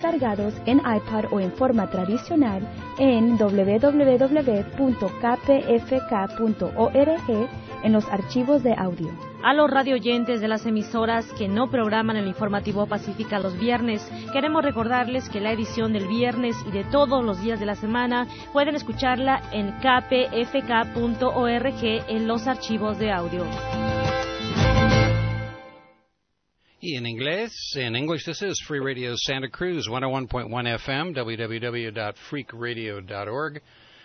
descargados en iPad o en forma tradicional en www.kpfk.org en los archivos de audio. A los radioyentes de las emisoras que no programan el informativo Pacífica los viernes, queremos recordarles que la edición del viernes y de todos los días de la semana pueden escucharla en kpfk.org en los archivos de audio. Y en inglés, in English, this is Free Radio Santa Cruz, 101.1 FM, www.freakradio.org.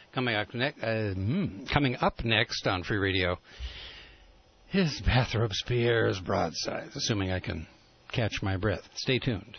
Coming up next on Free Radio is Bathrop Spears Broadsides, assuming I can catch my breath. Stay tuned.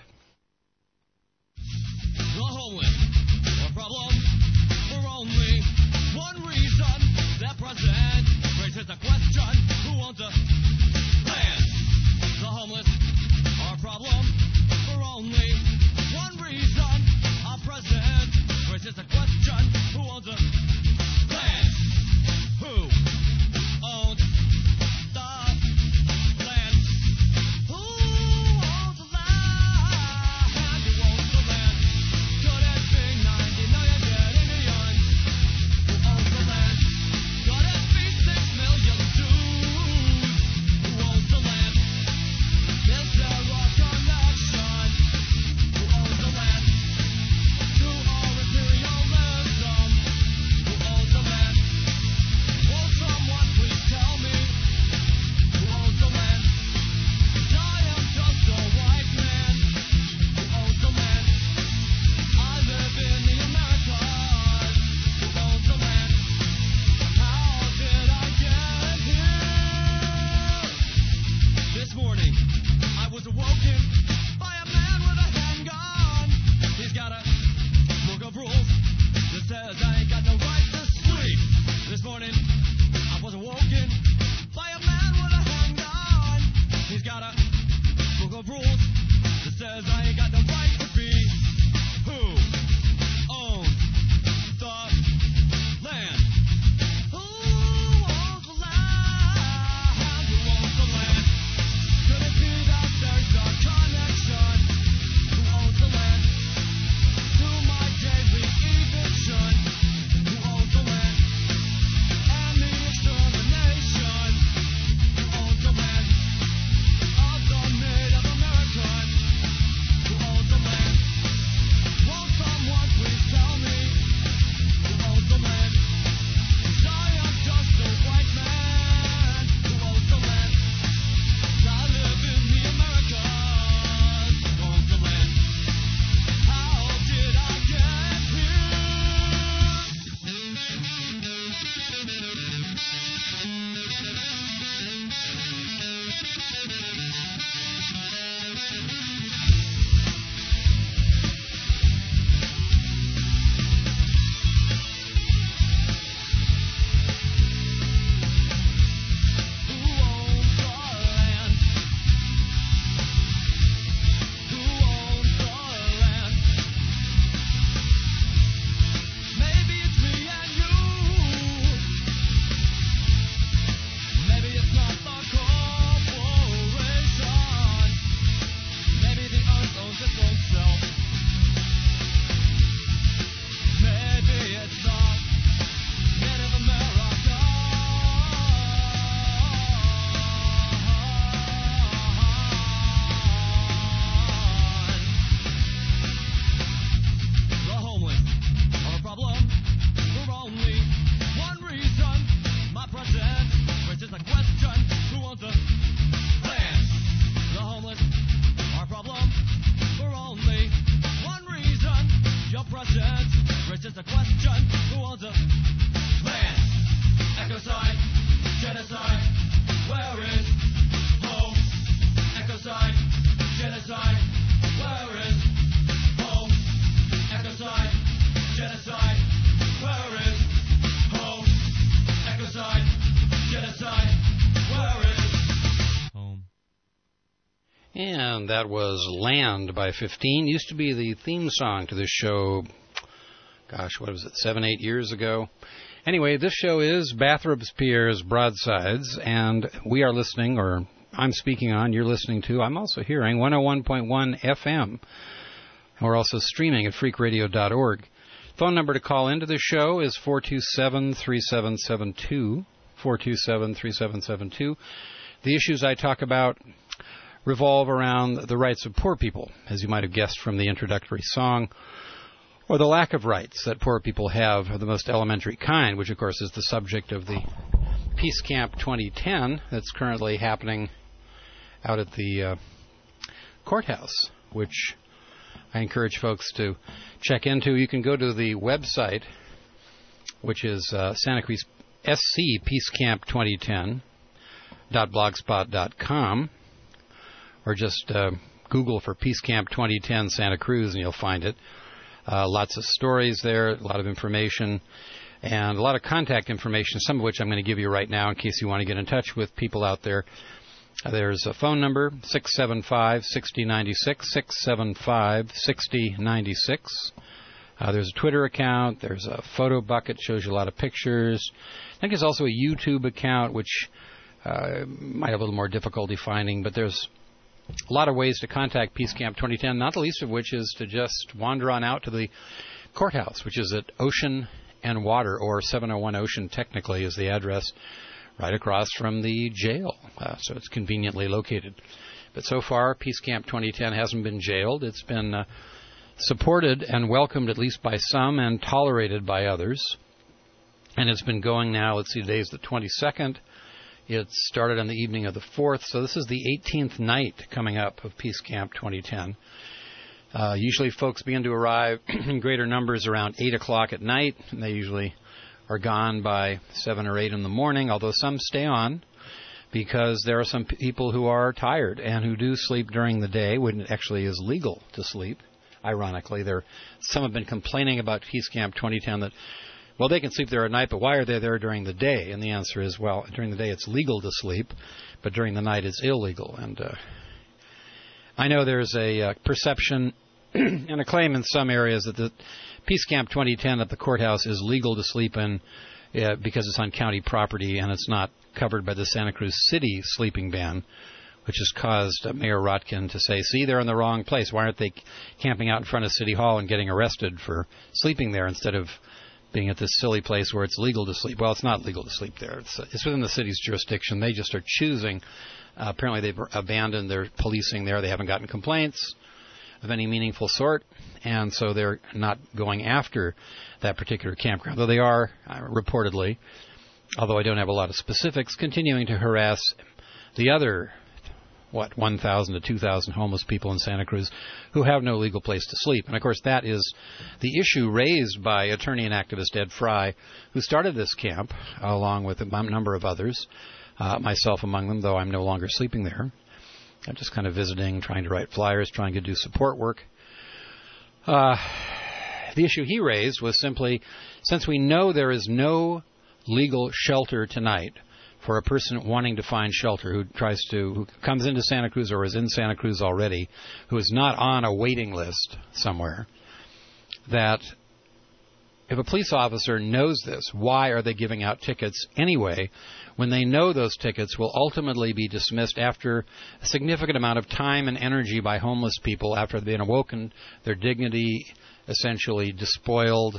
The homeless, a problem for only one reason. That president raises the question, who owns the land? The homeless are a problem for only one reason. Our president raises the question, who owns the land? Who owns the land? Who owns the land? Who owns the land? Could it be 90 million dead Indians? Who owns the land? Could it be 6 million Jews? Who owns the land? Is there a connection? Who owns the land? To all imperialism. Who owns the land? Will someone please tell me who owns the land? I am just a white man. Who owns the land? I live in the Americas. Who owns the land? How did I get here? This morning, I was awoken by a man with a handgun. He's got a book of rules that says I ain't got no right to sleep. This morning, I was awoken by a man with a handgun. He's got a book of rules that says I ain't got no right to be. Who owns the land? Who owns the land? Who owns the land? Could it be that there's a connection? Who owns the land? To my daily eviction. Who owns the land? And the extermination. Who owns the land? Of the Native American. Who owns the land? Won't someone please tell me who owns the land? 'Cause I am just a white man. Who owns the land? I live in the Americas. Who owns the land? How did I get Who owns the land? Who owns the land? Maybe it's me and you. Maybe it's not the corporation. Maybe the earth owns its own self. Maybe it's not Native America. The homeless are a problem for only one reason. My president raises the question, who owns the land? The homeless are a problem for only one reason. Your president raises the question, who owns the land? Ecocide, genocide, where is home? Ecocide, genocide, where is home? Ecocide, genocide, where is home? Ecocide, genocide, where is home? And that was Land by 15. Used to be the theme song to this show, gosh, what was it, 7-8 years ago? Anyway, this show is Bathrop Spears Broadsides, and we are listening, or I'm speaking on, you're listening to, I'm also hearing 101.1 FM And we're also streaming at freakradio.org. Phone number to call into the show is 427-3772, 427-3772. The issues I talk about revolve around the rights of poor people, as you might have guessed from the introductory song, or the lack of rights that poor people have of the most elementary kind, which, of course, is the subject of the Peace Camp 2010 that's currently happening out at the courthouse, which I encourage folks to check into. You can go to the website, which is Santa Cruz SC Peace Camp 2010.blogspot.com, or just Google for Peace Camp 2010 Santa Cruz and you'll find it. Lots of stories there, a lot of information, and a lot of contact information, some of which I'm going to give you right now in case you want to get in touch with people out there. There's a phone number, 675-6096, 675-6096. There's a Twitter account. There's a photo bucket, shows you a lot of pictures. I think there's also a YouTube account, which might have a little more difficulty finding, but there's a lot of ways to contact Peace Camp 2010, not the least of which is to just wander on out to the courthouse, which is at Ocean and Water, or 701 Ocean technically is the address, right across from the jail. So it's conveniently located. But so far, Peace Camp 2010 hasn't been jailed. It's been supported and welcomed at least by some and tolerated by others. And it's been going now, let's see, today's the 22nd. It started on the evening of the 4th, so this is the 18th night coming up of Peace Camp 2010. Usually folks begin to arrive in greater numbers around 8 o'clock at night, and they usually are gone by 7 or 8 in the morning, although some stay on because there are some people who are tired and who do sleep during the day when it actually is legal to sleep. Ironically, some have been complaining about Peace Camp 2010 that, well, they can sleep there at night, but why are they there during the day? And the answer is, well, during the day it's legal to sleep, but during the night it's illegal. And I know there's a perception and a claim in some areas that the Peace Camp 2010 at the courthouse is legal to sleep in because it's on county property and it's not covered by the Santa Cruz City sleeping ban, which has caused Mayor Rotkin to say, see, they're in the wrong place. Why aren't they camping out in front of City Hall and getting arrested for sleeping there instead of being at this silly place where it's legal to sleep? Well, it's not legal to sleep there. It's within the city's jurisdiction. They just are choosing. Apparently they've abandoned their policing there. They haven't gotten complaints of any meaningful sort, and so they're not going after that particular campground, though they are reportedly, although I don't have a lot of specifics, continuing to harass the other 1,000 to 2,000 homeless people in Santa Cruz who have no legal place to sleep. And, of course, that is the issue raised by attorney and activist Ed Fry, who started this camp, along with a number of others, myself among them, though I'm no longer sleeping there. I'm just kind of visiting, trying to write flyers, trying to do support work. The issue he raised was simply, since we know there is no legal shelter tonight for a person wanting to find shelter who comes into Santa Cruz or is in Santa Cruz already, who is not on a waiting list somewhere, that if a police officer knows this, why are they giving out tickets anyway when they know those tickets will ultimately be dismissed after a significant amount of time and energy by homeless people after they've been awoken, their dignity essentially despoiled,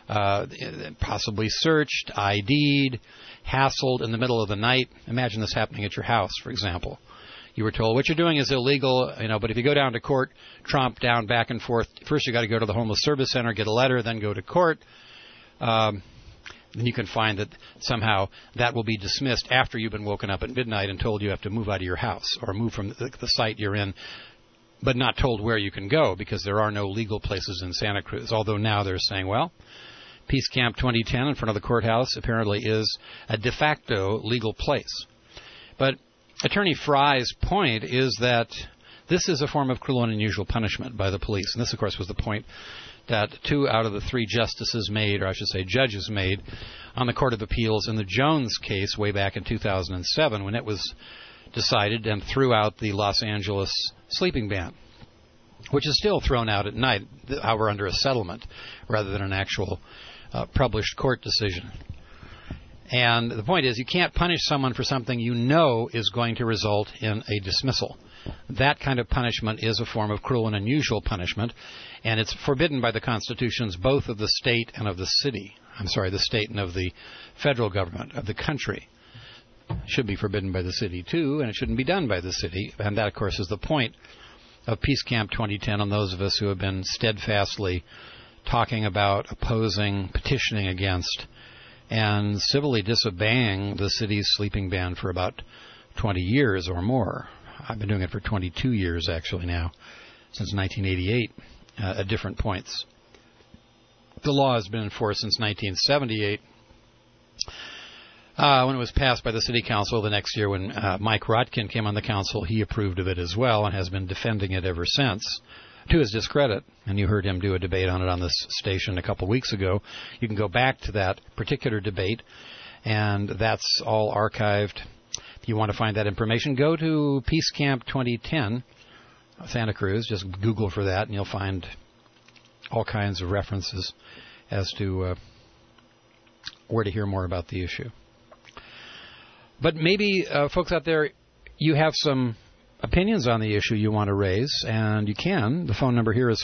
possibly searched, ID'd, hassled in the middle of the night. Imagine this happening at your house, for example. You were told what you're doing is illegal, but if you go down to court, tromp down back and forth. First, you got to go to the Homeless Service Center, get a letter, then go to court. Then you can find that somehow that will be dismissed after you've been woken up at midnight and told you have to move out of your house or move from the site you're in, but not told where you can go because there are no legal places in Santa Cruz. Although now they're saying, well, Peace Camp 2010 in front of the courthouse apparently is a de facto legal place. But Attorney Fry's point is that this is a form of cruel and unusual punishment by the police. And this, of course, was the point that 2 out of the 3 justices made, or I should say judges made, on the Court of Appeals in the Jones case way back in 2007 when it was decided and threw out the Los Angeles sleeping ban, which is still thrown out at night. We're under a settlement rather than an actual published court decision. And the point is you can't punish someone for something you know is going to result in a dismissal. that kind of punishment is a form of cruel and unusual punishment, and it's forbidden by the constitutions both of the state and of the city. I'm sorry, the state and of the federal government, of the country. It should be forbidden by the city, too, and it shouldn't be done by the city. And that, of course, is the point of Peace Camp 2010 on those of us who have been steadfastly talking about, opposing, petitioning against, and civilly disobeying the city's sleeping ban for about 20 years or more. I've been doing it for 22 years, actually, now, since 1988, at different points. The law has been enforced since 1978, when it was passed by the city council. The next year, when Mike Rotkin came on the council, he approved of it as well and has been defending it ever since, to his discredit. And you heard him do a debate on it on this station a couple weeks ago. You can go back to that particular debate, and that's all archived. If you want to find that information, go to Peace Camp 2010, Santa Cruz. Just Google for that, and you'll find all kinds of references as to where to hear more about the issue. But maybe, folks out there, you have some opinions on the issue you want to raise, and you can. The phone number here is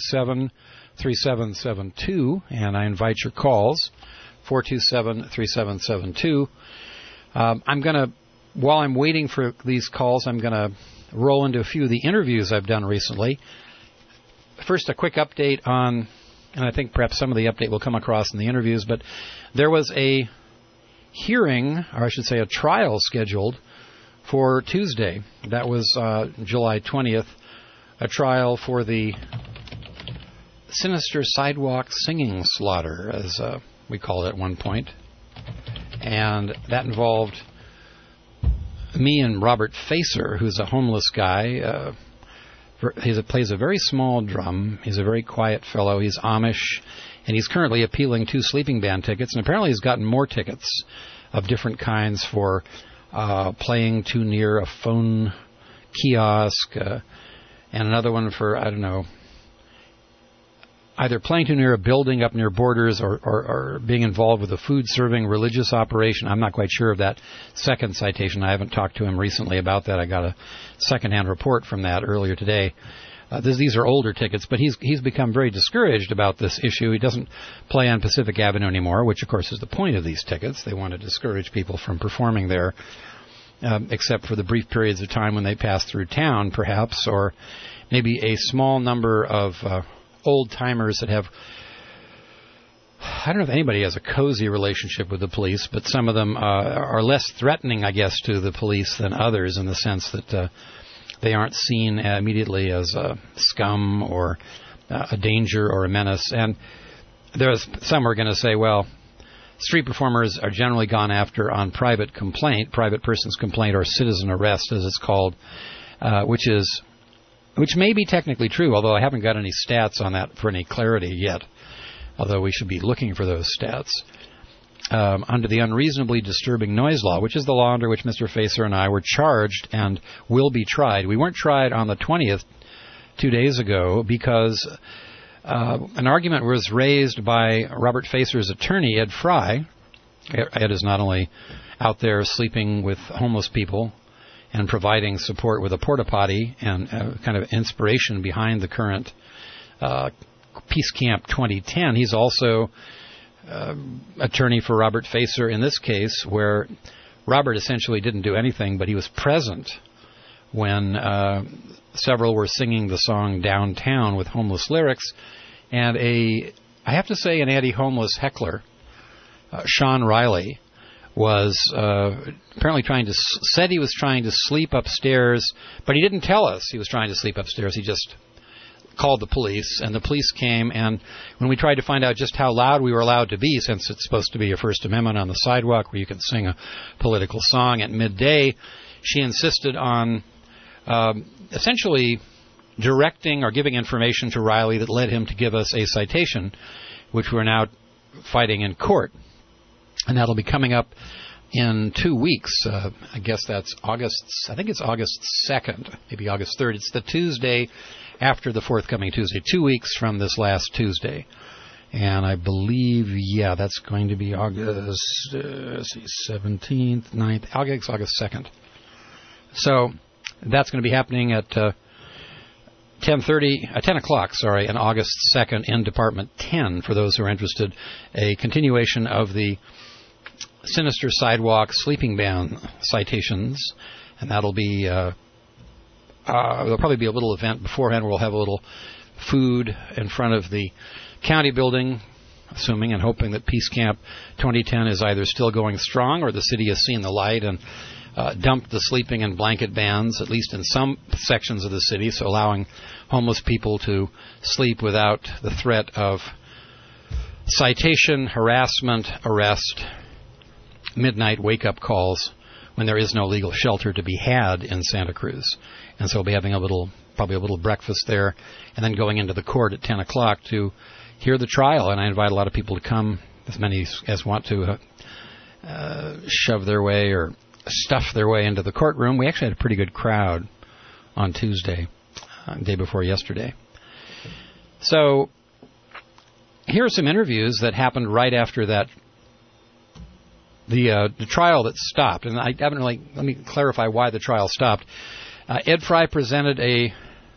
427-3772, and I invite your calls, 427-3772. I'm going to, while I'm waiting for these calls, I'm going to roll into a few of the interviews I've done recently. First, a quick update on, and I think perhaps some of the update will come across in the interviews, but there was a hearing, or I should say a trial scheduled for Tuesday. That was July 20th, a trial for the sinister sidewalk singing slaughter, as we called it at one point. And that involved me and Robert Facer, who's a homeless guy. He plays a very small drum. He's a very quiet fellow. He's Amish, and he's currently appealing 2 sleeping band tickets, and apparently he's gotten more tickets of different kinds for playing too near a phone kiosk, and another one for, I don't know, either playing too near a building up near Borders or being involved with a food-serving religious operation. I'm not quite sure of that second citation. I haven't talked to him recently about that. I got a second-hand report from that earlier today. These are older tickets, but he's become very discouraged about this issue. He doesn't play on Pacific Avenue anymore, which, of course, is the point of these tickets. They want to discourage people from performing there, except for the brief periods of time when they pass through town, perhaps, or maybe a small number of old-timers that have, I don't know if anybody has a cozy relationship with the police, but some of them are less threatening, I guess, to the police than others, in the sense that they aren't seen immediately as scum or a danger or a menace. And there's some are going to say, well, street performers are generally gone after on private person's complaint, or citizen arrest, as it's called, which may be technically true, although I haven't got any stats on that for any clarity yet, although we should be looking for those stats. Under the unreasonably disturbing noise law, which is the law under which Mr. Facer and I were charged and will be tried. We weren't tried on the 20th, 2 days ago, because an argument was raised by Robert Facer's attorney, Ed Fry. Ed is not only out there sleeping with homeless people and providing support with a porta potty and kind of inspiration behind the current Peace Camp 2010. He's also attorney for Robert Facer in this case, where Robert essentially didn't do anything, but he was present when several were singing the song Downtown with homeless lyrics, and I have to say, an anti-homeless heckler, Sean Riley, was apparently said he was trying to sleep upstairs, but he didn't tell us he was trying to sleep upstairs. He just called the police, and the police came, and when we tried to find out just how loud we were allowed to be, since it's supposed to be a First Amendment on the sidewalk where you can sing a political song at midday, she insisted on essentially directing or giving information to Riley that led him to give us a citation, which we're now fighting in court. And that'll be coming up in 2 weeks. I guess that's August 2nd, maybe August 3rd. It's the Tuesday after the forthcoming Tuesday, 2 weeks from this last Tuesday. And I believe, that's going to be August 17th, 9th, August 2nd. So That's going to be happening at 10 o'clock, on August 2nd in Department 10, for those who are interested. A continuation of the Sinister Sidewalk sleeping ban citations, and that'll be, there'll probably be a little event beforehand where we'll have a little food in front of the county building, assuming and hoping that Peace Camp 2010 is either still going strong or the city has seen the light and dumped the sleeping and blanket bans, at least in some sections of the city, so allowing homeless people to sleep without the threat of citation, harassment, arrest, midnight wake-up calls when there is no legal shelter to be had in Santa Cruz. And so we'll be having probably a little breakfast there, and then going into the court at 10 o'clock to hear the trial. And I invite a lot of people to come, as many as want to shove their way or stuff their way into the courtroom. We actually had a pretty good crowd on Tuesday, day before yesterday. So here are some interviews that happened right after that, the trial that stopped. And I haven't really, let me clarify why the trial stopped. Ed Fry presented a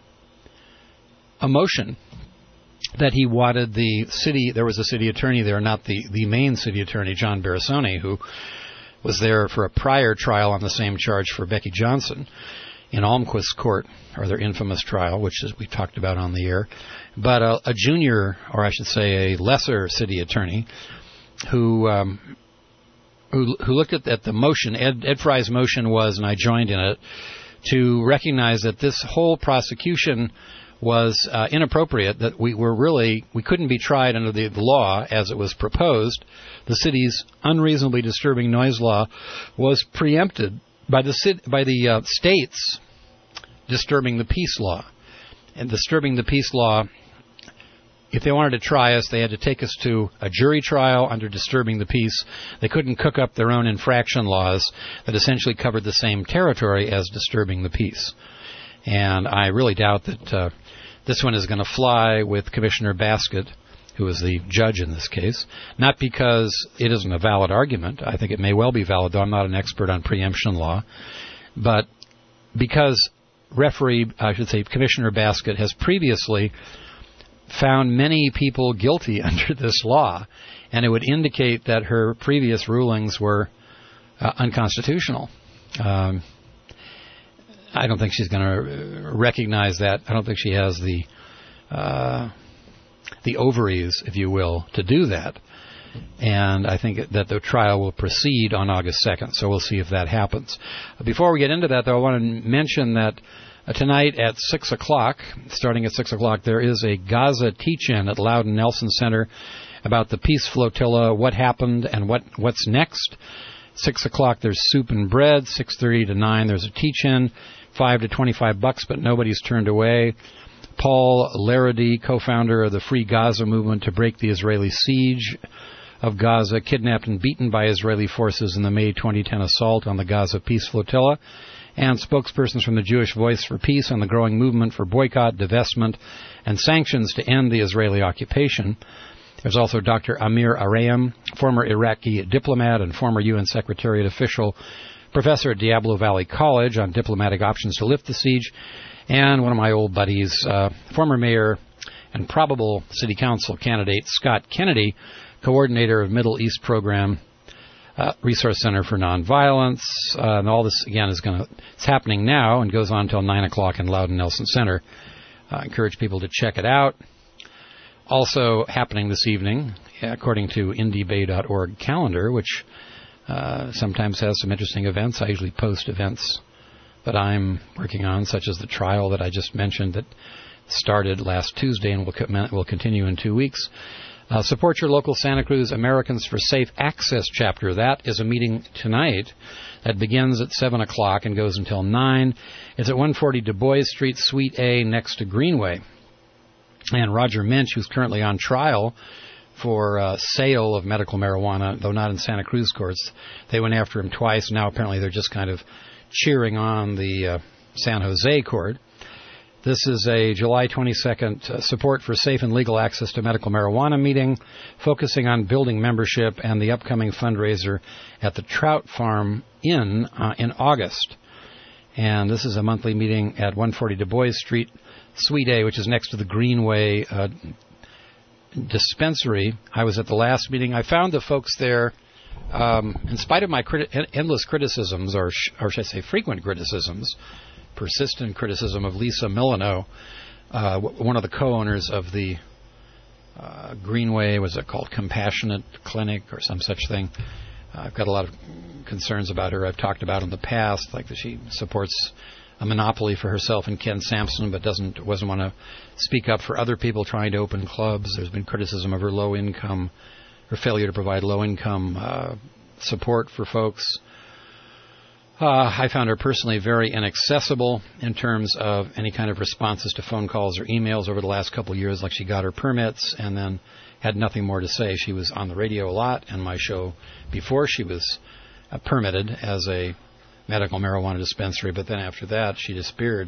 motion that he wanted the city, there was a city attorney there, not the main city attorney, John Barasoni, who was there for a prior trial on the same charge for Becky Johnson in Almquist Court, or their infamous trial, which is we talked about on the air. But a junior, or I should say a lesser city attorney, who looked at the motion. Ed Fry's motion was, and I joined in it, to recognize that this whole prosecution was inappropriate, that we couldn't be tried under the law as it was proposed. The city's unreasonably disturbing noise law was preempted by the state's disturbing the peace law. And disturbing the peace law, if they wanted to try us, they had to take us to a jury trial under disturbing the peace. They couldn't cook up their own infraction laws that essentially covered the same territory as disturbing the peace. And I really doubt that this one is going to fly with Commissioner Baskett, who is the judge in this case, not because it isn't a valid argument. I think it may well be valid, though I'm not an expert on preemption law, but because Commissioner Baskett has previously found many people guilty under this law, and it would indicate that her previous rulings were unconstitutional. I don't think she's going to recognize that. I don't think she has the ovaries, if you will, to do that. And I think that the trial will proceed on August 2nd, so we'll see if that happens. Before we get into that, though, I want to mention that tonight at 6 o'clock, starting at 6 o'clock, there is a Gaza teach-in at Loudon Nelson Center about the peace flotilla, what happened, and what's next. 6 o'clock, there's soup and bread. 6:30 to 9, there's a teach-in. $5 to $25, but nobody's turned away. Paul Larady, co-founder of the Free Gaza movement to break the Israeli siege of Gaza, kidnapped and beaten by Israeli forces in the May 2010 assault on the Gaza Peace Flotilla, and spokespersons from the Jewish Voice for Peace on the growing movement for boycott, divestment, and sanctions to end the Israeli occupation. There's also Dr. Amir Arayam, former Iraqi diplomat and former UN Secretariat official, professor at Diablo Valley College on diplomatic options to lift the siege, and one of my old buddies, former mayor and probable city council candidate Scott Kennedy, coordinator of Middle East Program Resource Center for Nonviolence. And all this, again, it's happening now and goes on until 9 o'clock in Loudon Nelson Center. I encourage people to check it out. Also happening this evening, according to indiebay.org calendar, which sometimes has some interesting events. I usually post events that I'm working on, such as the trial that I just mentioned that started last Tuesday and will continue in 2 weeks. Support your local Santa Cruz Americans for Safe Access chapter. That is a meeting tonight that begins at 7 o'clock and goes until 9. It's at 140 Du Bois Street, Suite A, next to Greenway. And Roger Minch, who's currently on trial for sale of medical marijuana, though not in Santa Cruz courts. They went after him twice. Now apparently they're just kind of cheering on the San Jose court. This is a July 22nd support for safe and legal access to medical marijuana meeting, focusing on building membership and the upcoming fundraiser at the Trout Farm Inn in August. And this is a monthly meeting at 140 Du Bois Street, Suite A, which is next to the Greenway dispensary. I was at the last meeting. I found the folks there, in spite of my endless criticisms, or should I say frequent criticisms, persistent criticism of Lisa Milano, one of the co-owners of the Greenway, was it called Compassionate Clinic or some such thing? I've got a lot of concerns about her. I've talked about in the past, like that she supports a monopoly for herself and Ken Sampson, but doesn't want to speak up for other people trying to open clubs. There's been criticism of her her failure to provide low-income support for folks. I found her personally very inaccessible in terms of any kind of responses to phone calls or emails over the last couple of years, like she got her permits and then had nothing more to say. She was on the radio a lot, and my show before she was permitted as a medical marijuana dispensary, but then after that she disappeared.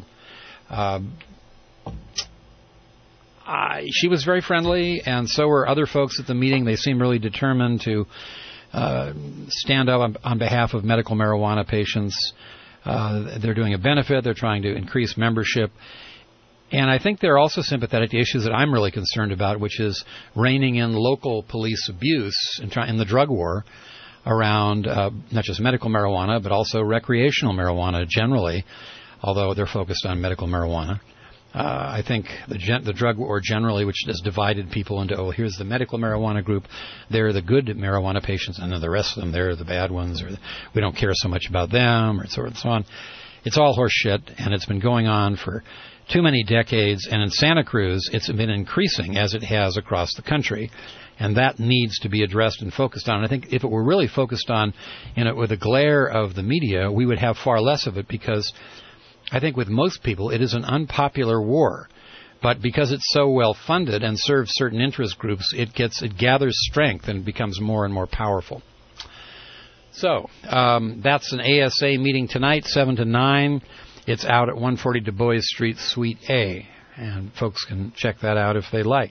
She was very friendly, and so were other folks at the meeting. They seemed really determined to stand up on behalf of medical marijuana patients. They're doing a benefit. They're trying to increase membership. And I think they're also sympathetic to issues that I'm really concerned about, which is reining in local police abuse in the drug war around not just medical marijuana, but also recreational marijuana generally, although they're focused on medical marijuana. I think the drug war generally, which has divided people into, here's the medical marijuana group, they're the good marijuana patients, and then the rest of them, they're the bad ones, or we don't care so much about them, or so on and so on. It's all horse shit, and it's been going on for too many decades, and in Santa Cruz, it's been increasing as it has across the country, and that needs to be addressed and focused on. And I think if it were really focused on, with the glare of the media, we would have far less of it, because I think with most people it is an unpopular war. But because it's so well funded and serves certain interest groups, it gathers strength and becomes more and more powerful. So that's an ASA meeting tonight, 7 to 9. It's out at 140 Du Bois Street, Suite A, and folks can check that out if they like.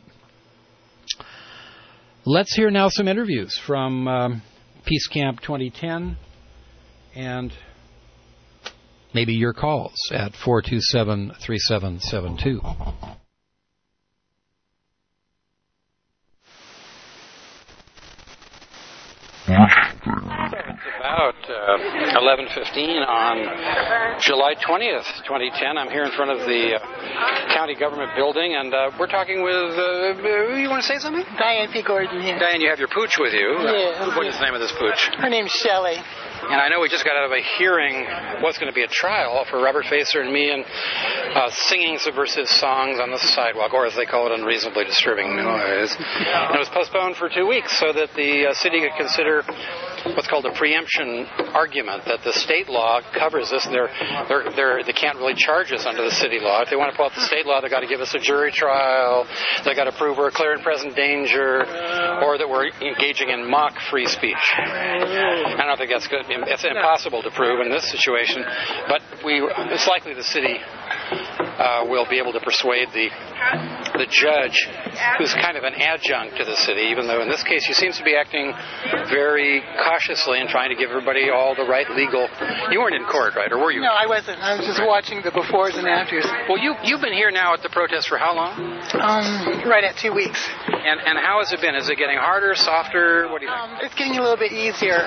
Let's hear now some interviews from Peace Camp 2010 and maybe your calls at 427-3772. It's about 11:15 on July 20th, 2010. I'm here in front of the county government building, and we're talking with, you want to say something? Diane P. Gordon here. Diane, you have your pooch with you. Yeah. What is the name of this pooch? Her name's Shelley. And I know we just got out of a hearing, what's going to be a trial for Robert Facer and me, and singing subversive songs on the sidewalk, or as they call it, unreasonably disturbing noise. And it was postponed for 2 weeks so that the city could consider what's called a preemption argument, that the state law covers this, and they can't really charge us under the city law. If they want to pull out the state law, they've got to give us a jury trial, they've got to prove we're a clear and present danger, or that we're engaging in mock free speech. I don't think that's good. It's impossible to prove in this situation, but it's likely the city will be able to persuade the judge, who's kind of an adjunct to the city, even though in this case he seems to be acting very cautiously and trying to give everybody all the right legal... You weren't in court, right? Or were you? No, I wasn't. I was just watching the befores and afters. Well, you've been here now at the protest for how long? Right at 2 weeks. And how has it been? Is it getting harder, softer? What do you think? It's getting a little bit easier.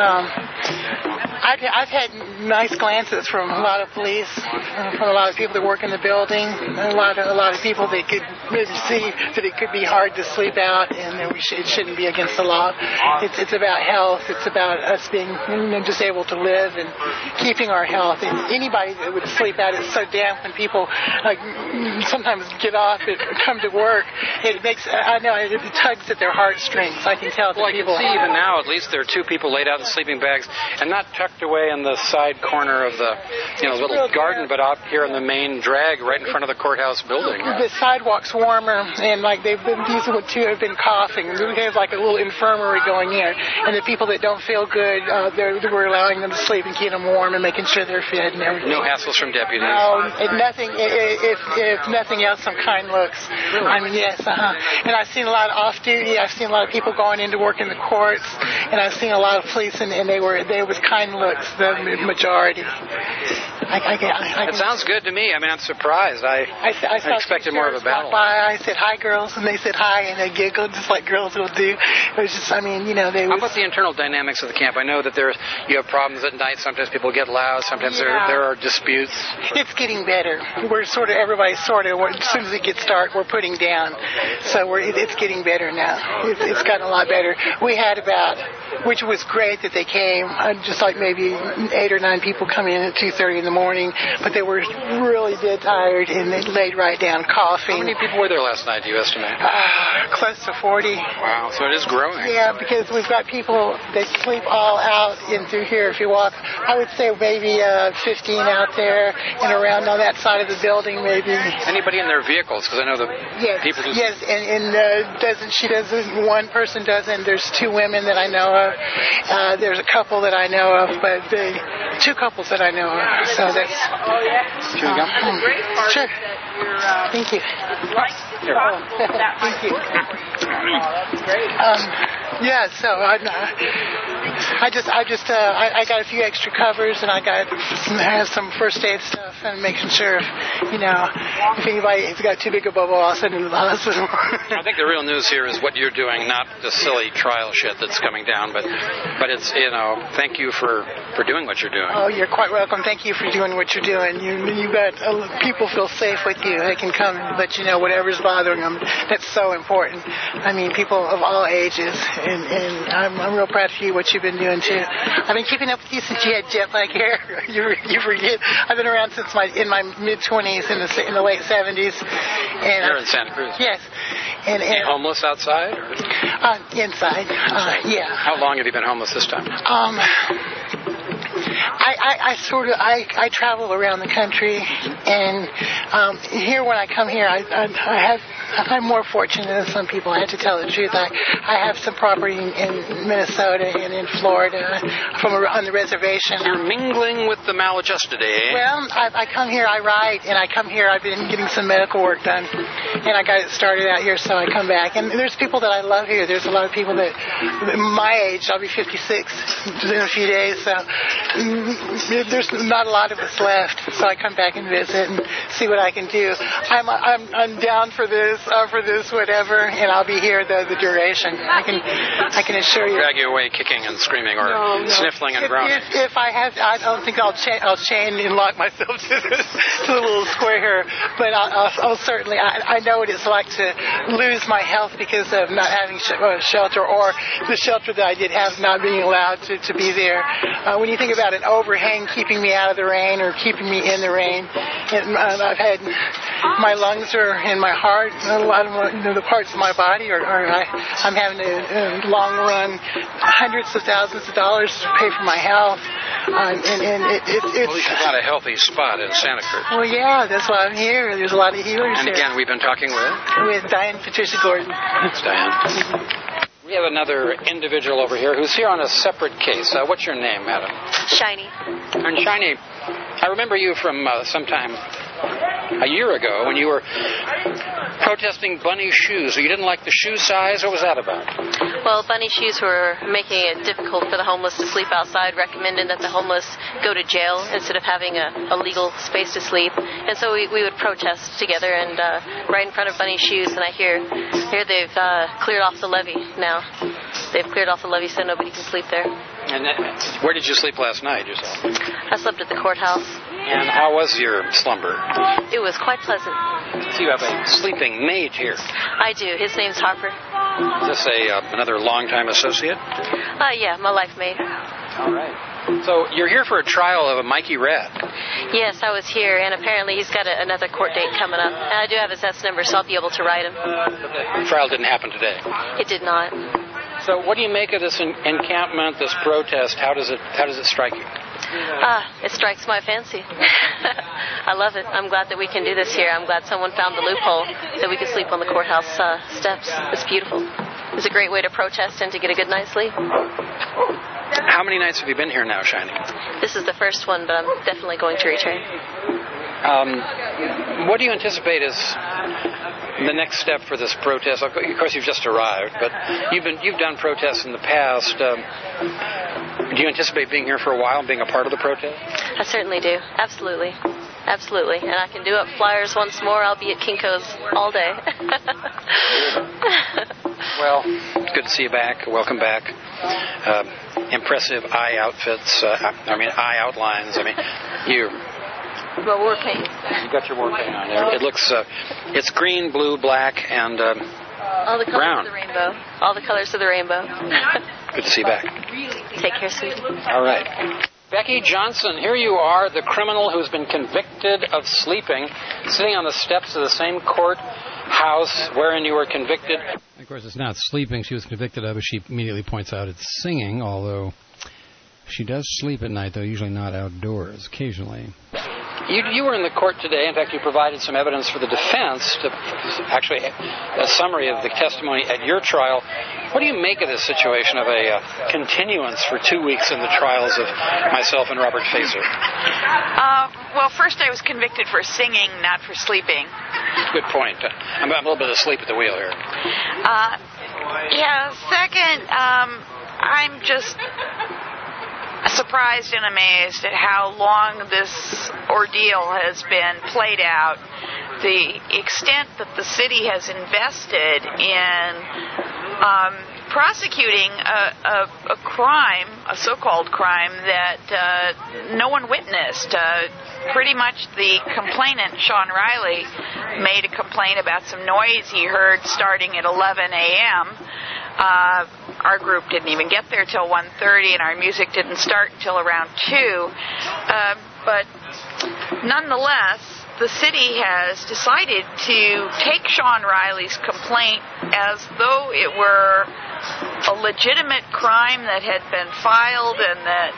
I've had nice glances from a lot of police, from a lot of people that work in the building, a lot of people that could see that it could be hard to sleep out, and that it shouldn't be against the law. It's about health. It's about us being just able to live and keeping our health. And anybody that would sleep out, it's so damp when people sometimes get off and come to work. It tugs at their heartstrings. I can tell. Well, I can see even now, at least there are 2 people laid out in sleeping bags and not tucked away in the side corner of the little garden, but out here in the main drag right in front of the courthouse building. The sidewalk's warmer, and these 2 have been coughing. There's like a little infirmary going in, and the people that don't feel good, we're allowing them to sleep and keep them warm and making sure they're fed and everything. No hassles from deputies. No, nothing. If nothing else, some kind looks. Really? I mean, yes. And I've seen a lot of off-duty. I've seen a lot of people going into work in the courts, and I've seen a lot of police, and they was kind looks. looks the majority. It sounds good to me. I mean, I'm surprised. I expected more of a battle. I said, hi, girls, and they said hi, and they giggled just like girls will do. It was just, I mean, you know, they How about the internal dynamics of the camp? I know that you have problems at night. Sometimes people get loud. Sometimes there are disputes. It's getting better. We're everybody's as soon as it gets dark, we're putting down. So it's getting better now. It's gotten a lot better. We had which was great that they came, just like maybe 8 or 9 people come in at 2:30 in the morning, but they were really dead tired and they laid right down coughing. How many people were there last night, do you estimate? Close to 40. Wow, so it is growing. Yeah, because we've got people, they sleep all out in through here. If you walk, I would say maybe 15 out there and around on that side of the building, maybe. Anybody in their vehicles? Because I know the people do. Yes, and one person doesn't. There's 2 women that I know of. There's a couple that I know of, but 2 couples that I know of. So that's. Here you go. Sure. Thank you. Thank you. Yeah, so I got a few extra covers, and I have some first aid stuff, and making sure, you know, if anybody's got too big a bubble, I'll send them to the hospital. I think the real news here is what you're doing, not the silly trial shit that's coming down, but it's, you know, thank you for doing what you're doing. Oh, you're quite welcome. Thank you for doing what you're doing. You got people feel safe with you. They can come and let you know whatever's bothering them. That's so important. I mean, people of all ages, and I'm real proud of you, what you've been doing too. I've been keeping up with you since you had jet black hair. You forget. I've been around since in my mid-20s, in the late 70s. And you're in Santa Cruz. Yes. And homeless outside? Or? Inside. Yeah. How long have you been homeless this time? I travel around the country, and here when I come here, I'm more fortunate than some people. I have to tell the truth. I have some property in Minnesota and in Florida on the reservation. You're mingling with the maladjusted, eh? Well, I come here, I ride, and I come here. I've been getting some medical work done, and I got it started out here, so I come back. And there's people that I love here. There's a lot of people that my age. I'll be 56 in a few days, so there's not a lot of us left. So I come back and visit and see what I can do. I'm down for this, whatever, and I'll be here the duration. I can assure you. Drag you away kicking and screaming or sniffling and groaning. If I have, I don't think I'll chain and lock myself to the little square here, but I'll certainly. I know what it's like to lose my health because of not having shelter, or the shelter that I did have not being allowed to be there. When you think about an overhang keeping me out of the rain or keeping me in the rain, and I've had my lungs and my heart, a lot of the parts of my body, I'm having to long run hundreds of thousands of dollars to pay for my health, and it's. Well, you've got a healthy spot in Santa Cruz. Well, yeah, that's why I'm here. There's a lot of healers here. And again, we've been talking with Diane Patricia Gordon. Thanks, Diane. We have another individual over here who's here on a separate case. What's your name, madam? Shiny. And Shiny, I remember you from sometime a year ago when you were protesting bunny shoes. So you didn't like the shoe size? What was that about? Well, bunny shoes were making it difficult for the homeless to sleep outside, recommending that the homeless go to jail instead of having a legal space to sleep. And so we would protest together and right in front of bunny shoes. And I hear they've cleared off the levee now. They've cleared off the levee so nobody can sleep there. And where did you sleep last night yourself? I slept at the courthouse. And how was your slumber? It was quite pleasant. So you have a sleeping mate here. I do. His name's Harper. Is this another longtime associate? Yeah, my life mate. All right. So you're here for a trial of a Mikey Red. Yes, I was here, and apparently he's got another court date coming up. And I do have his S number, so I'll be able to write him. The trial didn't happen today. It did not. So what do you make of this encampment, this protest? How does it strike you? It strikes my fancy. I love it. I'm glad that we can do this here. I'm glad someone found the loophole that we could sleep on the courthouse steps. It's beautiful. It's a great way to protest and to get a good night's sleep. How many nights have you been here now, Shiny? This is the first one, but I'm definitely going to return. What do you anticipate is the next step for this protest? Of course, you've just arrived, but you've done protests in the past. Do you anticipate being here for a while and being a part of the protest? I certainly do. Absolutely. Absolutely. And I can do up flyers once more. I'll be at Kinko's all day. Well, good to see you back. Welcome back. Impressive eye outfits. Eye outlines. Well, war paint. You got your war paint on there. It looks, it's green, blue, black, and all the colors brown. Of the rainbow. All the colors of the rainbow. Good to see you back. Take care, sweetie. All right. Becky Johnson, here you are, the criminal who's been convicted of sleeping, sitting on the steps of the same courthouse wherein you were convicted. Of course, it's not sleeping she was convicted of, as she immediately points out it's singing, although she does sleep at night, though usually not outdoors, occasionally. You were in the court today. In fact, you provided some evidence for the defense, actually a summary of the testimony at your trial. What do you make of this situation of a continuance for 2 weeks in the trials of myself and Robert Facer? Well, first I was convicted for singing, not for sleeping. Good point. I'm a little bit asleep at the wheel here. Second, I'm just surprised and amazed at how long this ordeal has been played out. The extent that the city has invested in prosecuting a crime, a so-called crime, that no one witnessed. Pretty much the complainant, Sean Riley, made a complaint about some noise he heard starting at 11 a.m., our group didn't even get there till 1:30, and our music didn't start until around 2. But nonetheless, the city has decided to take Sean Riley's complaint as though it were a legitimate crime that had been filed, and that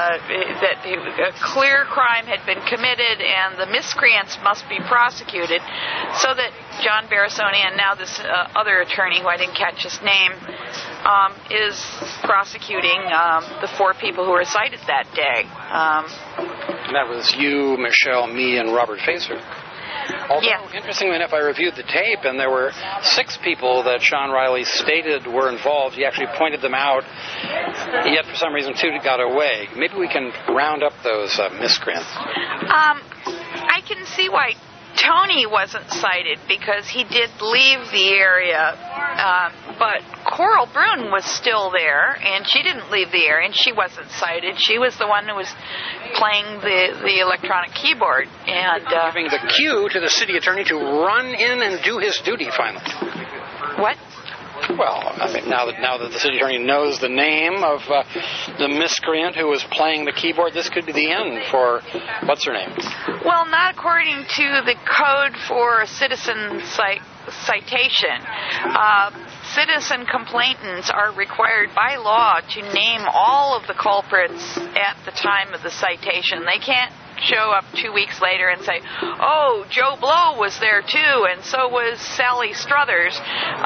a clear crime had been committed, and the miscreants must be prosecuted, so that John Barasoni, and now this other attorney who I didn't catch his name, is prosecuting the 4 people who were cited that day. And that was you, Michelle, me, and Robert Facer. Although, interestingly enough, I reviewed the tape, and there were 6 people that Sean Riley stated were involved. He actually pointed them out, yet for some reason 2 got away. Maybe we can round up those miscreants. I can see why Tony wasn't cited, because he did leave the area, but Coral Brune was still there, and she didn't leave the area, and she wasn't cited. She was the one who was playing the electronic keyboard, and giving the cue to the city attorney to run in and do his duty finally. What? Well, now that the city attorney knows the name of the miscreant who was playing the keyboard, this could be the end for what's her name? Well, not according to the code for citizen citation. Citizen complainants are required by law to name all of the culprits at the time of the citation. They can't show up 2 weeks later and say, "Oh, Joe Blow was there too, and so was Sally Struthers."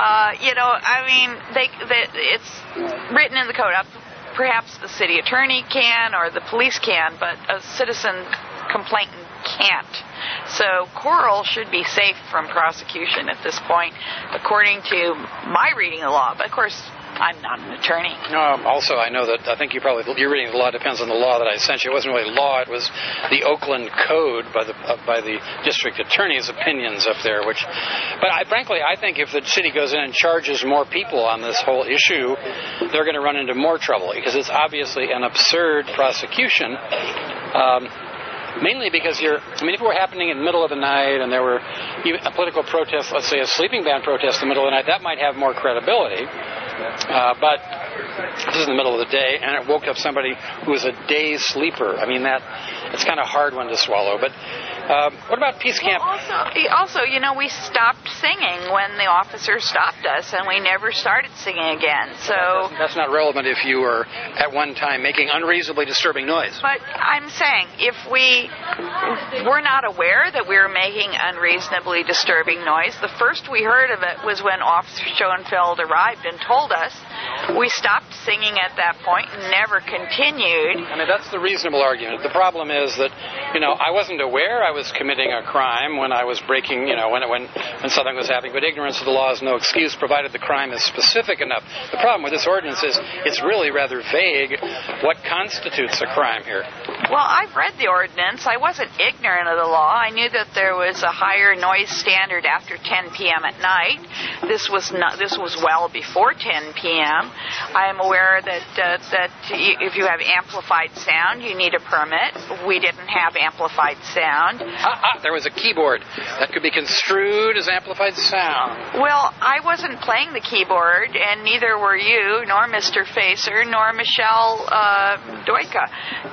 It's written in the code. Perhaps the city attorney can or the police can, but a citizen complainant can't. So Coral should be safe from prosecution at this point, according to my reading of the law. But of course, I'm not an attorney. Also, I know that your reading of the law depends on the law that I sent you. It wasn't really law; it was the Oakland Code by the district attorney's opinions up there. But I think if the city goes in and charges more people on this whole issue, they're going to run into more trouble, because it's obviously an absurd prosecution. Mainly because if it were happening in the middle of the night and there were even a political protest, let's say a sleeping ban protest in the middle of the night, that might have more credibility. But this is in the middle of the day, and it woke up somebody who was a day sleeper. It's kind of a hard one to swallow. But what about Peace Camp? Also, we stopped singing when the officer stopped us, and we never started singing again. So that's not relevant if you were at one time making unreasonably disturbing noise. But I'm saying, if we were not aware that we were making unreasonably disturbing noise, the first we heard of it was when Officer Schoenfeld arrived and told us. We stopped singing at that point and never continued. That's the reasonable argument. The problem is that, I wasn't aware. I was committing a crime, when I was breaking, when something was happening. But ignorance of the law is no excuse, provided the crime is specific enough. The problem with this ordinance is it's really rather vague. What constitutes a crime here? Well, I've read the ordinance. I wasn't ignorant of the law. I knew that there was a higher noise standard after 10 p.m. at night. This was well before 10 p.m. I am aware that if you have amplified sound, you need a permit. We didn't have amplified sound. There was a keyboard that could be construed as amplified sound. Well, I wasn't playing the keyboard, and neither were you, nor Mr. Facer, nor Michelle Doika.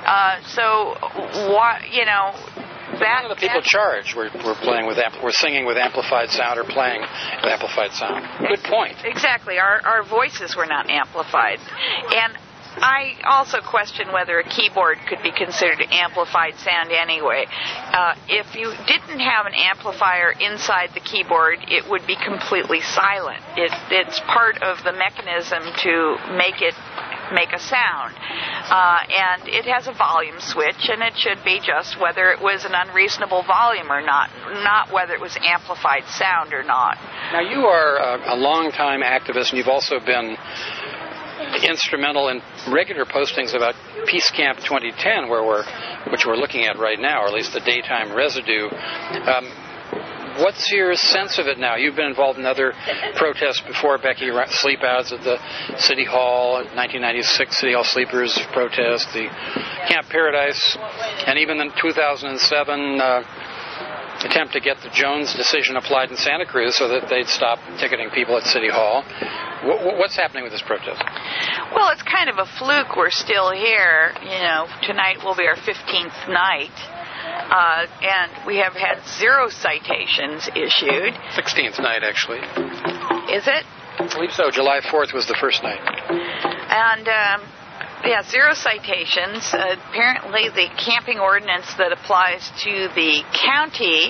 None of the people charged were singing with amplified sound or playing with amplified sound. Good point. Exactly. Our voices were not amplified. And I also question whether a keyboard could be considered amplified sound anyway. If you didn't have an amplifier inside the keyboard, it would be completely silent. It's part of the mechanism to make a sound. And it has a volume switch, and it should be just whether it was an unreasonable volume or not whether it was amplified sound or not. Now, you are a long-time activist, and you've also been instrumental in regular postings about Peace Camp 2010, which we're looking at right now, or at least the daytime residue. What's your sense of it now? You've been involved in other protests before, Becky, sleepouts at the City Hall, 1996 City Hall Sleepers protest, the Camp Paradise, and even the 2007 attempt to get the Jones decision applied in Santa Cruz so that they'd stop ticketing people at City Hall. What's happening with this protest? Well, it's kind of a fluke. We're still here. Tonight will be our 15th night. And we have had 0 citations issued. 16th night, actually. Is it? I believe so. July 4th was the first night. And, 0 citations. Apparently the camping ordinance that applies to the county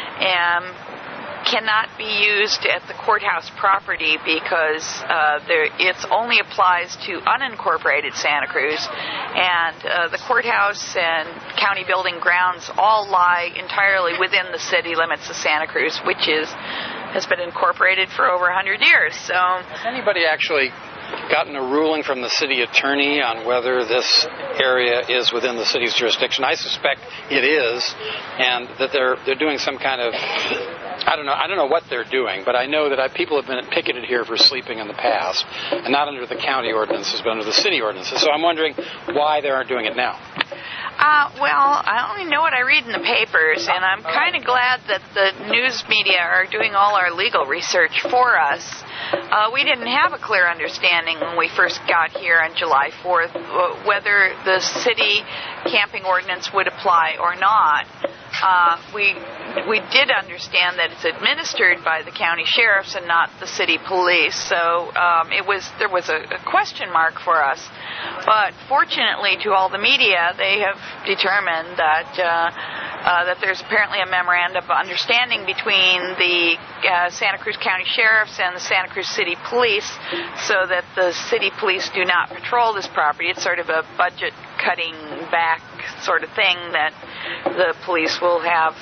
cannot be used at the courthouse property because it only applies to unincorporated Santa Cruz, and the courthouse and county building grounds all lie entirely within the city limits of Santa Cruz, which has been incorporated for over 100 years. So, has anybody actually gotten a ruling from the city attorney on whether this area is within the city's jurisdiction? I suspect it is, and that they're doing some kind of, I don't know what they're doing, but I know that people have been picketed here for sleeping in the past, and not under the county ordinances, but under the city ordinances. So I'm wondering why they aren't doing it now. Well, I only know what I read in the papers, and I'm kind of glad that the news media are doing all our legal research for us. We didn't have a clear understanding when we first got here on July 4th whether the city camping ordinance would apply or not. We did understand that it's administered by the county sheriffs and not the city police, so there was a question mark for us. But fortunately, to all the media, they have determined that there's apparently a memorandum of understanding between the Santa Cruz County Sheriffs and the Santa Cruz City Police, so that the city police do not patrol this property. It's sort of a budget cutting back sort of thing, that the police will have,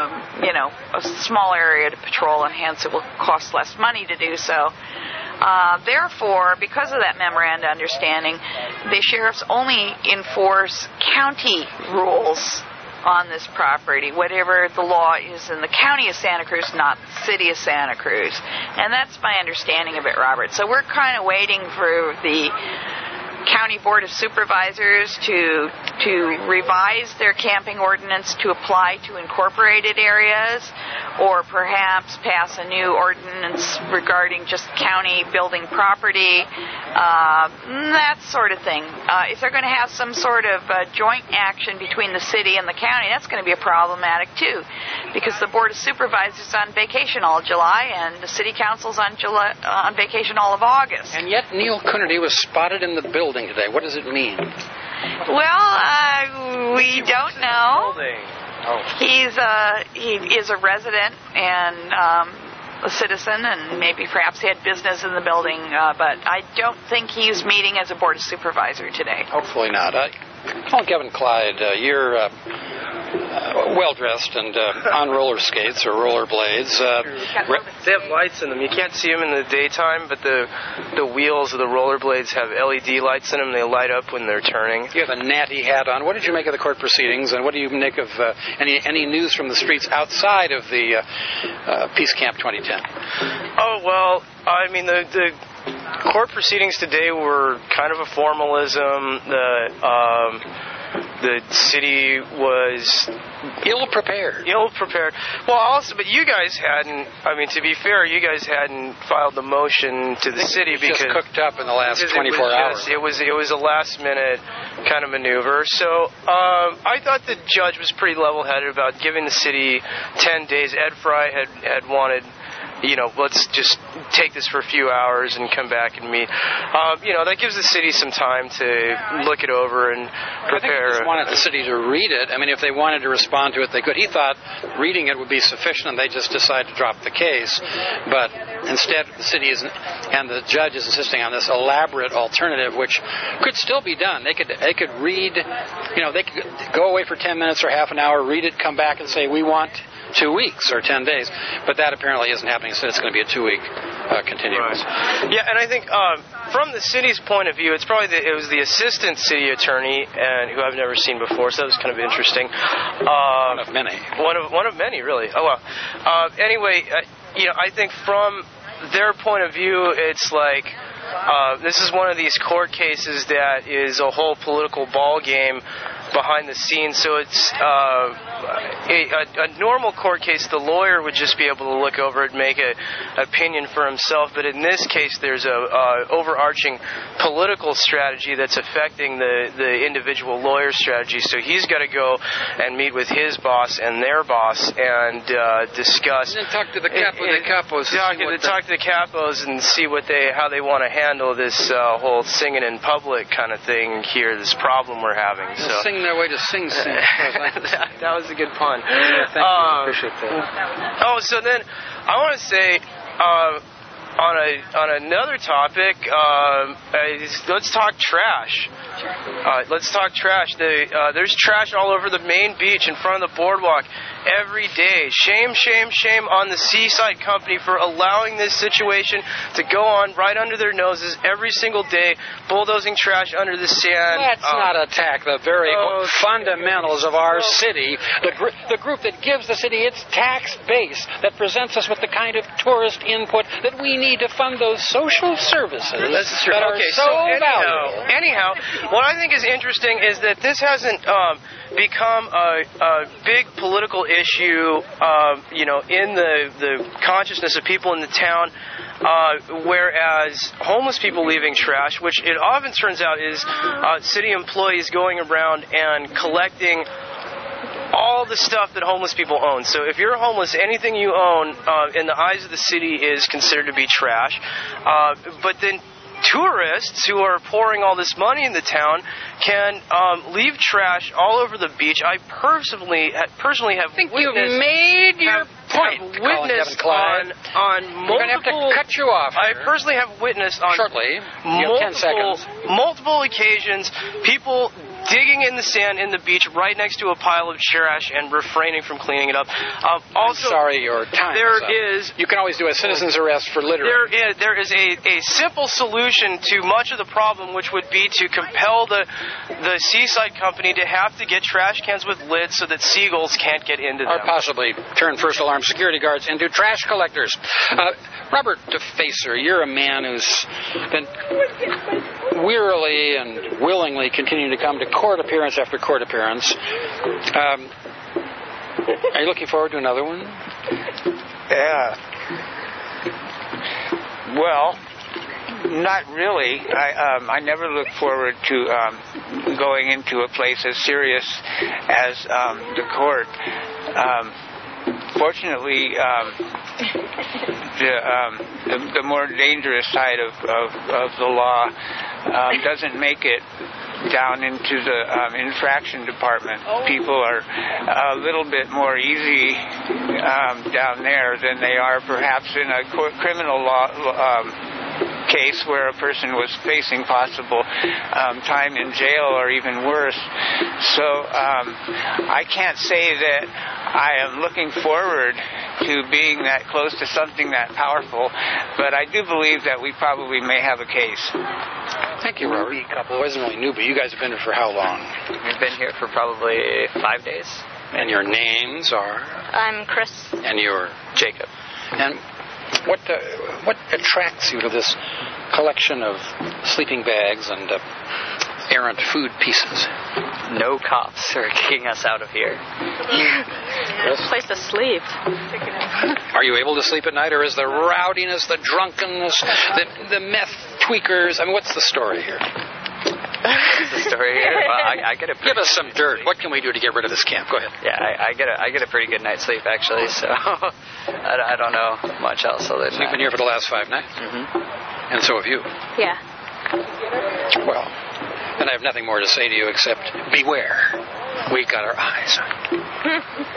a small area to patrol, and hence it will cost less money to do so. Therefore, because of that memorandum of understanding, the sheriffs only enforce county rules on this property, whatever the law is in the county of Santa Cruz, not the city of Santa Cruz. And that's my understanding of it, Robert. So we're kind of waiting for the County Board of Supervisors to revise their camping ordinance to apply to incorporated areas, or perhaps pass a new ordinance regarding just county building property, that sort of thing. If they're going to have some sort of joint action between the city and the county, that's going to be problematic too, because the Board of Supervisors is on vacation all July, and the City Council's on vacation all of August. And yet Neil Coonerty was spotted in the building today. What does it mean? Well, we don't know. He is a resident and a citizen, and maybe perhaps he had business in the building, but I don't think he's meeting as a Board of Supervisor today. Hopefully not. Paul Kevin Clyde, well-dressed and on roller skates or roller blades. They have lights in them. You can't see them in the daytime, but the wheels of the roller blades have LED lights in them. They light up when they're turning. You have a natty hat on. What did you make of the court proceedings, and what do you make of any news from the streets outside of the Peace Camp 2010? Oh, well, I mean, the court proceedings today were kind of a formalism. The city was ill-prepared. Well, but you guys hadn't. I mean, to be fair, you guys hadn't filed the motion to the city because just cooked up in the last 24 hours. It was a last-minute kind of maneuver. So I thought the judge was pretty level-headed about giving the city 10 days. Ed Fry had wanted, let's just take this for a few hours and come back and meet. That gives the city some time to look it over and prepare. I think he just wanted the city to read it. I mean, if they wanted to respond to it, they could. He thought reading it would be sufficient, and they just decided to drop the case. But instead, the city and the judge is insisting on this elaborate alternative, which could still be done. They could read, they could go away for 10 minutes or half an hour, read it, come back and say, we want 2 weeks or 10 days, but that apparently isn't happening, so it's going to be a 2-week continuance. Right. Yeah, and I think from the city's point of view, it was the assistant city attorney, and who I've never seen before, so that was kind of interesting. One of many. One of many, really. Oh, well. Anyway, I think from their point of view, it's like this is one of these court cases that is a whole political ball game behind the scenes. So it's a normal court case. The lawyer would just be able to look over it and make an opinion for himself. But in this case, there's a overarching political strategy that's affecting the individual lawyer's strategy. So he's got to go and meet with his boss and their boss and discuss. And then talk to the capos. Talk to the capos and see how they want to handle this whole singing in public kind of thing here. This problem we're having. So sing their way to sing. That was a good pun. Yeah, thank you. Appreciate that. So then I want to say on another topic, let's talk trash. Let's talk trash. There's trash all over the main beach in front of the boardwalk every day. Shame, shame, shame on the Seaside Company for allowing this situation to go on right under their noses every single day, bulldozing trash under the sand. Let's not attack the very fundamentals of our city, the group that gives the city its tax base, that presents us with the kind of tourist input that we need to fund those social services that are so valuable. Anyhow, what I think is interesting is that this hasn't become a big political issue, in the consciousness of people in the town, whereas homeless people leaving trash, which it often turns out is city employees going around and collecting all the stuff that homeless people own. So if you're homeless, anything you own in the eyes of the city is considered to be trash. But then tourists who are pouring all this money in the town can leave trash all over the beach. I personally have witnessed... You've made your point. Witnessed on multiple... We're going to have to cut you off here. I personally have witnessed on shortly. You have 10 seconds. Multiple occasions, people digging in the sand in the beach right next to a pile of trash and refraining from cleaning it up. Also, I'm sorry, your time is up. You can always do a citizen's arrest for littering. There is a simple solution to much of the problem, which would be to compel the Seaside Company to have to get trash cans with lids so that seagulls can't get into them. Or possibly turn first alarm security guards into trash collectors. Robert DeFacer, you're a man who's been wearily and willingly continuing to come to court appearance after court appearance. Are you looking forward to another one? Yeah. Well, not really. I never look forward to going into a place as serious as the court. Fortunately, the more dangerous side of the law doesn't make it down into the infraction department. People are a little bit more easy down there than they are perhaps in a criminal law case where a person was facing possible time in jail or even worse. So I can't say that I am looking forward to being that close to something that powerful, but I do believe that we probably may have a case. Thank you, Robert. Couple wasn't really new, but you guys have been here for how long? We've been here for probably 5 days. And your names are? I'm Chris. And you're? Jacob. And what attracts you to this collection of sleeping bags and errant food pieces? No cops are kicking us out of here. Place to sleep. Are you able to sleep at night, or is the rowdiness, the drunkenness, the meth tweakers? I mean, what's the story here? The story here? Well, I get a give us some dirt. What can we do to get rid of this camp? Go ahead. Yeah, I get a pretty good night's sleep actually. So I don't know much else other than You've been here for the last 5 nights, and so have you. Yeah. Well, then I have nothing more to say to you except beware. We got our eyes on you.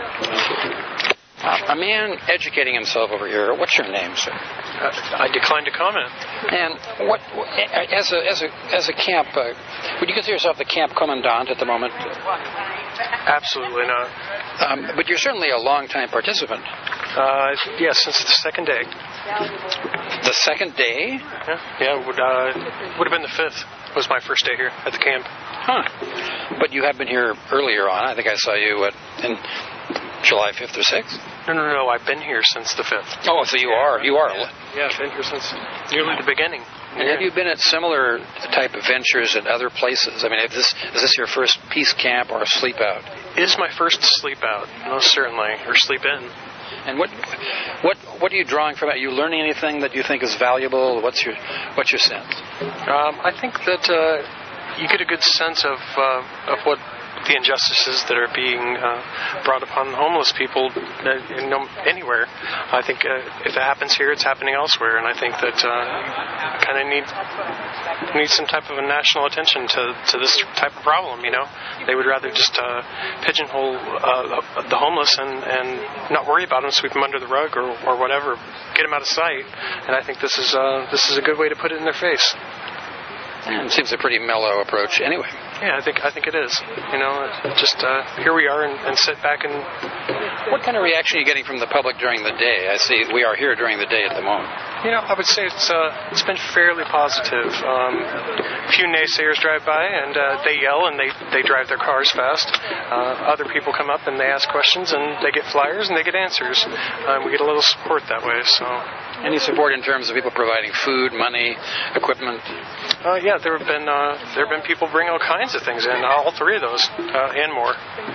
A man educating himself over here. What's your name, sir? I decline to comment. And what, as a camp, would you consider yourself the camp commandant at the moment? Absolutely not. But you're certainly a long-time participant. Yes, since the second day. The second day? Yeah, would have been the 5th. Was my first day here at the camp. Huh. But you have been here earlier on. I think I saw you in July 5th or 6th? No. I've been here since the 5th. Oh, so you are. Yeah, I've been here since nearly the beginning. And have you been at similar type of ventures at other places? I mean, is this your first peace camp or sleep out? It is my first sleep out, most certainly, or sleep in. And what are you drawing from it? Are you learning anything that you think is valuable? What's your sense? I think that you get a good sense of what the injustices that are being brought upon homeless people anywhere. I think if it happens here, it's happening elsewhere, and I think that kind of need some type of a national attention to this type of problem. You know, they would rather just pigeonhole the homeless and not worry about them, sweep them under the rug or whatever, get them out of sight. And I think this is a good way to put it in their face. It seems a pretty mellow approach anyway. Yeah, I think it is. You know, just here we are and sit back and... What kind of reaction are you getting from the public during the day? I see we are here during the day at the moment. You know, I would say it's been fairly positive. A few naysayers drive by and they yell and they drive their cars fast. Other people come up and they ask questions and they get flyers and they get answers. We get a little support that way. So, any support in terms of people providing food, money, equipment? Yeah, there have been people bring all kinds of things in, all 3 of those and more.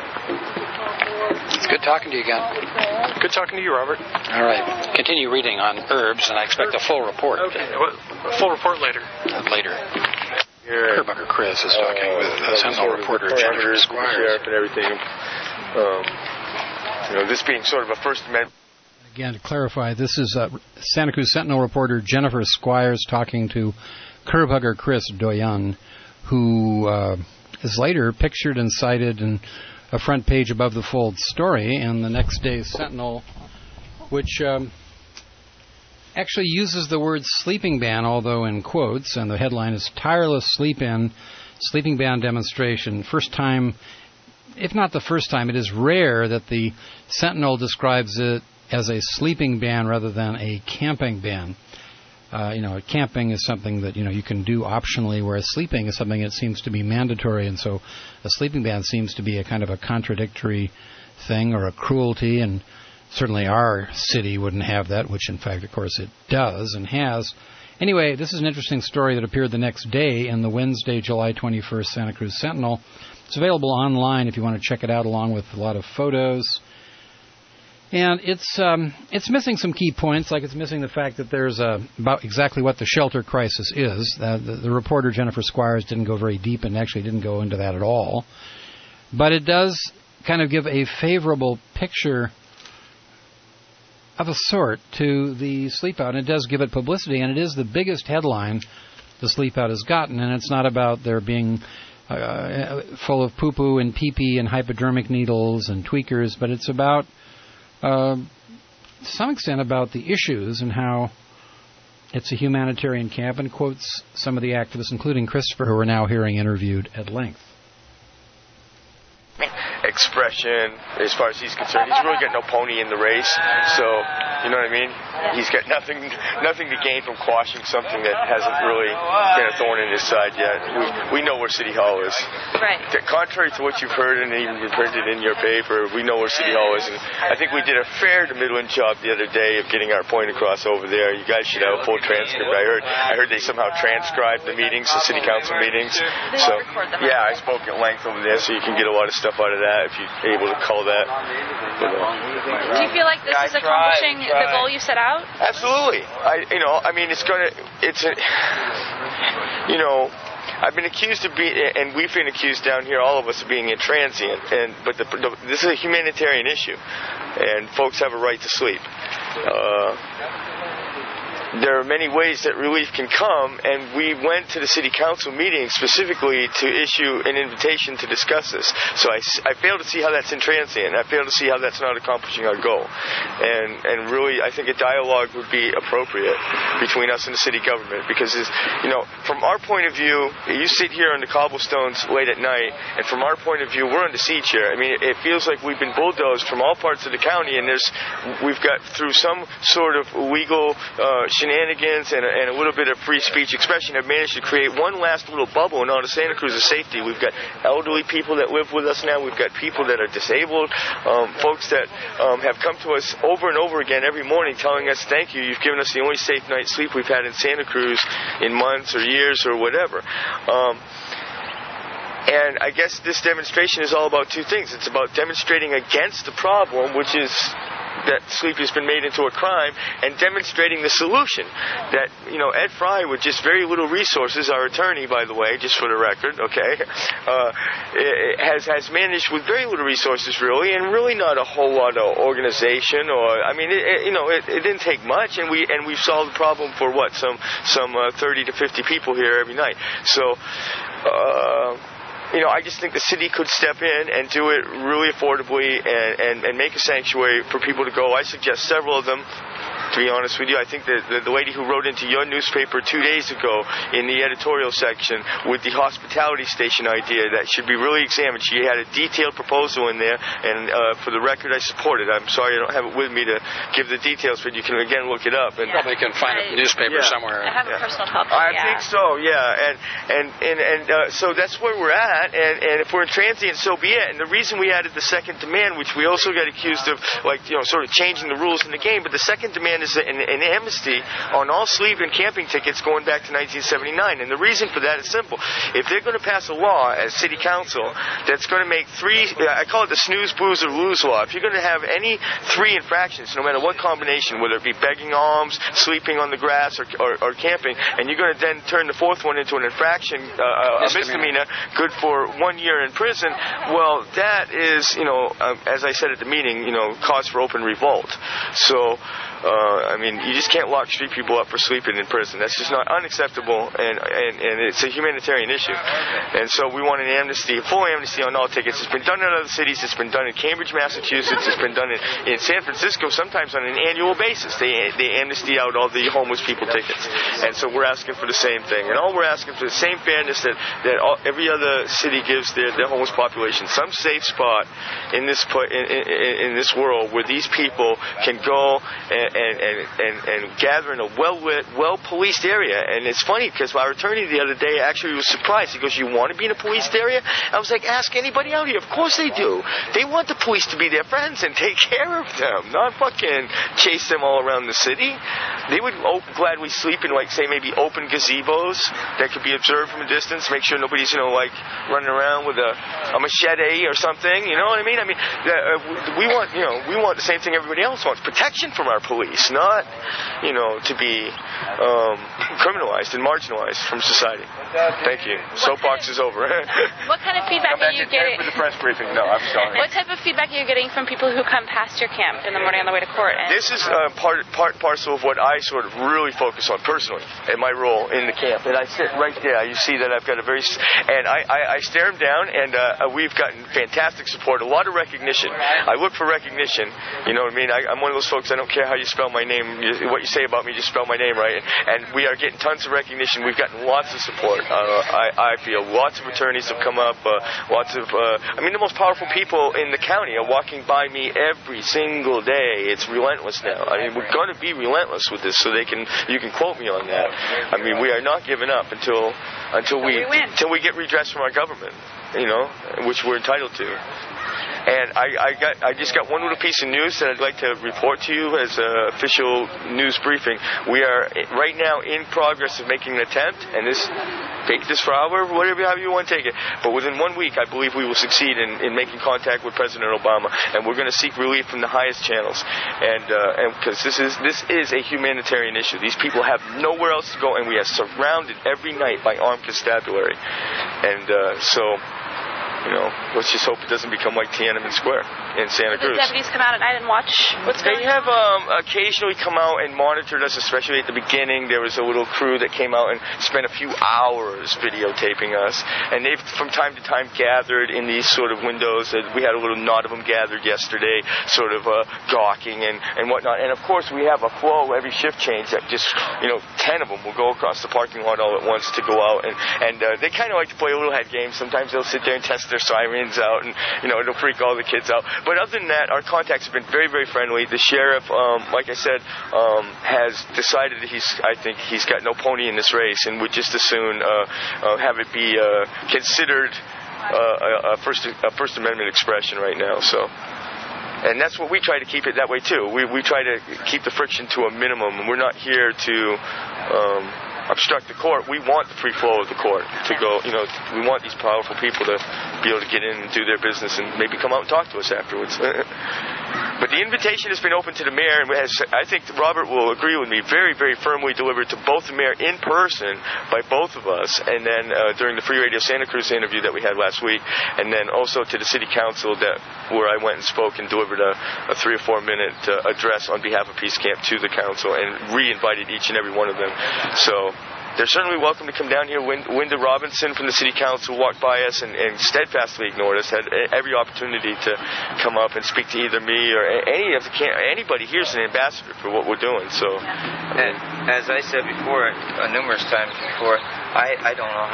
It's good talking to you again. Good talking to you, Robert. All right. Continue reading on herbs, and I expect a full report. Okay. Well, a full report later. Later. Kerbucker Chris is talking with Sentinel reporter Jennifer Squires. And everything. This being sort of a First Amendment. Again, to clarify, this is Santa Cruz Sentinel reporter Jennifer Squires talking to Kerbhugger Chris Doyon, who is later pictured and cited in a front page above the fold story in the next day's Sentinel, which actually uses the word sleeping ban, although in quotes, and the headline is Tireless Sleep-In, Sleeping Ban Demonstration. First time, if not the first time, it is rare that the Sentinel describes it as a sleeping ban rather than a camping ban. Camping is something that, you can do optionally, whereas sleeping is something that seems to be mandatory, and so a sleeping ban seems to be a kind of a contradictory thing or a cruelty, and certainly our city wouldn't have that, which in fact, of course, it does and has. Anyway, this is an interesting story that appeared the next day in the Wednesday, July 21st Santa Cruz Sentinel. It's available online if you want to check it out, along with a lot of photos. And it's missing some key points, like it's missing the fact that there's about exactly what the shelter crisis is. The reporter Jennifer Squires didn't go very deep and actually didn't go into that at all. But it does kind of give a favorable picture of a sort to the sleep out, and it does give it publicity, and it is the biggest headline the sleep out has gotten, and it's not about there being full of poo-poo and pee-pee and hypodermic needles and tweakers, but it's about to some extent about the issues and how It's a humanitarian camp, and quotes some of the activists, including Christopher, who we're now hearing interviewed at length. Expression, as far as he's concerned, he's really got no pony in the race. So, you know what I mean? He's got nothing to gain from quashing something that hasn't really been a thorn in his side yet. We know where City Hall is. Right. Contrary to what you've heard and even printed in your paper, we know where City Hall is, and I think we did a fair to middling job the other day of getting our point across over there. You guys should have a full transcript. I heard they somehow transcribed the meetings, the city council meetings. So, yeah, I spoke at length over there, so you can get a lot of stuff out of that if you're able to call that. Do you feel like this is accomplishing the goal you set out? Absolutely. I've been accused of being, and we've been accused down here, all of us, of being intransient. But this is a humanitarian issue, and folks have a right to sleep. There are many ways that relief can come, and we went to the city council meeting specifically to issue an invitation to discuss this. So I fail to see how that's intransient. I fail to see how that's not accomplishing our goal. And really, I think a dialogue would be appropriate between us and the city government, because, from our point of view, you sit here on the cobblestones late at night, and from our point of view, we're on the siege here. I mean, it feels like we've been bulldozed from all parts of the county, and we've got through some sort of legal shenanigans and a little bit of free speech expression have managed to create one last little bubble in all of Santa Cruz's safety. We've got elderly people that live with us now. We've got people that are disabled, folks that have come to us over and over again every morning telling us, thank you, you've given us the only safe night's sleep we've had in Santa Cruz in months or years or whatever. And I guess this demonstration is all about two things. It's about demonstrating against the problem, which is that sleep has been made into a crime, and demonstrating the solution. That, Ed Fry, with just very little resources, our attorney, by the way, just for the record, okay, has managed with very little resources, really, and really not a whole lot of organization, it didn't take much, and we've solved the problem for some 30 to 50 people here every night. So, I just think the city could step in and do it really affordably and make a sanctuary for people to go. I suggest several of them. To be honest with you, I think that the lady who wrote into your newspaper 2 days ago in the editorial section with the hospitality station idea, that should be really examined. She had a detailed proposal in there, and for the record, I support it. I'm sorry I don't have it with me to give the details, but you can, again, look it up. And probably can find a newspaper somewhere. I have a personal copy. I think so, yeah. And so that's where we're at, and if we're intransient, so be it. And the reason we added the second demand, which we also got accused of, sort of changing the rules in the game, but the second demand is an amnesty on all sleep and camping tickets going back to 1979. And the reason for that is simple. If they're going to pass a law as city council that's going to make I call it the snooze, booze, or lose law. If you're going to have any three infractions, no matter what combination, whether it be begging alms, sleeping on the grass, or camping, and you're going to then turn the fourth one into an infraction, a misdemeanor, good for 1 year in prison, well, that is, as I said at the meeting, cause for open revolt. So, you just can't lock street people up for sleeping in prison. That's just not unacceptable, and it's a humanitarian issue. And so we want an amnesty, a full amnesty on all tickets. It's been done in other cities. It's been done in Cambridge, Massachusetts. It's been done in San Francisco, sometimes on an annual basis. They amnesty out all the homeless people tickets. And so we're asking for the same thing. And all we're asking for the same fairness that every other city gives their homeless population, some safe spot in this world where these people can go and gather in a well-lit, well-policed area. And it's funny because our attorney the other day actually was surprised. He goes, you want to be in a policed area? I was like, ask anybody out here. Of course they do. They want the police to be their friends and take care of them, not fucking chase them all around the city. They would gladly sleep in, say, maybe open gazebos that could be observed from a distance, make sure nobody's, running around with a machete or something. You know what I mean? We want the same thing everybody else wants: protection from our police, not, to be criminalized and marginalized from society. Thank you. Soapbox is over. What kind of feedback are you getting? For the press briefing. No, I'm sorry. What type of feedback are you getting from people who come past your camp in the morning on the way to court? This is part parcel of what I sort of really focus on personally in my role in the camp. And I sit right there. You see that I've got and I stare them down, and we've gotten fantastic support, a lot of recognition. I look for recognition. You know what I mean? I'm one of those folks, I don't care how you spell my my name, what you say about me, just spell my name right. And we are getting tons of recognition. We've gotten lots of support. I feel lots of attorneys have come up. The most powerful people in the county are walking by me every single day. It's relentless now. I mean, we're going to be relentless with this, so you can quote me on that. I mean, we are not giving up until we get redress from our government, which we're entitled to. And I just got one little piece of news that I'd like to report to you as an official news briefing. We are right now in progress of making an attempt, and take this for however you want to take it. But within 1 week, I believe we will succeed in making contact with President Obama, and we're going to seek relief from the highest channels. And because this is a humanitarian issue, these people have nowhere else to go, and we are surrounded every night by armed constabulary, and let's just hope it doesn't become like Tiananmen Square in Santa Cruz. The deputies come out at night and watch what's going on? They have occasionally come out and monitored us, especially at the beginning. There was a little crew that came out and spent a few hours videotaping us. And they've, from time to time, gathered in these sort of windows. We had a little knot of them gathered yesterday, sort of gawking and whatnot. And, of course, we have a flow every shift change that just, 10 of them will go across the parking lot all at once to go out. And they kind of like to play a little head game. Sometimes they'll sit there and test their sirens out, and it'll freak all the kids out. But other than that, our contacts have been very, very friendly. The sheriff, like I said, has decided that I think he's got no pony in this race, and would just as soon have it be considered a First Amendment expression right now. So. And that's what we try to keep it that way too. We try to keep the friction to a minimum, and we're not here to obstruct the court. We want the free flow of the court to go. We want these powerful people to be able to get in and do their business and maybe come out and talk to us afterwards. But the invitation has been open to the mayor, and I think Robert will agree with me, very, very firmly delivered to both the mayor in person by both of us, and then during the Free Radio Santa Cruz interview that we had last week, and then also to the city council where I went and spoke and delivered a 3 or 4 minute address on behalf of Peace Camp to the council and re-invited each and every one of them. So they're certainly welcome to come down here. Linda Robinson from the city council walked by us and steadfastly ignored us, had every opportunity to come up and speak to either me or anybody here's an ambassador for what we're doing. So, and as I said before, numerous times before, I don't know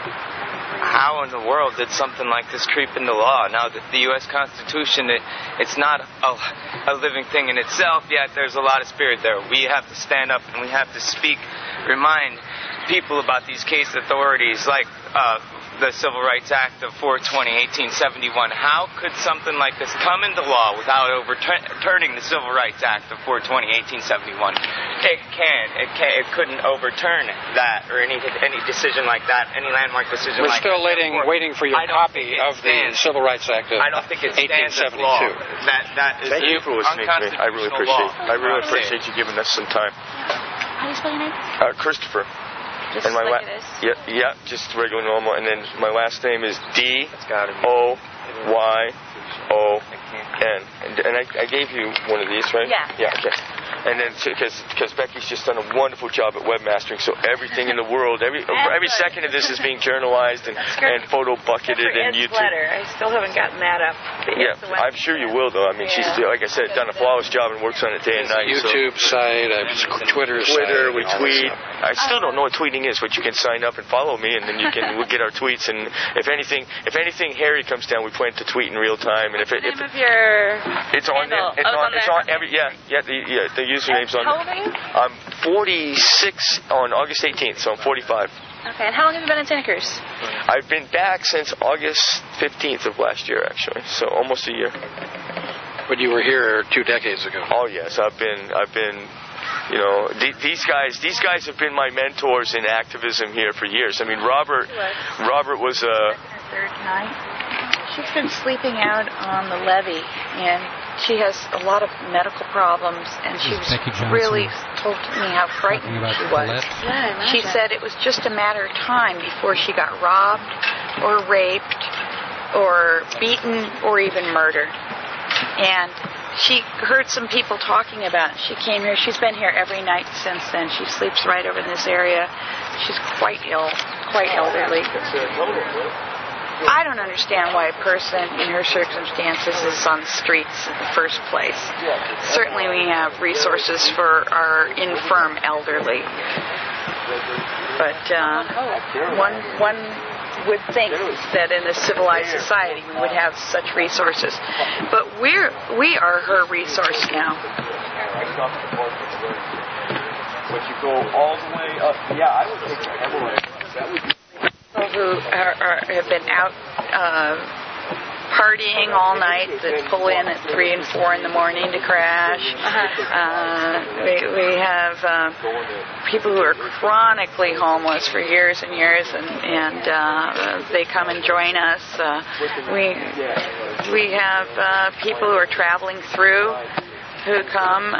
how in the world did something like this creep into law? Now, the U.S. Constitution, it's not a living thing in itself, yet there's a lot of spirit there. We have to stand up and we have to speak, remind people about these case authorities like the Civil Rights Act of 4/20/1871. How could something like this come into law without overturning the Civil Rights Act of 4/20/1871? It couldn't overturn that or any decision like that, any landmark decision like that. We're still waiting for your copy of the Civil Rights Act of 1872. I don't think it stands as law. That is Thank you for listening to me. I really appreciate you giving us some time. How do you spell your name? Christopher. Just and like it is? Yeah, just regular normal. And then my last name is DOYON. And I gave you one of these, right? Yeah. Okay. And then, because Becky's just done a wonderful job at webmastering, so everything in the world, every second of this is being journalized and photo bucketed in YouTube. Letter. I still haven't gotten that up. Yeah, I'm sure you will, though. I mean, she's, like I said, done a flawless job and works on it day and night. YouTube site, Twitter site. We tweet. I still don't know what tweeting is, but you can sign up and follow me, and then we'll get our tweets. And if anything Harry comes down, we plan to tweet in real time. And if the name of your it's on there. It's on every the username's on. How old are you? I'm 46 on August 18th, so I'm 45. Okay, and how long have you been in Santa Cruz? I've been back since August 15th of last year, actually, so almost a year. But you were here 2 decades ago. Oh yes, I've been. These guys have been my mentors in activism here for years. I mean, Robert was third night. She's been sleeping out on the levee, and she has a lot of medical problems, and she was really told me how frightened she was. She said it was just a matter of time before she got robbed or raped or beaten or even murdered. And she heard some people talking about it. She came here. She's been here every night since then. She sleeps right over in this area. She's quite ill, quite elderly. I don't understand why a person in her circumstances is on the streets in the first place. Certainly we have resources for our infirm elderly. But one would think that in a civilized society we would have such resources. But we are her resource now. But you go all the way up. Yeah, I would take that everywhere. People who have been out partying all night that pull in at 3 and 4 in the morning to crash. We have people who are chronically homeless for years and years, and they come and join us. We have people who are traveling through who come.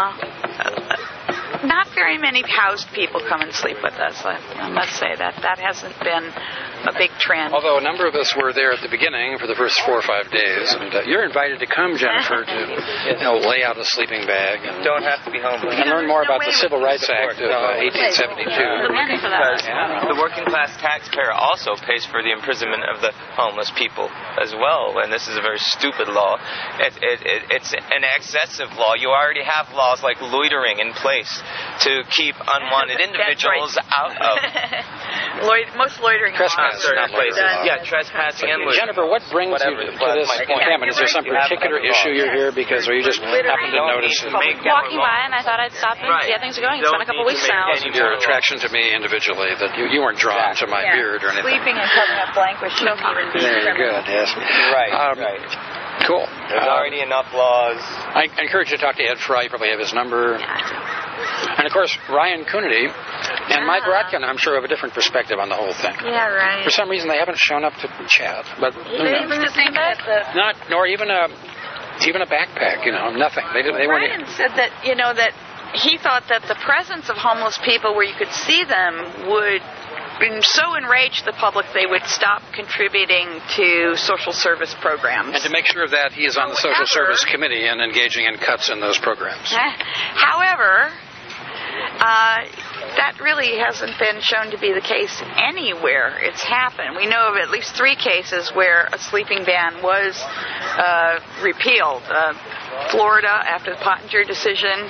Not very many housed people come and sleep with us. I must say that hasn't been a big trend. Although a number of us were there at the beginning for the first 4 or 5 days, and you're invited to come, Jennifer, to lay out a sleeping bag and don't have to be homeless and learn more about the Civil Rights Act of 1872. Because the working class taxpayer also pays for the imprisonment of the homeless people as well, and this is a very stupid law. It's an excessive law. You already have laws like loitering in place to keep unwanted individuals out of. Most loitering trespassing, trespassing and loitering. Jennifer, what brings you to this point? Is there some particular issue you're here because, or you just happen to notice it? Walking by, and I thought I'd stop in and see how things are going. It's been a couple weeks now. Your attraction to me individually, that you weren't drawn to my beard or anything. Sleeping and covering up blankets shouldn't even be Very good, yes. Right. Cool. There's already enough laws. I encourage you to talk to Ed Fry. You probably have his number. And, of course, Ryan Coonerty and Mike Rotkin, I'm sure, have a different perspective on the whole thing. Yeah, right. For some reason, they haven't shown up to chat. But nor even a backpack, nothing. They weren't. Ryan said that, that he thought that the presence of homeless people where you could see them would so enrage the public they would stop contributing to social service programs. And to make sure that he is on the social service committee and engaging in cuts in those programs. However, that really hasn't been shown to be the case anywhere it's happened. We know of at least 3 cases where a sleeping ban was repealed. Florida, after the Pottinger decision,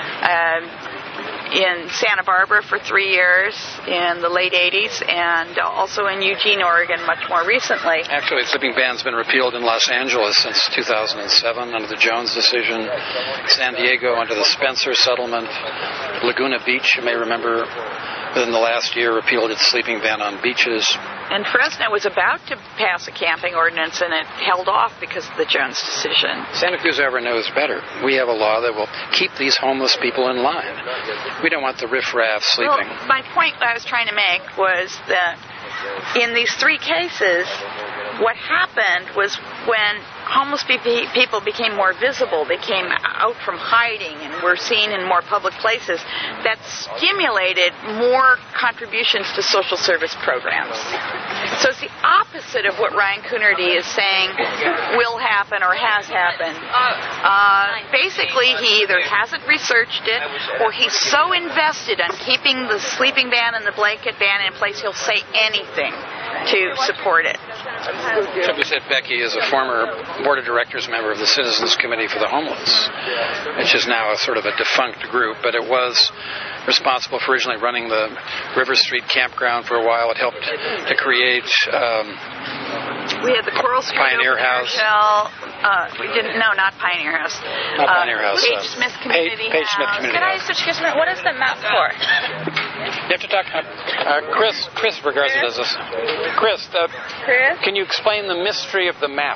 in Santa Barbara for 3 years in the late 80s, and also in Eugene, Oregon, much more recently. Actually, the sleeping ban's been repealed in Los Angeles since 2007 under the Jones decision, San Diego under the Spencer settlement, Laguna Beach, you may remember, within the last year repealed its sleeping ban on beaches. And Fresno was about to pass a camping ordinance, and it held off because of the Jones decision. Santa Cruz ever knows better. We have a law that will keep these homeless people in line. We don't want the riffraff sleeping. Well, my point I was trying to make was that in these 3 cases, what happened was when homeless people became more visible, they came out from hiding and were seen in more public places, that stimulated more contributions to social service programs. So it's the opposite of what Ryan Coonerty is saying will happen or has happened. Basically, he either hasn't researched it or he's so invested on keeping the sleeping ban and the blanket ban in place, he'll say anything to support it. Simply said, Becky is a former board of directors member of the Citizens Committee for the Homeless, which is now a sort of a defunct group, but it was responsible for originally running the River Street campground for a while. It helped to create we had the Coral Street Pioneer House. We didn't. No, not Pioneer House. Not Pioneer House. Page Smith Community Page Smith House. Community Can I switch gears a minute? What is the map for? You have to talk. Chris Vergarza does this. Chris, can you explain the mystery of the map?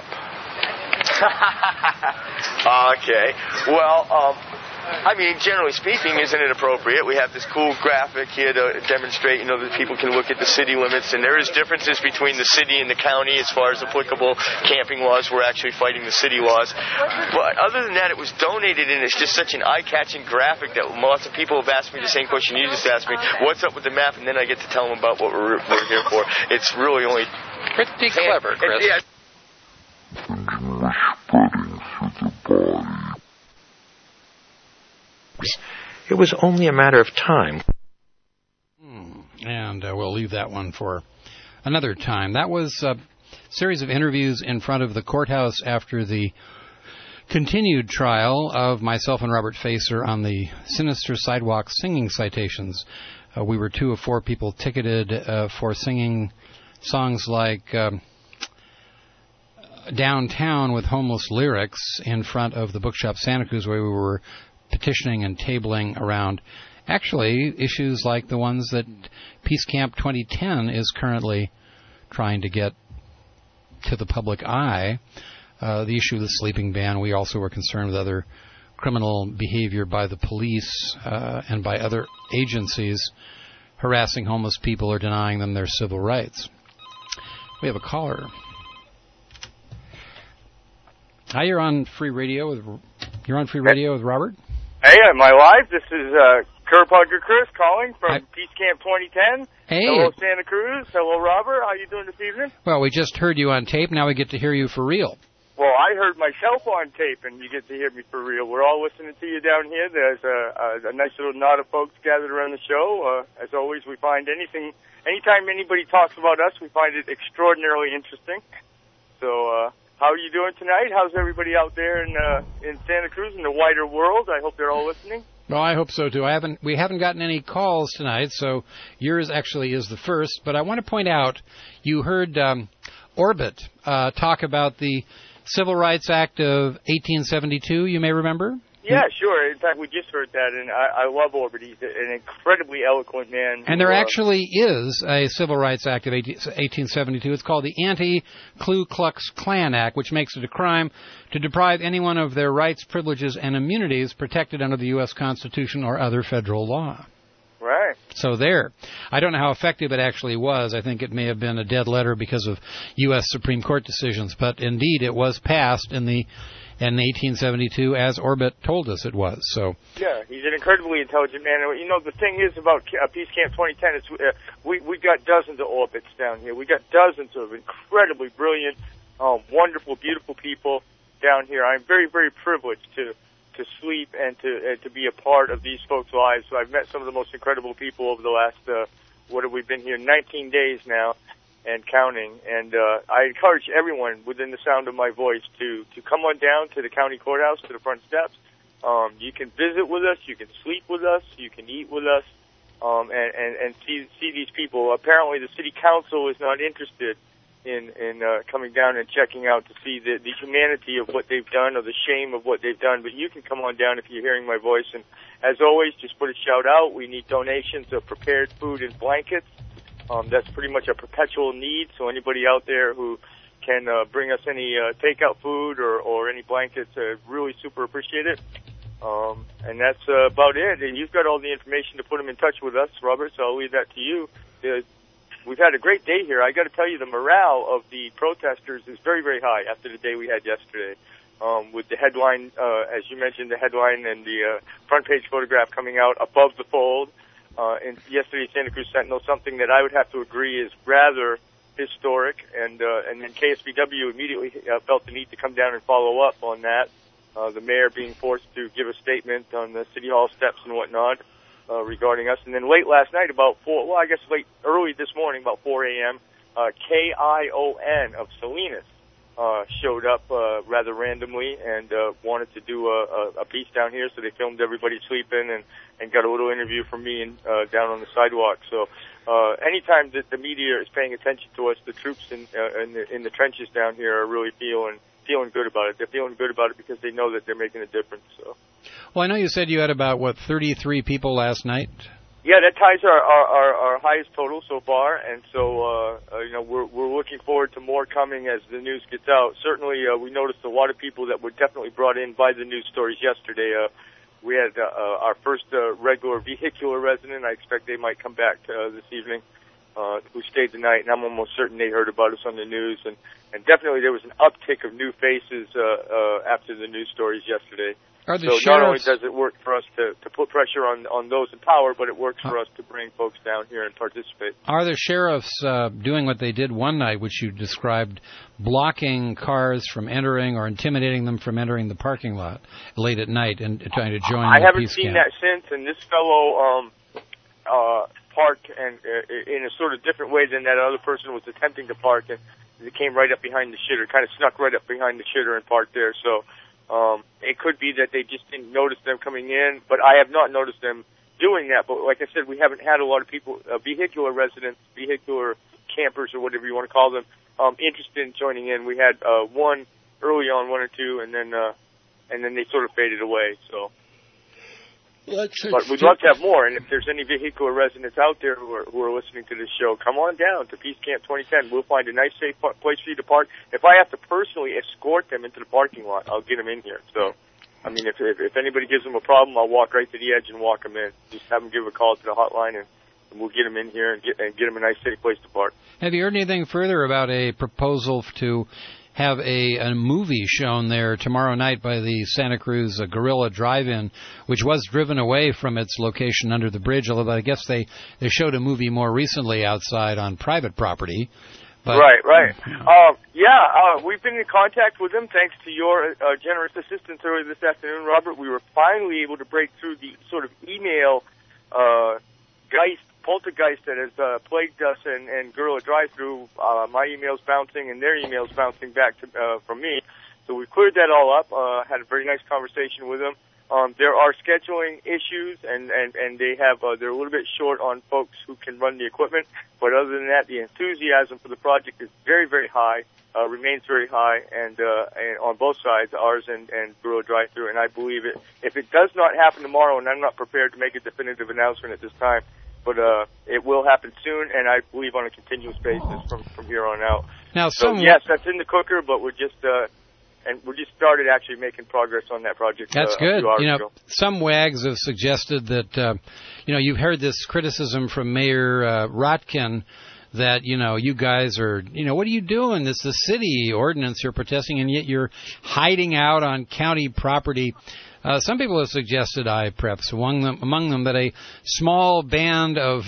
Okay. Well, generally speaking, isn't it appropriate? We have this cool graphic here to demonstrate, that people can look at the city limits, and there is differences between the city and the county as far as applicable camping laws. We're actually fighting the city laws. But other than that, it was donated, and it's just such an eye-catching graphic that lots of people have asked me the same question you just asked me. What's up with the map? And then I get to tell them about what we're here for. It's really only... Pretty clever, Chris. Yeah. It was only a matter of time. And we'll leave that one for another time. That was series of interviews in front of the courthouse after the continued trial of myself and Robert Facer on the sinister sidewalk singing citations. We were 2 of 4 people ticketed for singing songs like Downtown with homeless lyrics in front of the bookshop Santa Cruz, where we were petitioning and tabling around actually issues like the ones that Peace Camp 2010 is currently trying to get to the public eye. The issue of the sleeping ban. We also were concerned with other criminal behavior by the police and by other agencies harassing homeless people or denying them their civil rights. We have a caller. Hi, you're on Free Radio with Robert. Hey, am I live? This is Curb Hugger Chris calling from Peace Camp 2010. Hey. Hello, Santa Cruz. Hello, Robert. How you doing this evening? Well, we just heard you on tape. Now we get to hear you for real. Well, I heard myself on tape, and you get to hear me for real. We're all listening to you down here. There's a nice little knot of folks gathered around the show. As always, we find anytime anybody talks about us, we find it extraordinarily interesting. So, how are you doing tonight? How's everybody out there in Santa Cruz and the wider world? I hope they're all listening. Well, I hope so, too. We haven't gotten any calls tonight, so yours actually is the first. But I want to point out, you heard Orbit talk about the Civil Rights Act of 1872, you may remember? Yeah, sure. In fact, we just heard that, and I love Orbit. He's an incredibly eloquent man. And there actually is a Civil Rights Act of 1872. It's called the Anti-Ku Klux Klan Act, which makes it a crime to deprive anyone of their rights, privileges, and immunities protected under the U.S. Constitution or other federal law. Right. So there. I don't know how effective it actually was. I think it may have been a dead letter because of U.S. Supreme Court decisions. But indeed, it was passed in 1872, as Orbit told us it was. So yeah, he's an incredibly intelligent man. You know, the thing is about Peace Camp 2010 is we got dozens of Orbits down here. We got dozens of incredibly brilliant, wonderful, beautiful people down here. I'm very, very privileged to sleep and to be a part of these folks' lives. So I've met some of the most incredible people over the last, what have we been here, 19 days now and counting. And I encourage everyone within the sound of my voice to come on down to the county courthouse, to the front steps. You can visit with us, you can sleep with us, you can eat with us, and see these people. Apparently the city council is not interested in coming down and checking out to see the humanity of what they've done or the shame of what they've done. But you can come on down if you're hearing my voice. And as always, just put a shout out. We need donations of prepared food and blankets. That's pretty much a perpetual need. So anybody out there who can bring us any takeout food or any blankets, really super appreciate it. And that's about it. And you've got all the information to put them in touch with us, Robert, so I'll leave that to you. We've had a great day here. I got to tell you, the morale of the protesters is very, very high after the day we had yesterday. With the headline, as you mentioned, the headline and the front page photograph coming out above the fold. In yesterday's Santa Cruz Sentinel, something that I would have to agree is rather historic. And then KSBW immediately felt the need to come down and follow up on that. The mayor being forced to give a statement on the City Hall steps and whatnot. Regarding us. And then late last night, early this morning, about 4 a.m., KION of Salinas showed up rather randomly and wanted to do a piece down here, so they filmed everybody sleeping and got a little interview from me down on the sidewalk. So anytime that the media is paying attention to us, the troops in the trenches down here are really feeling good about it. They're feeling good about it because they know that they're making a difference. So. Well, I know you said you had about, 33 people last night? Yeah, that ties our highest total so far, and so, we're looking forward to more coming as the news gets out. Certainly, we noticed a lot of people that were definitely brought in by the news stories yesterday. We had our first regular vehicular resident. I expect they might come back this evening, who stayed the night, and I'm almost certain they heard about us on the news, and definitely there was an uptick of new faces after the news stories yesterday. Are the so sheriffs... not only does it work for us to put pressure on those in power, but it works for us to bring folks down here and participate. Are the sheriffs doing what they did one night, which you described, blocking cars from entering or intimidating them from entering the parking lot late at night and trying to join the peace camp? I haven't seen that since, and this fellow... park and in a sort of different way than that other person was attempting to park, and they came right up behind the shitter, kind of snuck right up behind the shitter and parked there. So it could be that they just didn't notice them coming in, but I have not noticed them doing that. But like I said, we haven't had a lot of people, vehicular residents, vehicular campers, or whatever you want to call them, interested in joining in. We had one early on, one or two, and then they sort of faded away. So. But we'd love to have more, and if there's any vehicular residents out there who are listening to this show, come on down to Peace Camp 2010. We'll find a nice, safe place for you to park. If I have to personally escort them into the parking lot, I'll get them in here. So, I mean, if anybody gives them a problem, I'll walk right to the edge and walk them in. Just have them give a call to the hotline, and we'll get them in here and get them a nice, safe place to park. Have you heard anything further about a proposal to have a movie shown there tomorrow night by the Santa Cruz Guerrilla Drive-In, which was driven away from its location under the bridge, although I guess they showed a movie more recently outside on private property. But, right. We've been in contact with them thanks to your generous assistance earlier this afternoon, Robert. We were finally able to break through the sort of email poltergeist that has plagued us and Guerrilla Drive-Thru. My emails bouncing and their emails bouncing back from me. So we cleared that all up, had a very nice conversation with them. There are scheduling issues, and they're a little bit short on folks who can run the equipment. But other than that, the enthusiasm for the project is very, very high, remains very high, and on both sides, ours and Guerrilla Drive-Thru. And I believe if it does not happen tomorrow, and I'm not prepared to make a definitive announcement at this time, but it will happen soon, and I believe on a continuous basis from here on out. Now, yes, that's in the cooker, but we're just started actually making progress on that project. That's good. Some wags have suggested that you've heard this criticism from Mayor Rotkin that you guys are what are you doing? This is the city ordinance you're protesting, and yet you're hiding out on county property. Some people have suggested, perhaps among them, that a small band of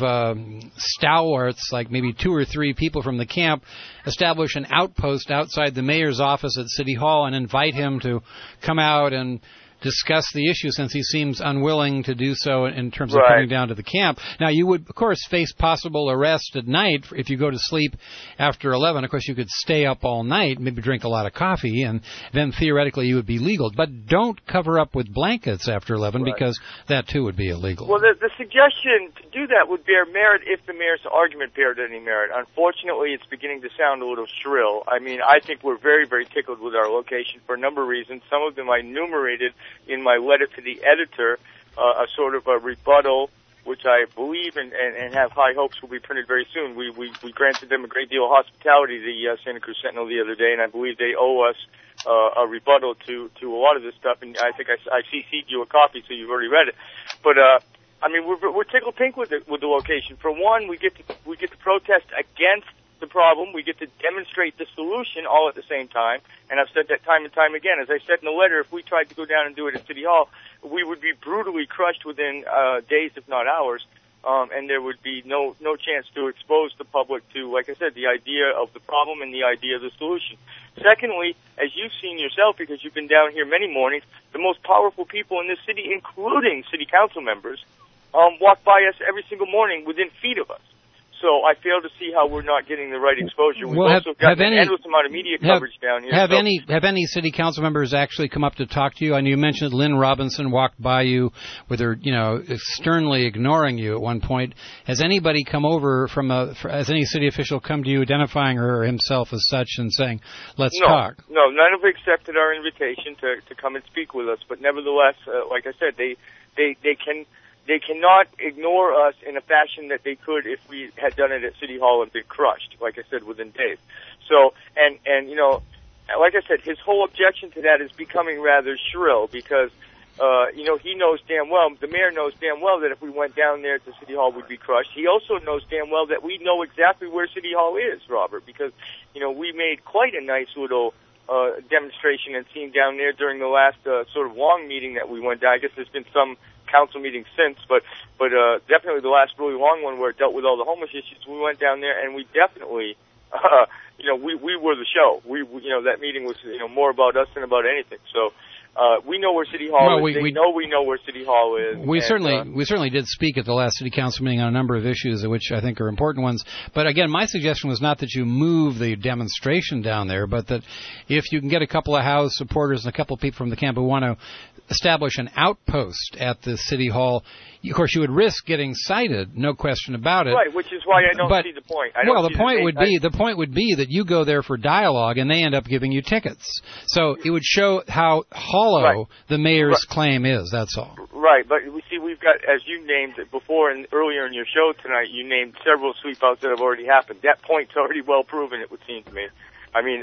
stalwarts, like maybe 2 or 3 people from the camp, establish an outpost outside the mayor's office at City Hall and invite him to come out and discuss the issue, since he seems unwilling to do so in terms of coming down to the camp. Now, you would, of course, face possible arrest at night if you go to sleep after 11. Of course, you could stay up all night, maybe drink a lot of coffee, and then theoretically you would be legal. But don't cover up with blankets after 11, because that, too, would be illegal. Well, the suggestion to do that would bear merit if the mayor's argument bared any merit. Unfortunately, it's beginning to sound a little shrill. I mean, I think we're very, very tickled with our location for a number of reasons. Some of them I enumerated in my letter to the editor, a sort of a rebuttal, which I believe and have high hopes will be printed very soon. We granted them a great deal of hospitality, the Santa Cruz Sentinel, the other day, and I believe they owe us a rebuttal to a lot of this stuff. And I think I CC'd you a copy, so you've already read it. But I mean, we're tickled pink with the location. For one, we get to protest against the problem. We get to demonstrate the solution all at the same time. And I've said that time and time again. As I said in the letter, if we tried to go down and do it at City Hall, we would be brutally crushed within days, if not hours. And there would be no chance to expose the public to, like I said, the idea of the problem and the idea of the solution. Secondly, as you've seen yourself, because you've been down here many mornings, the most powerful people in this city, including city council members, walk by us every single morning within feet of us. So I fail to see how we're not getting the right exposure. We've also got an endless amount of media coverage down here. Have any city council members actually come up to talk to you? I know you mentioned Lynn Robinson walked by you with her, sternly ignoring you at one point. Has anybody come over has any city official come to you identifying her or himself as such and saying, let's talk? No, none have accepted our invitation to come and speak with us. But nevertheless, like I said, they cannot ignore us in a fashion that they could if we had done it at City Hall and been crushed, like I said, within days. So, and like I said, his whole objection to that is becoming rather shrill because, he knows damn well, the mayor knows damn well that if we went down there to City Hall, we'd be crushed. He also knows damn well that we know exactly where City Hall is, Robert, because, we made quite a nice little demonstration and scene down there during the last sort of long meeting that we went down. I guess there's been some council meetings since, but definitely the last really long one where it dealt with all the homeless issues. We went down there and we definitely, we were the show. That meeting was more about us than about anything. So We know where City Hall is. We know where City Hall is. We certainly did speak at the last City Council meeting on a number of issues, which I think are important ones. But again, my suggestion was not that you move the demonstration down there, but that if you can get a couple of House supporters and a couple of people from the camp who want to establish an outpost at the City Hall, of course, you would risk getting cited, no question about it. Right, which is why I don't see the point. The point would be that you go there for dialogue, and they end up giving you tickets. So it would show how hollow the mayor's claim is. That's all. Right, but we see we've got, as you named it before and earlier in your show tonight, you named several sweep outs that have already happened. That point's already well proven, it would seem to me. I mean,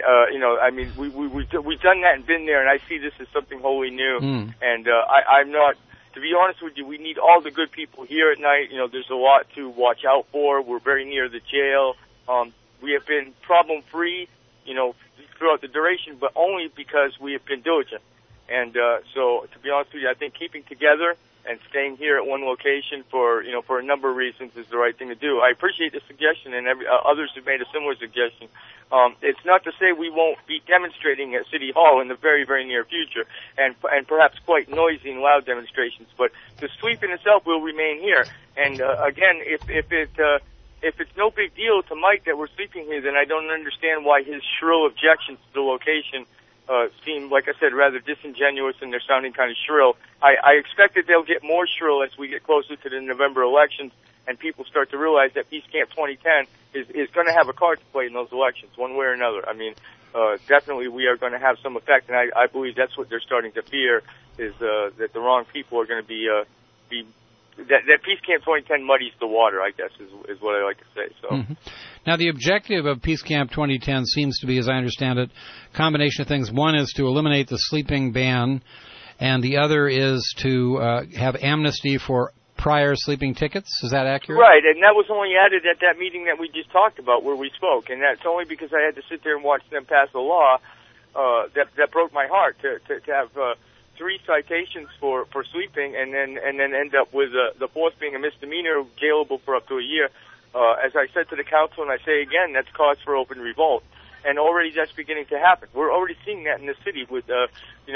we've done that and been there, and I see this as something wholly new. And I'm not, to be honest with you, we need all the good people here at night. You know, there's a lot to watch out for. We're very near the jail. We have been problem-free, throughout the duration, but only because we have been diligent. And so, to be honest with you, I think keeping together and staying here at one location for a number of reasons is the right thing to do. I appreciate the suggestion, and others have made a similar suggestion. It's not to say we won't be demonstrating at City Hall in the very, very near future, and perhaps quite noisy and loud demonstrations. But the sweep in itself will remain here. And again, if it's no big deal to Mike that we're sleeping here, then I don't understand why his shrill objections to the location seem, like I said, rather disingenuous, and they're sounding kind of shrill. I expect that they'll get more shrill as we get closer to the November elections and people start to realize that Peace Camp 2010 is going to have a card to play in those elections, one way or another. I mean, definitely we are going to have some effect, and I believe that's what they're starting to fear, is that the wrong people are going to be that Peace Camp 2010 muddies the water, I guess, is what I like to say. So. Mm-hmm. Now, the objective of Peace Camp 2010 seems to be, as I understand it, a combination of things. One is to eliminate the sleeping ban, and the other is to have amnesty for prior sleeping tickets. Is that accurate? Right, and that was only added at that meeting that we just talked about where we spoke, and that's only because I had to sit there and watch them pass a law that broke my heart to have 3 citations for sleeping and then end up with the fourth being a misdemeanor, jailable for up to a year. As I said to the council, and I say again, that's cause for open revolt. And already that's beginning to happen. We're already seeing that in the city with the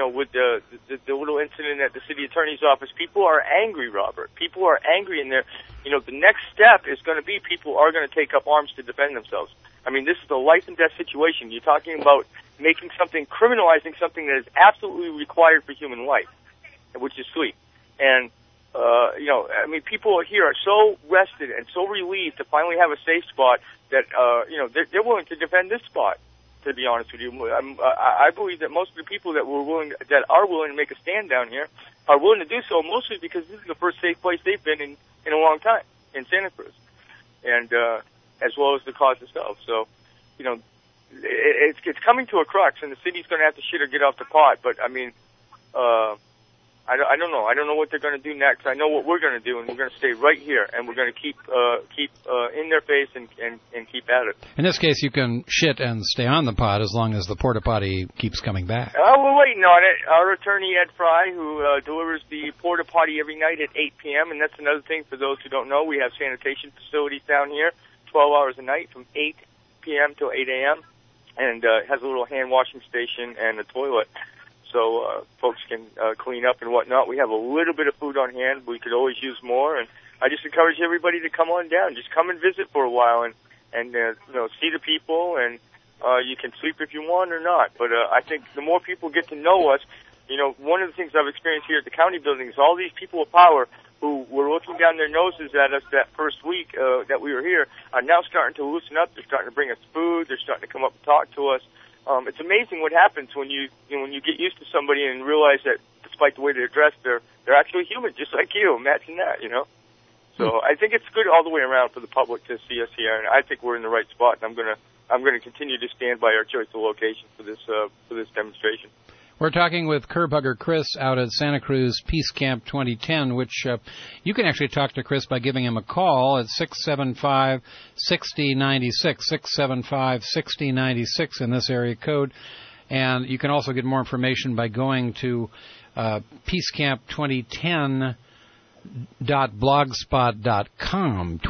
little incident at the city attorney's office. People are angry, Robert. People are angry, and the next step is going to be people are going to take up arms to defend themselves. I mean, this is a life and death situation. You're talking about criminalizing something that is absolutely required for human life, which is sleep. And people here are so rested and so relieved to finally have a safe spot that, they're willing to defend this spot, to be honest with you. I believe that most of the people that are willing to make a stand down here are willing to do so mostly because this is the first safe place they've been in a long time, in Santa Cruz. And, as well as the cause itself. So, it's coming to a crux, and the city's going to have to shit or get off the pot. But, I mean, I don't know. I don't know what they're going to do next. I know what we're going to do, and we're going to stay right here, and we're going to keep in their face and keep at it. In this case, you can shit and stay on the pot as long as the porta potty keeps coming back. We're waiting on it. Our attorney, Ed Fry, who delivers the porta potty every night at 8 p.m., and that's another thing for those who don't know. We have sanitation facilities down here, 12 hours a night from 8 p.m. till 8 a.m., and has a little hand washing station and a toilet. So folks can clean up and whatnot. We have a little bit of food on hand. We could always use more, and I just encourage everybody to come on down. Just come and visit for a while and see the people, and you can sleep if you want or not. But I think the more people get to know us, one of the things I've experienced here at the county building is all these people of power who were looking down their noses at us that first week that we were here are now starting to loosen up. They're starting to bring us food. They're starting to come up and talk to us. It's amazing what happens when you get used to somebody and realize that despite the way they're dressed, they're actually human, just like you. Imagine that, So I think it's good all the way around for the public to see us here, and I think we're in the right spot. And I'm gonna continue to stand by our choice of location for this demonstration. We're talking with curb hugger Chris out at Santa Cruz Peace Camp 2010, which you can actually talk to Chris by giving him a call at 675-6096, 675-6096 in this area code. And you can also get more information by going to peacecamp2010.com. peacecamp2010.blogspot.com.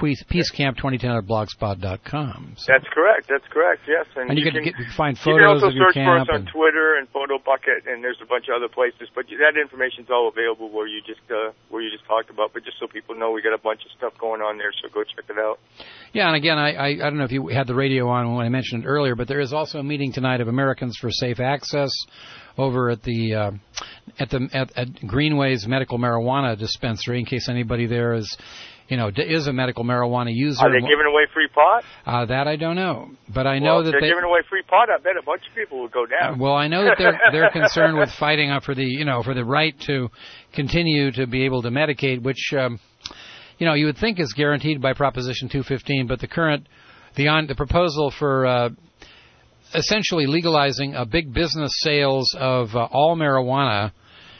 Peacecamp2010.blogspot.com. So. That's correct, yes. And you can find photos of your camp. You can also search for us on Twitter and PhotoBucket, and there's a bunch of other places. But that information's all available where you just talked about. But just so people know, we got a bunch of stuff going on there, so go check it out. Yeah, and again, I don't know if you had the radio on when I mentioned it earlier, but there is also a meeting tonight of Americans for Safe Access over at the at Greenway's medical marijuana dispensary. In case anybody there is a medical marijuana user. Are they giving away free pot? That I don't know, but I know that they're giving away free pot. I bet a bunch of people would go down. Well, I know that they're concerned with fighting up for the right to continue to be able to medicate, which you would think is guaranteed by Proposition 215, but the proposal for essentially legalizing a big business sales of all marijuana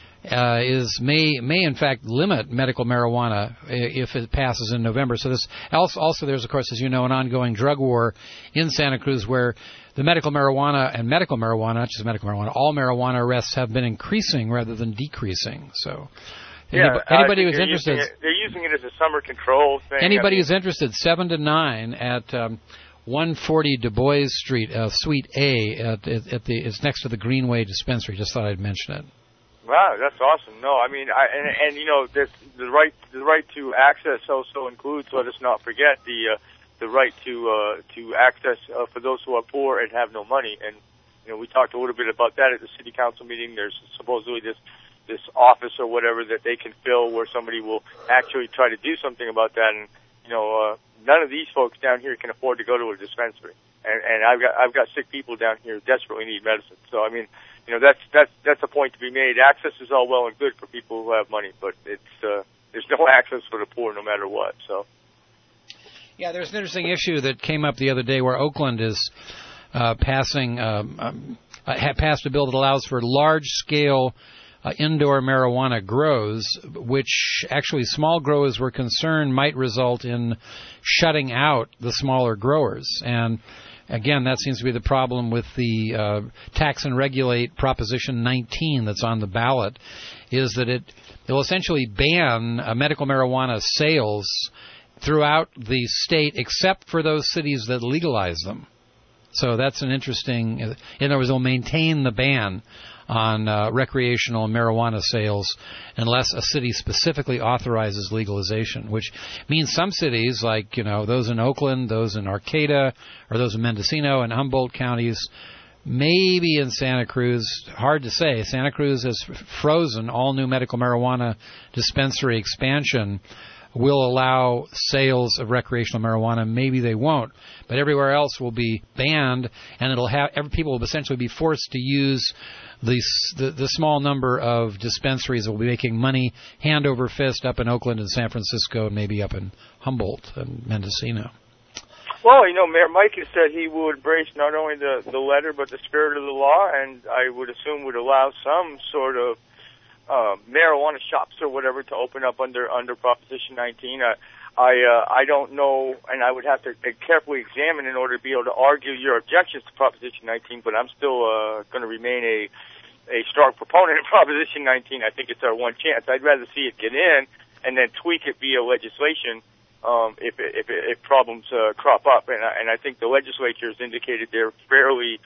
may in fact limit medical marijuana if it passes in November. So this also there's of course, as you know, an ongoing drug war in Santa Cruz where the medical marijuana, not just medical marijuana, all marijuana arrests have been increasing rather than decreasing. So anybody who's interested, they're using it as a summer control thing. Anybody who's interested, 7 to 9 at 140 Du Bois Street, Suite A. It's next to the Greenway Dispensary. Just thought I'd mention it. Wow, that's awesome. No, I mean, the right to access also includes. Let us not forget the right to access for those who are poor and have no money. And we talked a little bit about that at the city council meeting. There's supposedly this office or whatever that they can fill where somebody will actually try to do something about that. And none of these folks down here can afford to go to a dispensary, and I've got sick people down here who desperately need medicine. So I mean, that's a point to be made. Access is all well and good for people who have money, but there's no access for the poor no matter what. So yeah, there's an interesting issue that came up the other day where Oakland is passed a bill that allows for large-scale indoor marijuana grows, which actually small growers were concerned might result in shutting out the smaller growers. And again, that seems to be the problem with the Tax and Regulate Proposition 19 that's on the ballot, is that it will essentially ban medical marijuana sales throughout the state except for those cities that legalize them. So that's an interesting, in other words, they'll maintain the ban on recreational marijuana sales unless a city specifically authorizes legalization, which means some cities, like those in Oakland, those in Arcata, or those in Mendocino and Humboldt counties, maybe in Santa Cruz, hard to say. Santa Cruz has frozen all new medical marijuana dispensary expansion. Will allow sales of recreational marijuana. Maybe they won't, but everywhere else will be banned, and people will essentially be forced to use the small number of dispensaries that will be making money hand over fist up in Oakland and San Francisco, and maybe up in Humboldt and Mendocino. Well, Mayor Mike has said he would embrace not only the letter but the spirit of the law, and I would assume would allow some sort of marijuana shops or whatever to open up under Proposition 19. I don't know, and I would have to carefully examine in order to be able to argue your objections to Proposition 19, but I'm still going to remain a strong proponent of Proposition 19. I think it's our one chance. I'd rather see it get in and then tweak it via legislation if problems crop up. And I think the legislature has indicated they're fairly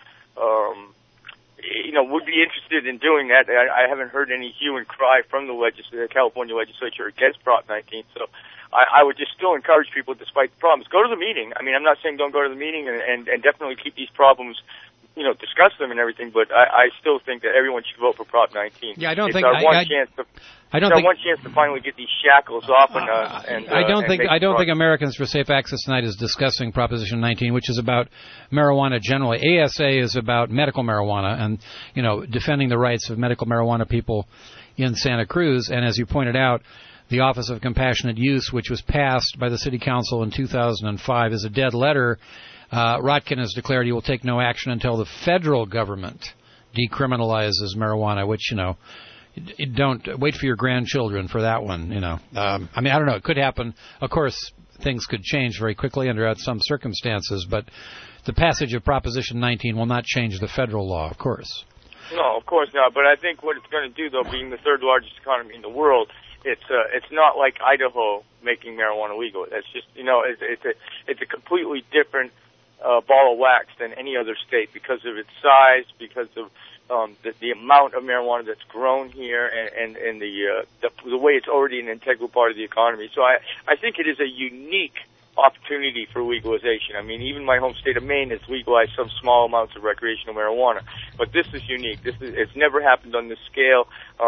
would be interested in doing that. I haven't heard any hue and cry from the California legislature against Prop 19. So I would just still encourage people, despite the problems, go to the meeting. I mean, I'm not saying don't go to the meeting and definitely keep these problems, discuss them and everything, but I still think that everyone should vote for Prop 19. Yeah, I don't it's think... our one chance to finally get these shackles off. I don't think Americans for Safe Access tonight is discussing Proposition 19, which is about marijuana generally. ASA is about medical marijuana and, defending the rights of medical marijuana people in Santa Cruz. And as you pointed out, the Office of Compassionate Use, which was passed by the City Council in 2005, is a dead letter. Rotkin has declared he will take no action until the federal government decriminalizes marijuana, which, don't wait for your grandchildren for that one, I don't know. It could happen. Of course, things could change very quickly under some circumstances, but the passage of Proposition 19 will not change the federal law, of course. No, of course not. But I think what it's going to do, though, being the third largest economy in the world, It's not like Idaho making marijuana legal. It's just, it's a completely different ball of wax than any other state because of its size, because of the amount of marijuana that's grown here, and the way it's already an integral part of the economy. So I think it is a unique opportunity for legalization. I mean, even my home state of Maine has legalized some small amounts of recreational marijuana, but this is unique. It's never happened on this scale.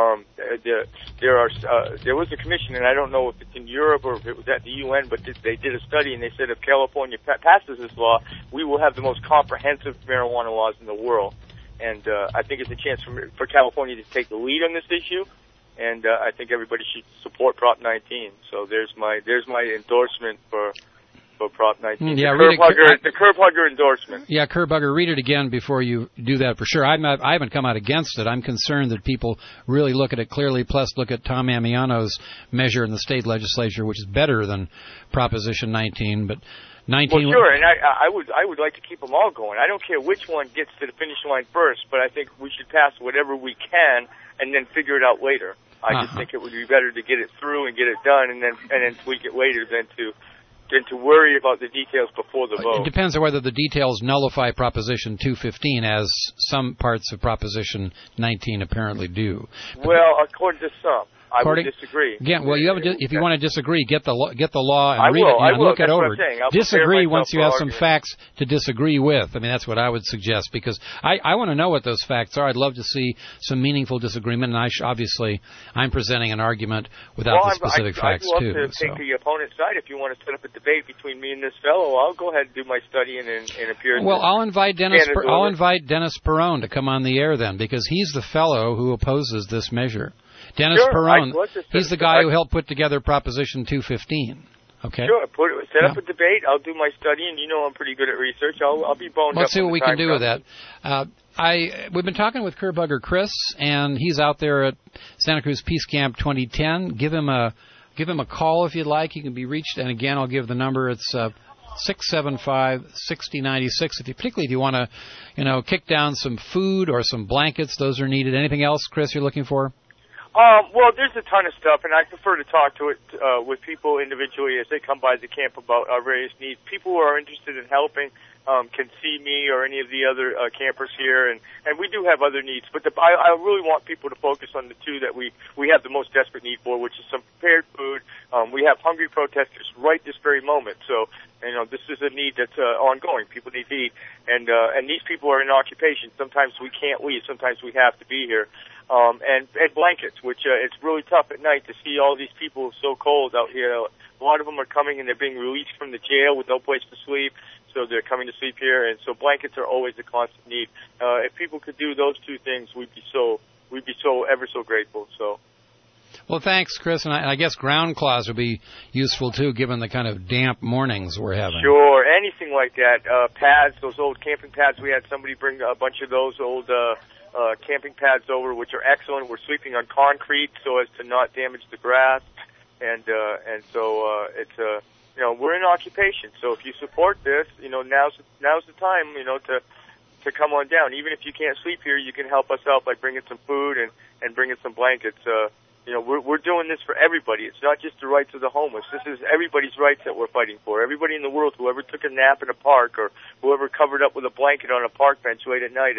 There was a commission, and I don't know if it's in Europe or if it was at the UN, but they did a study, and they said if California passes this law, we will have the most comprehensive marijuana laws in the world. And I think it's a chance for California to take the lead on this issue. And I think everybody should support Prop 19. So there's my endorsement for Prop 19. Yeah, the curb hugger endorsement. Yeah, curb hugger. Read it again before you do that for sure. I haven't come out against it. I'm concerned that people really look at it clearly, plus look at Tom Amiano's measure in the state legislature, which is better than Proposition 19. But 19. Well, sure, and I would like to keep them all going. I don't care which one gets to the finish line first, but I think we should pass whatever we can and then figure it out later. I just think it would be better to get it through and get it done, and then tweak it later than to worry about the details before the vote. It depends on whether the details nullify Proposition 215, as some parts of Proposition 19 apparently do. Well, according to some. I would disagree. Again, well, if you want to disagree, get the law and read it and look it over. Disagree once you have some facts to disagree with. I mean, that's what I would suggest, because I want to know what those facts are. I'd love to see some meaningful disagreement, and obviously I'm presenting an argument without the specific facts, too. I'd love to take the opponent's side. If you want to set up a debate between me and this fellow, I'll go ahead and do my studying and appear. Well, I'll invite Dennis Perrone to come on the air then, because he's the fellow who opposes this measure. Dennis Perrone, he's the guy who helped put together Proposition 215. Okay. Sure. Set up a debate. I'll do my studying. I'm pretty good at research. I'll be boned up. Let's see what we can do with that. We've been talking with curb hugger Chris, and he's out there at Santa Cruz Peace Camp 2010. Give him a call if you'd like. He can be reached, and again, I'll give the number. It's 675-6096. Particularly if you want to, kick down some food or some blankets, those are needed. Anything else, Chris, you're looking for? Well, there's a ton of stuff, and I prefer to talk to it with people individually as they come by the camp about our various needs. People who are interested in helping can see me or any of the other campers here, and we do have other needs. But I really want people to focus on the two that we have the most desperate need for, which is some prepared food. We have hungry protesters right this very moment, so this is a need that's ongoing. People need to eat, and these people are in occupation. Sometimes we can't leave. Sometimes we have to be here. And blankets, which it's really tough at night to see all these people so cold out here. A lot of them are coming and they're being released from the jail with no place to sleep, so they're coming to sleep here. And so blankets are always a constant need. If people could do those two things, we'd be so ever so grateful. So. Well, thanks, Chris, and I guess ground cloths would be useful too, given the kind of damp mornings we're having. Sure, anything like that. Pads, those old camping pads. We had somebody bring a bunch of those old camping pads over, which are excellent. We're sleeping on concrete so as to not damage the grass, and so it's we're in occupation. So if you support this, now's the time, to come on down. Even if you can't sleep here, you can help us out by bringing some food and bringing some blankets. We're doing this for everybody. It's not just the rights of the homeless. This is everybody's rights that we're fighting for. Everybody in the world, whoever took a nap in a park or whoever covered up with a blanket on a park bench late at night,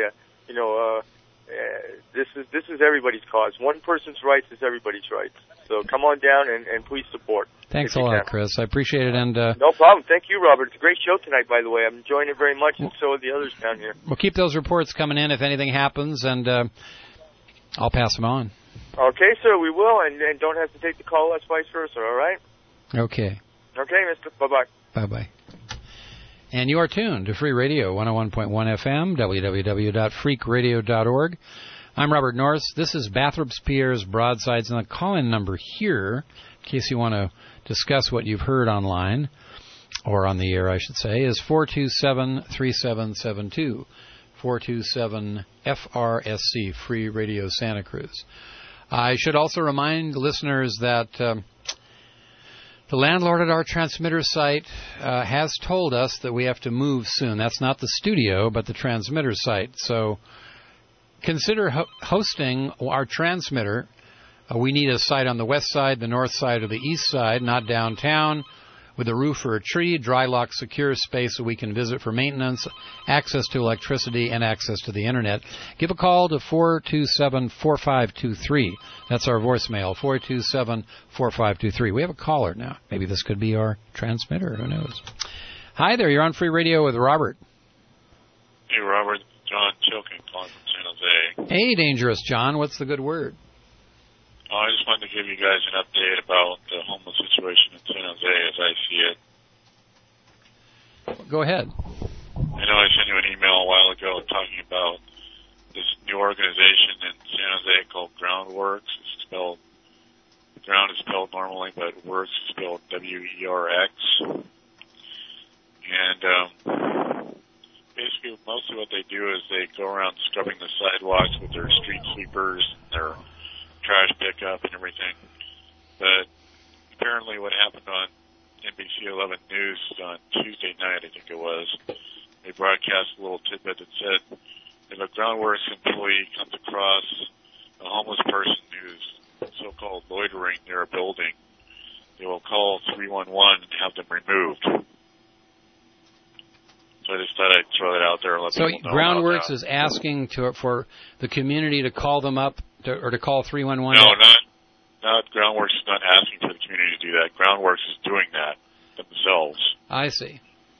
this is everybody's cause. One person's rights is everybody's rights. So come on down and please support. Thanks a lot, Chris. I appreciate it. And no problem. Thank you, Robert. It's a great show tonight, by the way. I'm enjoying it very much, and so are the others down here. We'll keep those reports coming in if anything happens, and I'll pass them on. Okay, sir, we will, and don't hesitate to call us, vice versa, all right? Okay. Okay, mister. Bye-bye. Bye-bye. And you are tuned to Free Radio 101.1 FM, www.freakradio.org. I'm Robert Norris. This is Bathrops Pierre's Broadsides, and the call-in number here, in case you want to discuss what you've heard online, or on the air, I should say, is 427-3772. 427-FRSC, Free Radio Santa Cruz. I should also remind listeners that the landlord at our transmitter site has told us that we have to move soon. That's not the studio, but the transmitter site. So consider hosting our transmitter We need a site on the west side, the north side, or the east side, not downtown, with a roof or a tree, dry lock, secure space so we can visit for maintenance, access to electricity, and access to the Internet. Give a call to 427-4523. That's our voicemail, 427-4523. We have a caller now. Maybe this could be our transmitter. Who knows? Hi there. You're on Free Radio with Robert. Hey, Robert. John Chilkin calling from San Jose. Hey, Dangerous John. What's the good word? I just wanted to give you guys an update about the homeless situation in San Jose as I see it. Go ahead. I know I sent you an email a while ago talking about this new organization in San Jose called Groundworks. It's spelled, ground is spelled normally, but works is spelled W-E-R-X. And basically mostly what they do is they go around scrubbing the sidewalks with their street sweepers and their trash pickup and everything. But apparently what happened on NBC 11 News on Tuesday night, I think it was, they broadcast a little tidbit that said if a Groundworks employee comes across a homeless person who's so-called loitering near a building, they will call 311 and have them removed. So I just thought I'd throw that out there and let people know. So Groundworks is asking for the community to call them up or to call 311? No, not Groundworks is not asking for the community to do that. Groundworks is doing that themselves. I see.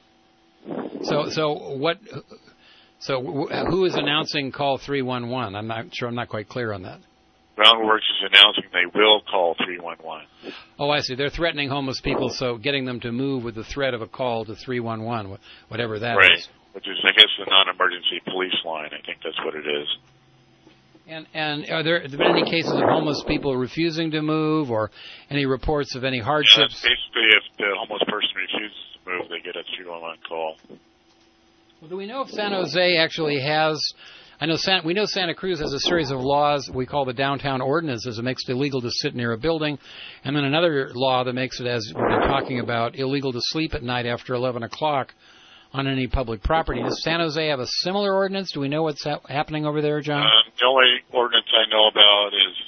So who is announcing call 311? I'm not quite clear on that. Groundworks is announcing they will call 311. Oh, I see. They're threatening homeless people, so getting them to move with the threat of a call to 311, whatever that is. Right, which is, I guess, the non-emergency police line. I think that's what it is. And are there been any cases of homeless people refusing to move, or any reports of any hardships? Yeah, basically, if the homeless person refuses to move, they get a 311 call. Well, do we know if San Jose actually has? We know Santa Cruz has a series of laws we call the downtown ordinances that makes it illegal to sit near a building, and then another law that makes it, as we've been talking about, illegal to sleep at night after 11 o'clock on any public property. Does San Jose have a similar ordinance? Do we know what's happening over there, John? The only ordinance I know about is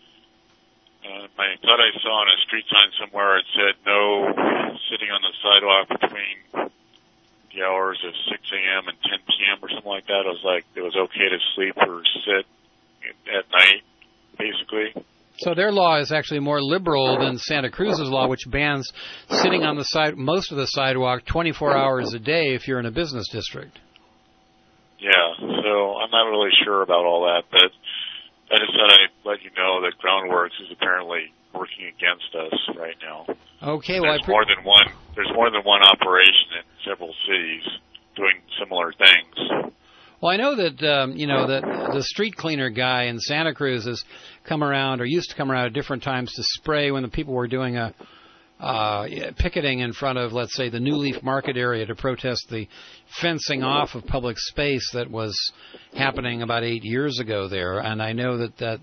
I thought I saw on a street sign somewhere it said no sitting on the sidewalk between the hours of 6 a.m. and 10 p.m. or something like that. It was like it was okay to sleep or sit at night, basically. So their law is actually more liberal than Santa Cruz's law, which bans sitting on the most of the sidewalk 24 hours a day if you're in a business district. Yeah, so I'm not really sure about all that, but I just thought I'd let you know that Groundworks is apparently working against us right now. Okay, well, there's more than one operation in several cities doing similar things. Well, I know that that the street cleaner guy in Santa Cruz has come around, or used to come around at different times to spray when the people were doing a picketing in front of, let's say, the New Leaf Market area to protest the fencing off of public space that was happening about 8 years ago there. And I know that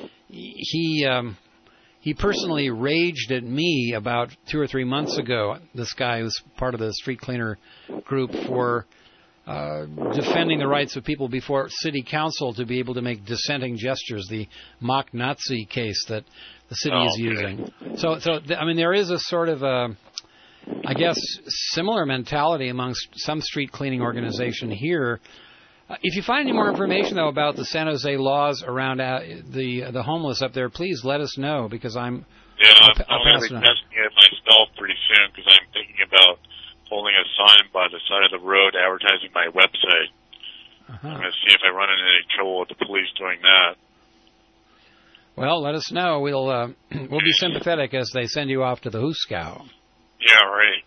he personally raged at me about 2 or 3 months ago, this guy who's part of the street cleaner group, for defending the rights of people before city council to be able to make dissenting gestures, the mock Nazi case that the city is using. So I mean, there is a sort of I guess, similar mentality amongst some street cleaning organization here. If you find any more information, though, about the San Jose laws around the homeless up there, please let us know, because I'm going to be testing it myself pretty soon, because I'm thinking about holding a sign by the side of the road advertising my website. I'm going to see if I run into any trouble with the police doing that. Well, let us know. We'll be sympathetic as they send you off to the Huskow. Yeah, right.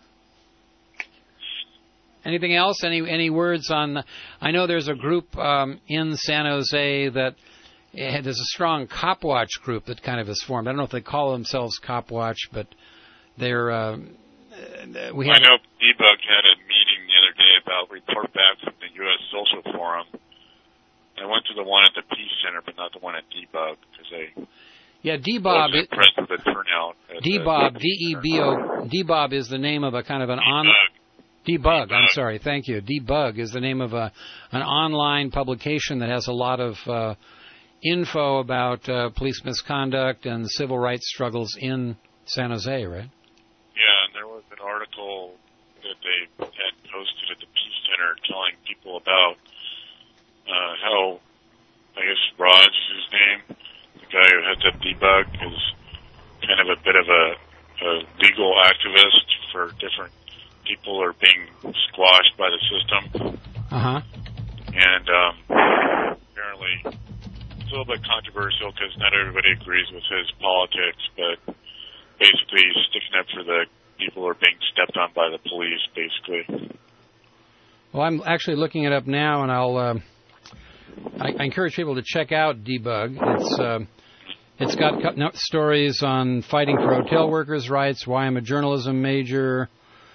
Anything else? Any words on? I know there's a group in San Jose that there's a strong Cop Watch group that kind of is formed. I don't know if they call themselves Cop Watch, but they're. I know DBUG had a meeting the other day about report back from the U.S. Social Forum. I went to the one at the Peace Center, but not the one at DBUG, because they. Yeah, DBOB. Impressed with the turnout. DBOB, D-E-B-O. DBOB is the name of a kind of an DBUG. I'm sorry, thank you. DBUG is the name of an online publication that has a lot of info about police misconduct and civil rights struggles in San Jose, right? Yeah, and there was an article that they had posted at the Peace Center telling people about how, I guess Raj is his name, the guy who heads up Debug, is kind of a bit of a legal activist for different people who are being squashed by the system. Uh-huh. And apparently it's a little bit controversial because not everybody agrees with his politics, but basically he's sticking up for the people who are being stepped on by the police, basically. Well, I'm actually looking it up now, and I encourage people to check out Debug. It's got stories on fighting for hotel workers' rights, why I'm a journalism major,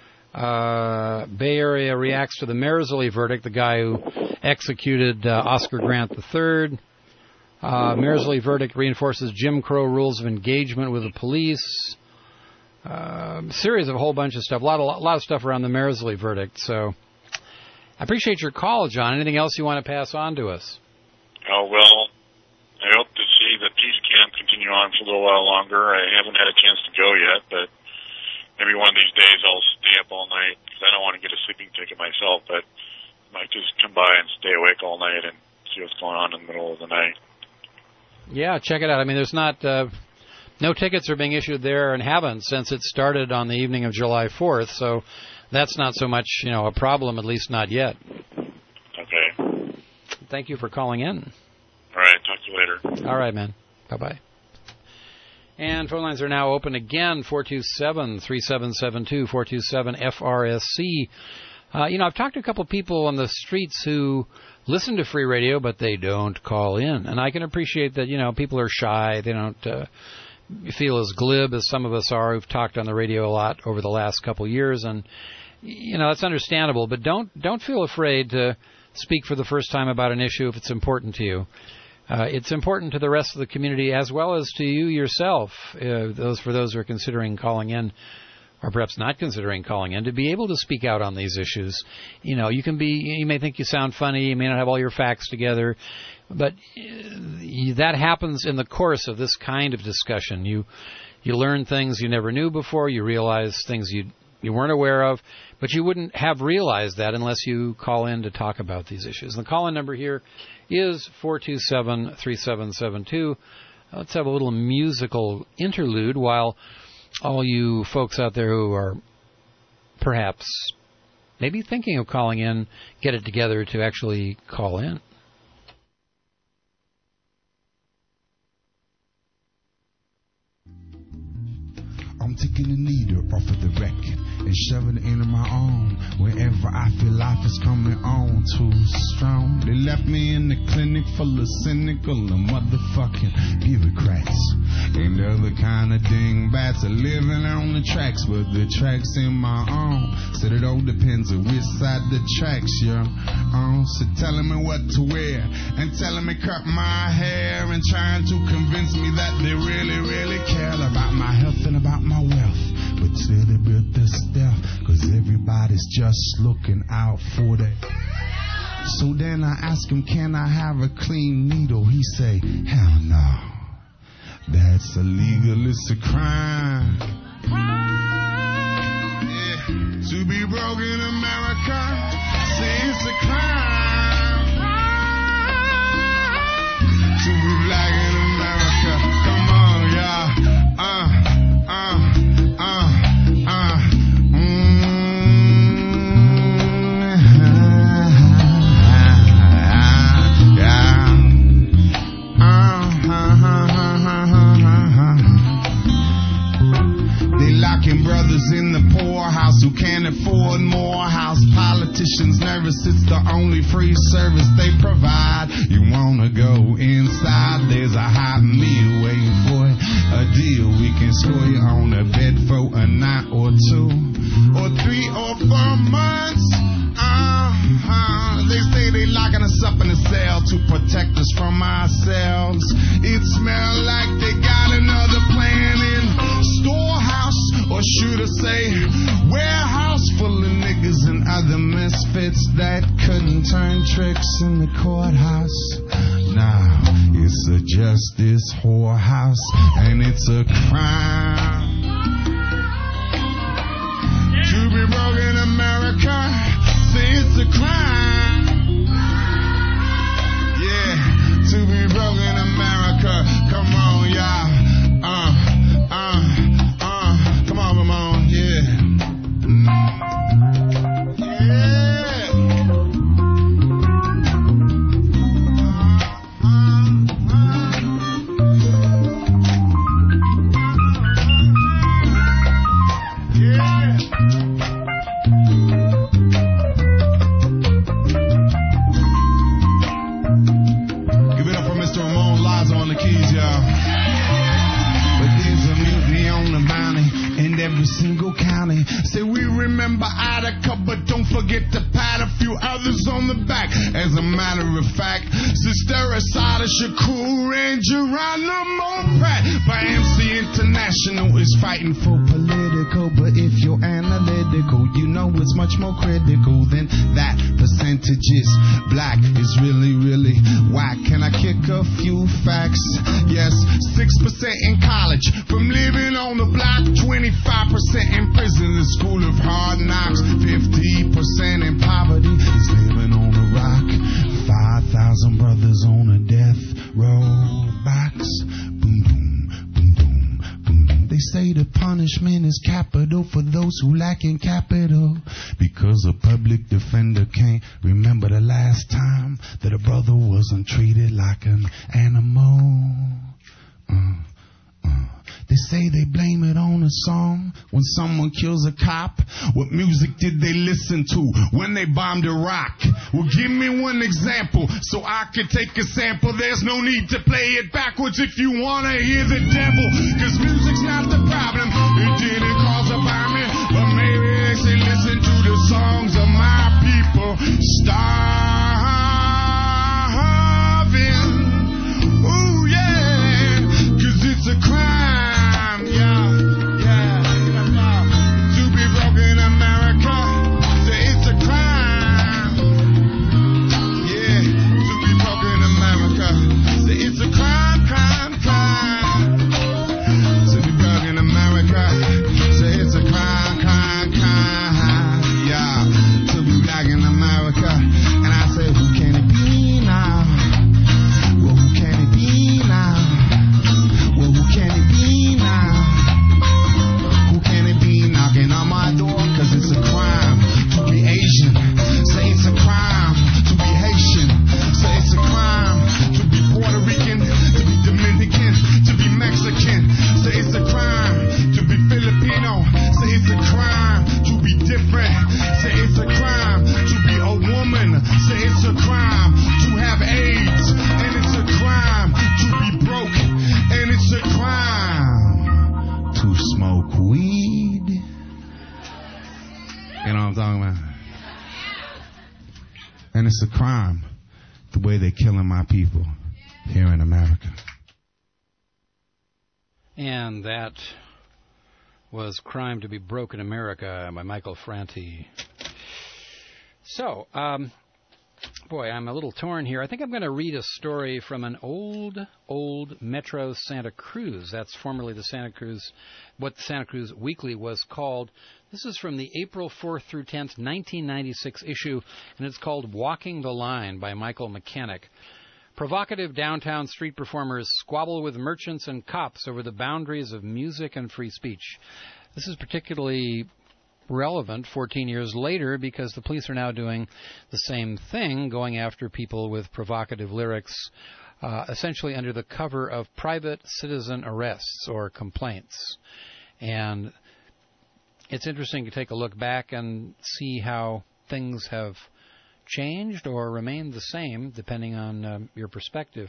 Bay Area reacts to the Mersley verdict, the guy who executed Oscar Grant III. Mersley verdict reinforces Jim Crow rules of engagement with the police. Series of a whole bunch of stuff, a lot of stuff around the Mersley verdict. So I appreciate your call, John. Anything else you want to pass on to us? Oh, well, I hope to see the peace camp continue on for a little while longer. I haven't had a chance to go yet, but maybe one of these days I'll stay up all night because I don't want to get a sleeping ticket myself, but I might just come by and stay awake all night and see what's going on in the middle of the night. Yeah, check it out. I mean, there's not... no tickets are being issued there and haven't since it started on the evening of July 4th, so that's not so much, a problem, at least not yet. Okay. Thank you for calling in. All right, talk to you later. All right, man. Bye-bye. And phone lines are now open again, 427-3772, 427-FRSC. I've talked to a couple of people on the streets who listen to free radio, but they don't call in. And I can appreciate that, people are shy. They don't feel as glib as some of us are who've talked on the radio a lot over the last couple of years. And, that's understandable. But don't feel afraid to speak for the first time about an issue if it's important to you. It's important to the rest of the community as well as to you yourself, for those who are considering calling in or perhaps not considering calling in, to be able to speak out on these issues. You may think you sound funny, you may not have all your facts together, but that happens in the course of this kind of discussion. You learn things you never knew before, you realize things you weren't aware of, but you wouldn't have realized that unless you call in to talk about these issues. And the call-in number here is 427-3772. Let's have a little musical interlude while all you folks out there who are perhaps maybe thinking of calling in get it together to actually call in. I'm taking the needle off of the record and shoving it into my arm wherever I feel life is coming on too strong. They left me in the clinic full of cynical and motherfucking bureaucrats and other kind of dingbats are living on the tracks, but the tracks in my arm said it all depends on which side the tracks you're on. So telling me what to wear and telling me cut my hair and trying to convince me that they really, really care about my health and about my wealth, but still they built this stuff, cause everybody's just looking out for that. So then I asked him, can I have a clean needle? He say, hell no, that's illegal, it's a crime. Yeah. To be broke in America, say it's a crime. To be black in America, come on, y'all. Brothers in the poorhouse who can't afford more house. Politicians nervous, it's the only free service they provide. You wanna go inside, there's a hot meal waiting for it. A deal we can score you on a bed for a night or 2 or 3 or 4 months. They say they locking us up in a cell to protect us from ourselves. It smells like they got another plan in storehouse, or should I say warehouse, full of niggas and other misfits that couldn't turn tricks in the courthouse. Now, it's a justice whorehouse, and it's a crime to be broke in America. Say it's a crime. Yeah, to be broke in America. Come on, y'all. Come on, Ramon. Yeah. Every single county. Say we remember Attica, but don't forget to pat a few others on the back. As a matter of fact, Sister Asada Shakur and Geronimo Pratt by MC International is fighting for political. But if you're analytical, you know it's much more critical than that. Percentages black is really, really whack. Can I kick a few facts? Yes, 6% in college from living on the block, 25% in prison, the school of hard knocks, 50% in poverty is living on a rock, 5,000 brothers on a death row box. Boom, boom, boom, boom, boom, boom. They say the punishment is capital for those who lack in capital, because a public defender can't remember the last time that a brother wasn't treated like an animal. They say they blame it on a song when someone kills a cop. What music did they listen to when they bombed Iraq? Well, give me one example so I can take a sample. There's no need to play it backwards if you want to hear the devil, because music's not the problem. It didn't cause a bombing, but maybe they say listen to the songs of my people starving. Ooh, yeah, because it's a crime. And it's a crime the way they're killing my people here in America. And that was Crime to be Broke in America by Michael Franti. So, boy, I'm a little torn here. I think I'm going to read a story from an old Metro Santa Cruz. That's formerly the Santa Cruz, what the Santa Cruz Weekly was called. This is from the April 4th through 10th, 1996 issue, and it's called Walking the Line by Michael Mechanic. Provocative downtown street performers squabble with merchants and cops over the boundaries of music and free speech. This is particularly relevant 14 years later because the police are now doing the same thing, going after people with provocative lyrics, essentially under the cover of private citizen arrests or complaints. And it's interesting to take a look back and see how things have changed or remained the same, depending on your perspective.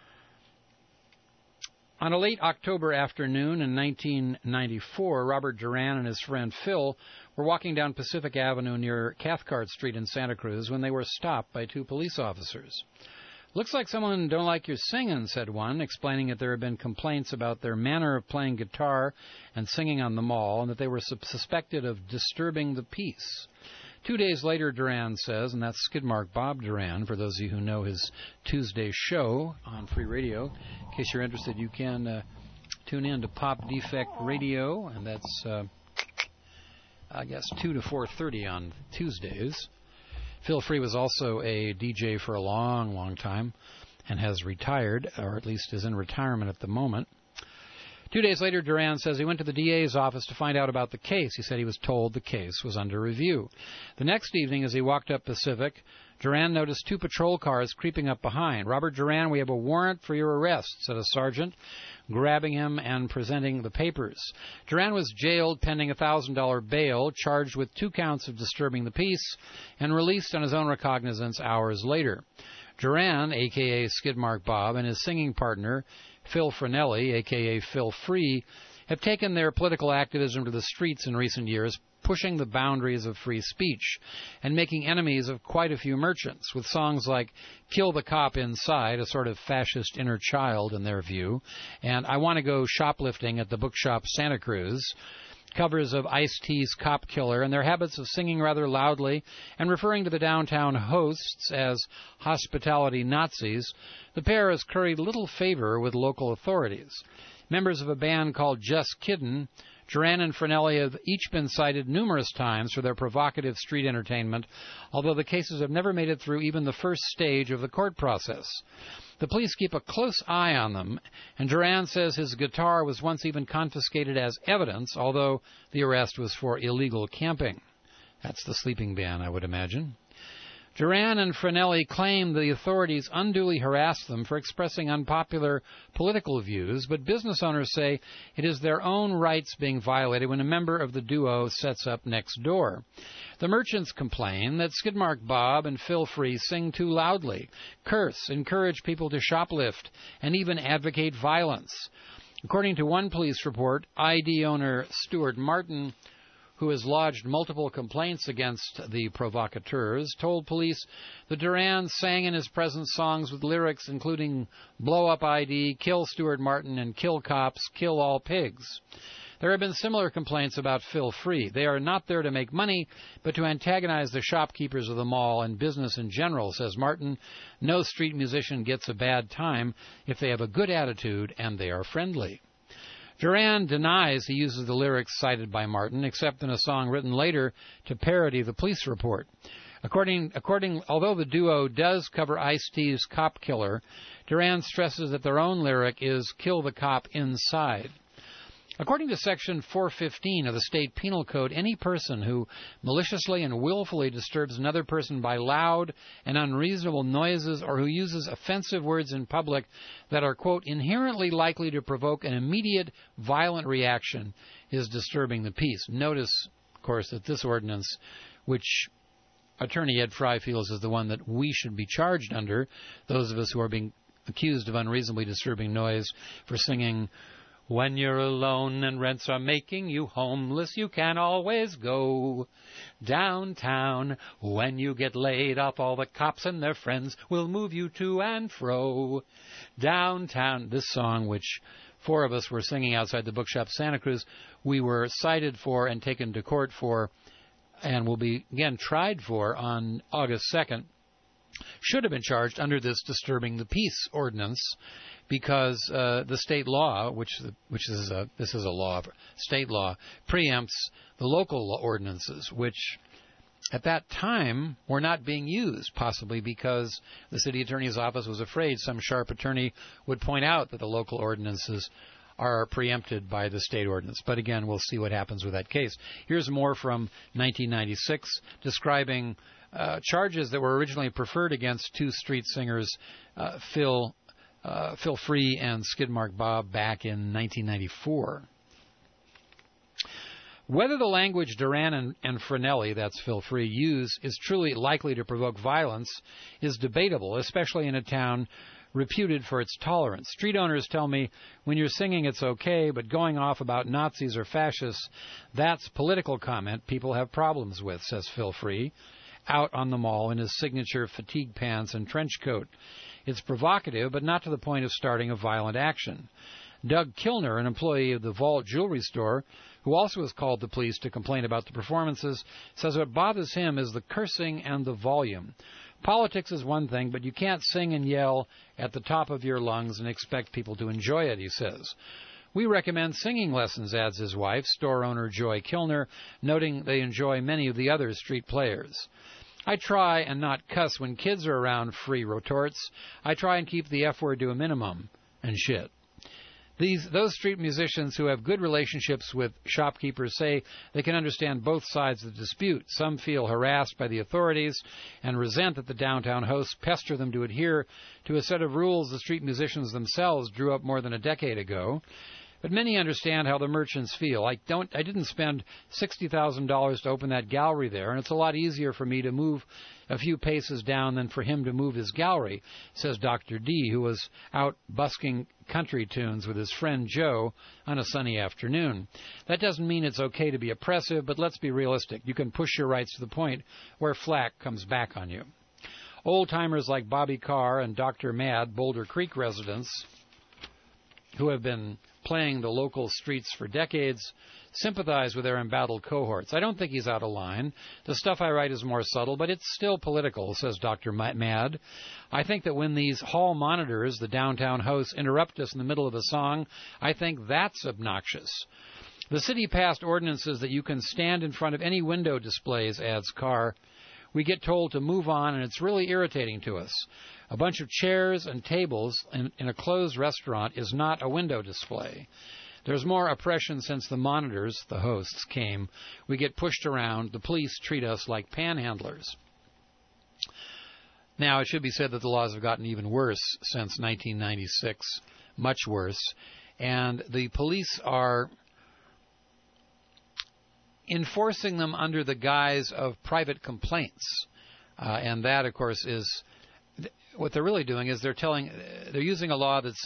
On a late October afternoon in 1994, Robert Duran and his friend Phil were walking down Pacific Avenue near Cathcart Street in Santa Cruz when they were stopped by two police officers. "Looks like someone don't like your singing," said one, explaining that there had been complaints about their manner of playing guitar and singing on the mall, and that they were suspected of disturbing the peace. 2 days later, Duran says, and that's Skidmark Bob Duran, for those of you who know his Tuesday show on Free Radio. In case you're interested, you can tune in to Pop Defect Radio, and that's, I guess, 2 to 4:30 on Tuesdays. Phil Free was also a DJ for a long, long time and has retired, or at least is in retirement at the moment. 2 days later, Duran says he went to the DA's office to find out about the case. He said he was told the case was under review. The next evening, as he walked up Pacific, Duran noticed 2 patrol cars creeping up behind. "Robert Duran, we have a warrant for your arrest," said a sergeant, grabbing him and presenting the papers. Duran was jailed pending $1,000 bail, charged with 2 counts of disturbing the peace, and released on his own recognizance hours later. Duran, a.k.a. Skidmark Bob, and his singing partner, Phil Frenelli, a.k.a. Phil Free, have taken their political activism to the streets in recent years, pushing the boundaries of free speech and making enemies of quite a few merchants, with songs like "Kill the Cop Inside," a sort of fascist inner child in their view, and "I Want to Go Shoplifting at the Bookshop Santa Cruz," covers of Ice-T's Cop Killer, and their habits of singing rather loudly and referring to the downtown hosts as hospitality Nazis. The pair has curried little favor with local authorities. Members of a band called Just Kiddin', Duran and Frenelli have each been cited numerous times for their provocative street entertainment, although the cases have never made it through even the first stage of the court process. The police keep a close eye on them, and Duran says his guitar was once even confiscated as evidence, although the arrest was for illegal camping. That's the sleeping ban, I would imagine. Duran and Frenelli claim the authorities unduly harassed them for expressing unpopular political views, but business owners say it is their own rights being violated when a member of the duo sets up next door. The merchants complain that Skidmark Bob and Phil Free sing too loudly, curse, encourage people to shoplift, and even advocate violence. According to one police report, ID owner Stuart Martin, who has lodged multiple complaints against the provocateurs, told police that Duran sang in his presence songs with lyrics including "Blow Up ID," "Kill Stuart Martin," and "Kill Cops, Kill All Pigs." There have been similar complaints about Phil Free. They are not there to make money, but to antagonize the shopkeepers of the mall and business in general, says Martin. No street musician gets a bad time if they have a good attitude and they are friendly. Duran denies he uses the lyrics cited by Martin, except in a song written later to parody the police report. Although the duo does cover Ice-T's Cop Killer, Duran stresses that their own lyric is "Kill the Cop Inside." According to Section 415 of the State Penal Code, any person who maliciously and willfully disturbs another person by loud and unreasonable noises or who uses offensive words in public that are, quote, inherently likely to provoke an immediate violent reaction is disturbing the peace. Notice, of course, that this ordinance, which Attorney Ed Fry feels is the one that we should be charged under, those of us who are being accused of unreasonably disturbing noise for singing, "When you're alone and rents are making you homeless, you can always go downtown. When you get laid off, all the cops and their friends will move you to and fro downtown." This song, which 4 of us were singing outside the Bookshop Santa Cruz, we were cited for and taken to court for and will be, again, tried for on August 2nd. Should have been charged under this disturbing the peace ordinance because the state law, this is a law, state law, preempts the local ordinances, which at that time were not being used, possibly because the city attorney's office was afraid some sharp attorney would point out that the local ordinances are preempted by the state ordinance. But again, we'll see what happens with that case. Here's more from 1996 describing charges that were originally preferred against 2 street singers, Phil Free and Skidmark Bob, back in 1994. Whether the language Duran and Frenelli, that's Phil Free, use is truly likely to provoke violence is debatable, especially in a town reputed for its tolerance. Street owners tell me, when you're singing it's okay, but going off about Nazis or fascists, that's political comment people have problems with, says Phil Free, out on the mall in his signature fatigue pants and trench coat. It's provocative, but not to the point of starting a violent action. Doug Kilner, an employee of the Vault Jewelry Store, who also has called the police to complain about the performances, says what bothers him is the cursing and the volume. Politics is one thing, but you can't sing and yell at the top of your lungs and expect people to enjoy it, he says. We recommend singing lessons, adds his wife, store owner Joy Kilner, noting they enjoy many of the other street players. I try and not cuss when kids are around, Free retorts. I try and keep the F word to a minimum, and shit. Those street musicians who have good relationships with shopkeepers say they can understand both sides of the dispute. Some feel harassed by the authorities and resent that the downtown hosts pester them to adhere to a set of rules the street musicians themselves drew up more than a decade ago. But many understand how the merchants feel. I didn't spend $60,000 to open that gallery there, and it's a lot easier for me to move a few paces down than for him to move his gallery, says Dr. D, who was out busking country tunes with his friend Joe on a sunny afternoon. That doesn't mean it's okay to be oppressive, but let's be realistic. You can push your rights to the point where flack comes back on you. Old-timers like Bobby Carr and Dr. Mad, Boulder Creek residents, who have been playing the local streets for decades, sympathize with their embattled cohorts. I don't think he's out of line. The stuff I write is more subtle, but it's still political, says Dr. Mad. I think that when these hall monitors, the downtown hosts, interrupt us in the middle of a song, I think that's obnoxious. The city passed ordinances that you can stand in front of any window displays, adds Carr. We get told to move on, and it's really irritating to us. A bunch of chairs and tables in a closed restaurant is not a window display. There's more oppression since the monitors, the hosts, came. We get pushed around. The police treat us like panhandlers. Now, it should be said that the laws have gotten even worse since 1996, much worse, and the police are enforcing them under the guise of private complaints. And that, of course, is what they're really doing is they're using a law that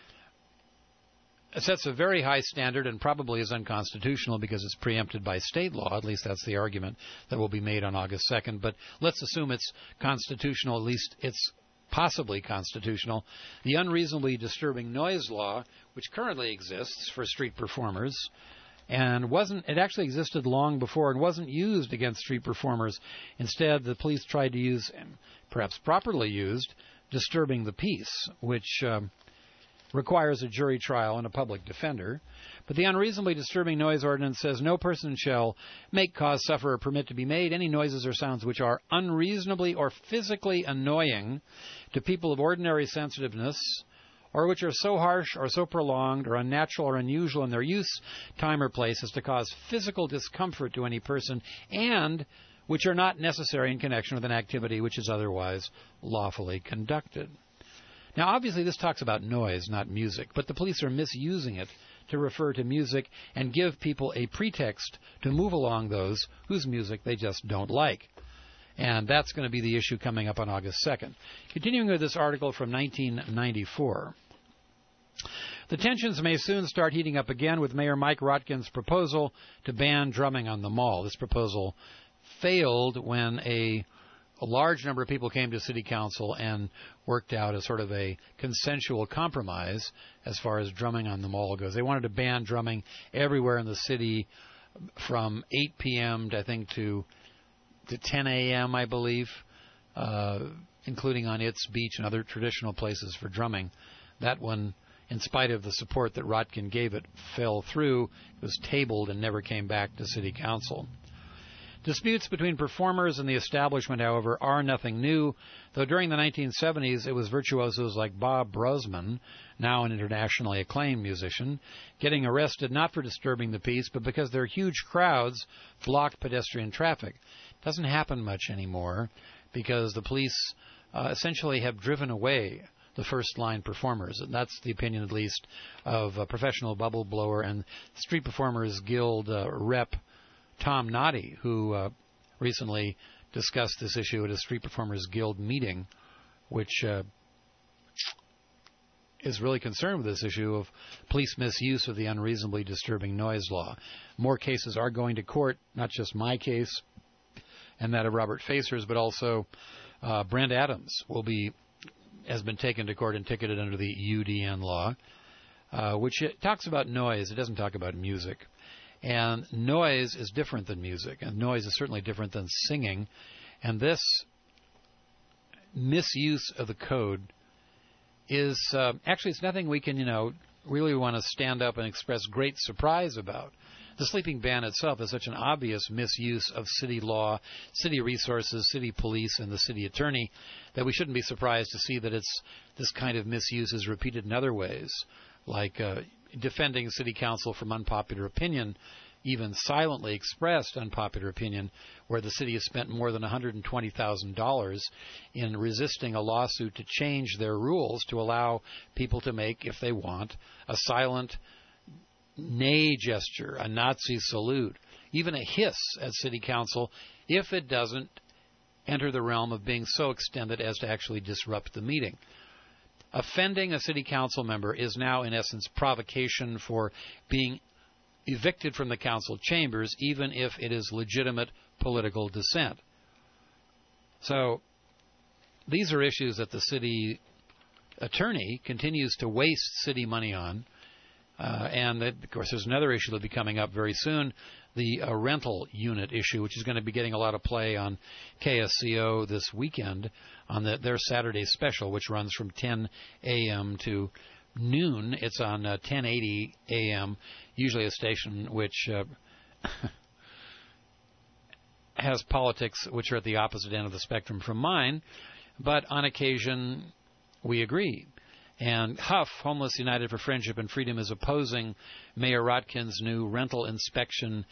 sets a very high standard and probably is unconstitutional because it's preempted by state law. At least that's the argument that will be made on August 2nd. But let's assume it's constitutional. At least it's possibly constitutional. The unreasonably disturbing noise law, which currently exists for street performers, and it actually existed long before and wasn't used against street performers. Instead, the police tried to use, and perhaps properly used, disturbing the peace, which requires a jury trial and a public defender. But the unreasonably disturbing noise ordinance says no person shall make, cause, suffer, or permit to be made any noises or sounds which are unreasonably or physically annoying to people of ordinary sensitiveness, or which are so harsh or so prolonged or unnatural or unusual in their use, time, or place as to cause physical discomfort to any person, and which are not necessary in connection with an activity which is otherwise lawfully conducted. Now, obviously, this talks about noise, not music, but the police are misusing it to refer to music and give people a pretext to move along those whose music they just don't like. And that's going to be the issue coming up on August 2nd. Continuing with this article from 1994. The tensions may soon start heating up again with Mayor Mike Rotkin's proposal to ban drumming on the mall. This proposal failed when a large number of people came to City Council and worked out a sort of a consensual compromise as far as drumming on the mall goes. They wanted to ban drumming everywhere in the city from 8 p.m. to 10 a.m., I believe, including on its beach and other traditional places for drumming. That one, in spite of the support that Rotkin gave it, fell through. It was tabled and never came back to City Council. Disputes between performers and the establishment, however, are nothing new, though during the 1970s it was virtuosos like Bob Brosman, now an internationally acclaimed musician, getting arrested not for disturbing the peace, but because their huge crowds blocked pedestrian traffic. It doesn't happen much anymore because the police essentially have driven away the first-line performers, and that's the opinion, at least, of a professional bubble blower and Street Performers Guild rep Tom Noddy, who recently discussed this issue at a Street Performers Guild meeting, which is really concerned with this issue of police misuse of the unreasonably disturbing noise law. More cases are going to court, not just my case and that of Robert Facers, but also Brent Adams has been taken to court and ticketed under the UDN law. which it talks about noise. It doesn't talk about music. And noise is different than music, and noise is certainly different than singing. And this misuse of the code is actually, it's nothing we can, really want to stand up and express great surprise about. The sleeping ban itself is such an obvious misuse of city law, city resources, city police, and the city attorney that we shouldn't be surprised to see that this kind of misuse is repeated in other ways, like defending city council from unpopular opinion, even silently expressed unpopular opinion, where the city has spent more than $120,000 in resisting a lawsuit to change their rules to allow people to make, if they want, a silent nay gesture, a Nazi salute, even a hiss at city council, if it doesn't enter the realm of being so extended as to actually disrupt the meeting. Offending a city council member is now, in essence, provocation for being evicted from the council chambers, even if it is legitimate political dissent. So these are issues that the city attorney continues to waste city money on. And, of course, there's another issue that will be coming up very soon, the rental unit issue, which is going to be getting a lot of play on KSCO this weekend on their Saturday special, which runs from 10 a.m. to noon. It's on 1080 a.m., usually a station which has politics which are at the opposite end of the spectrum from mine, but on occasion we agree. And HUF, Homeless United for Friendship and Freedom, is opposing Mayor Rotkin's new rental inspection,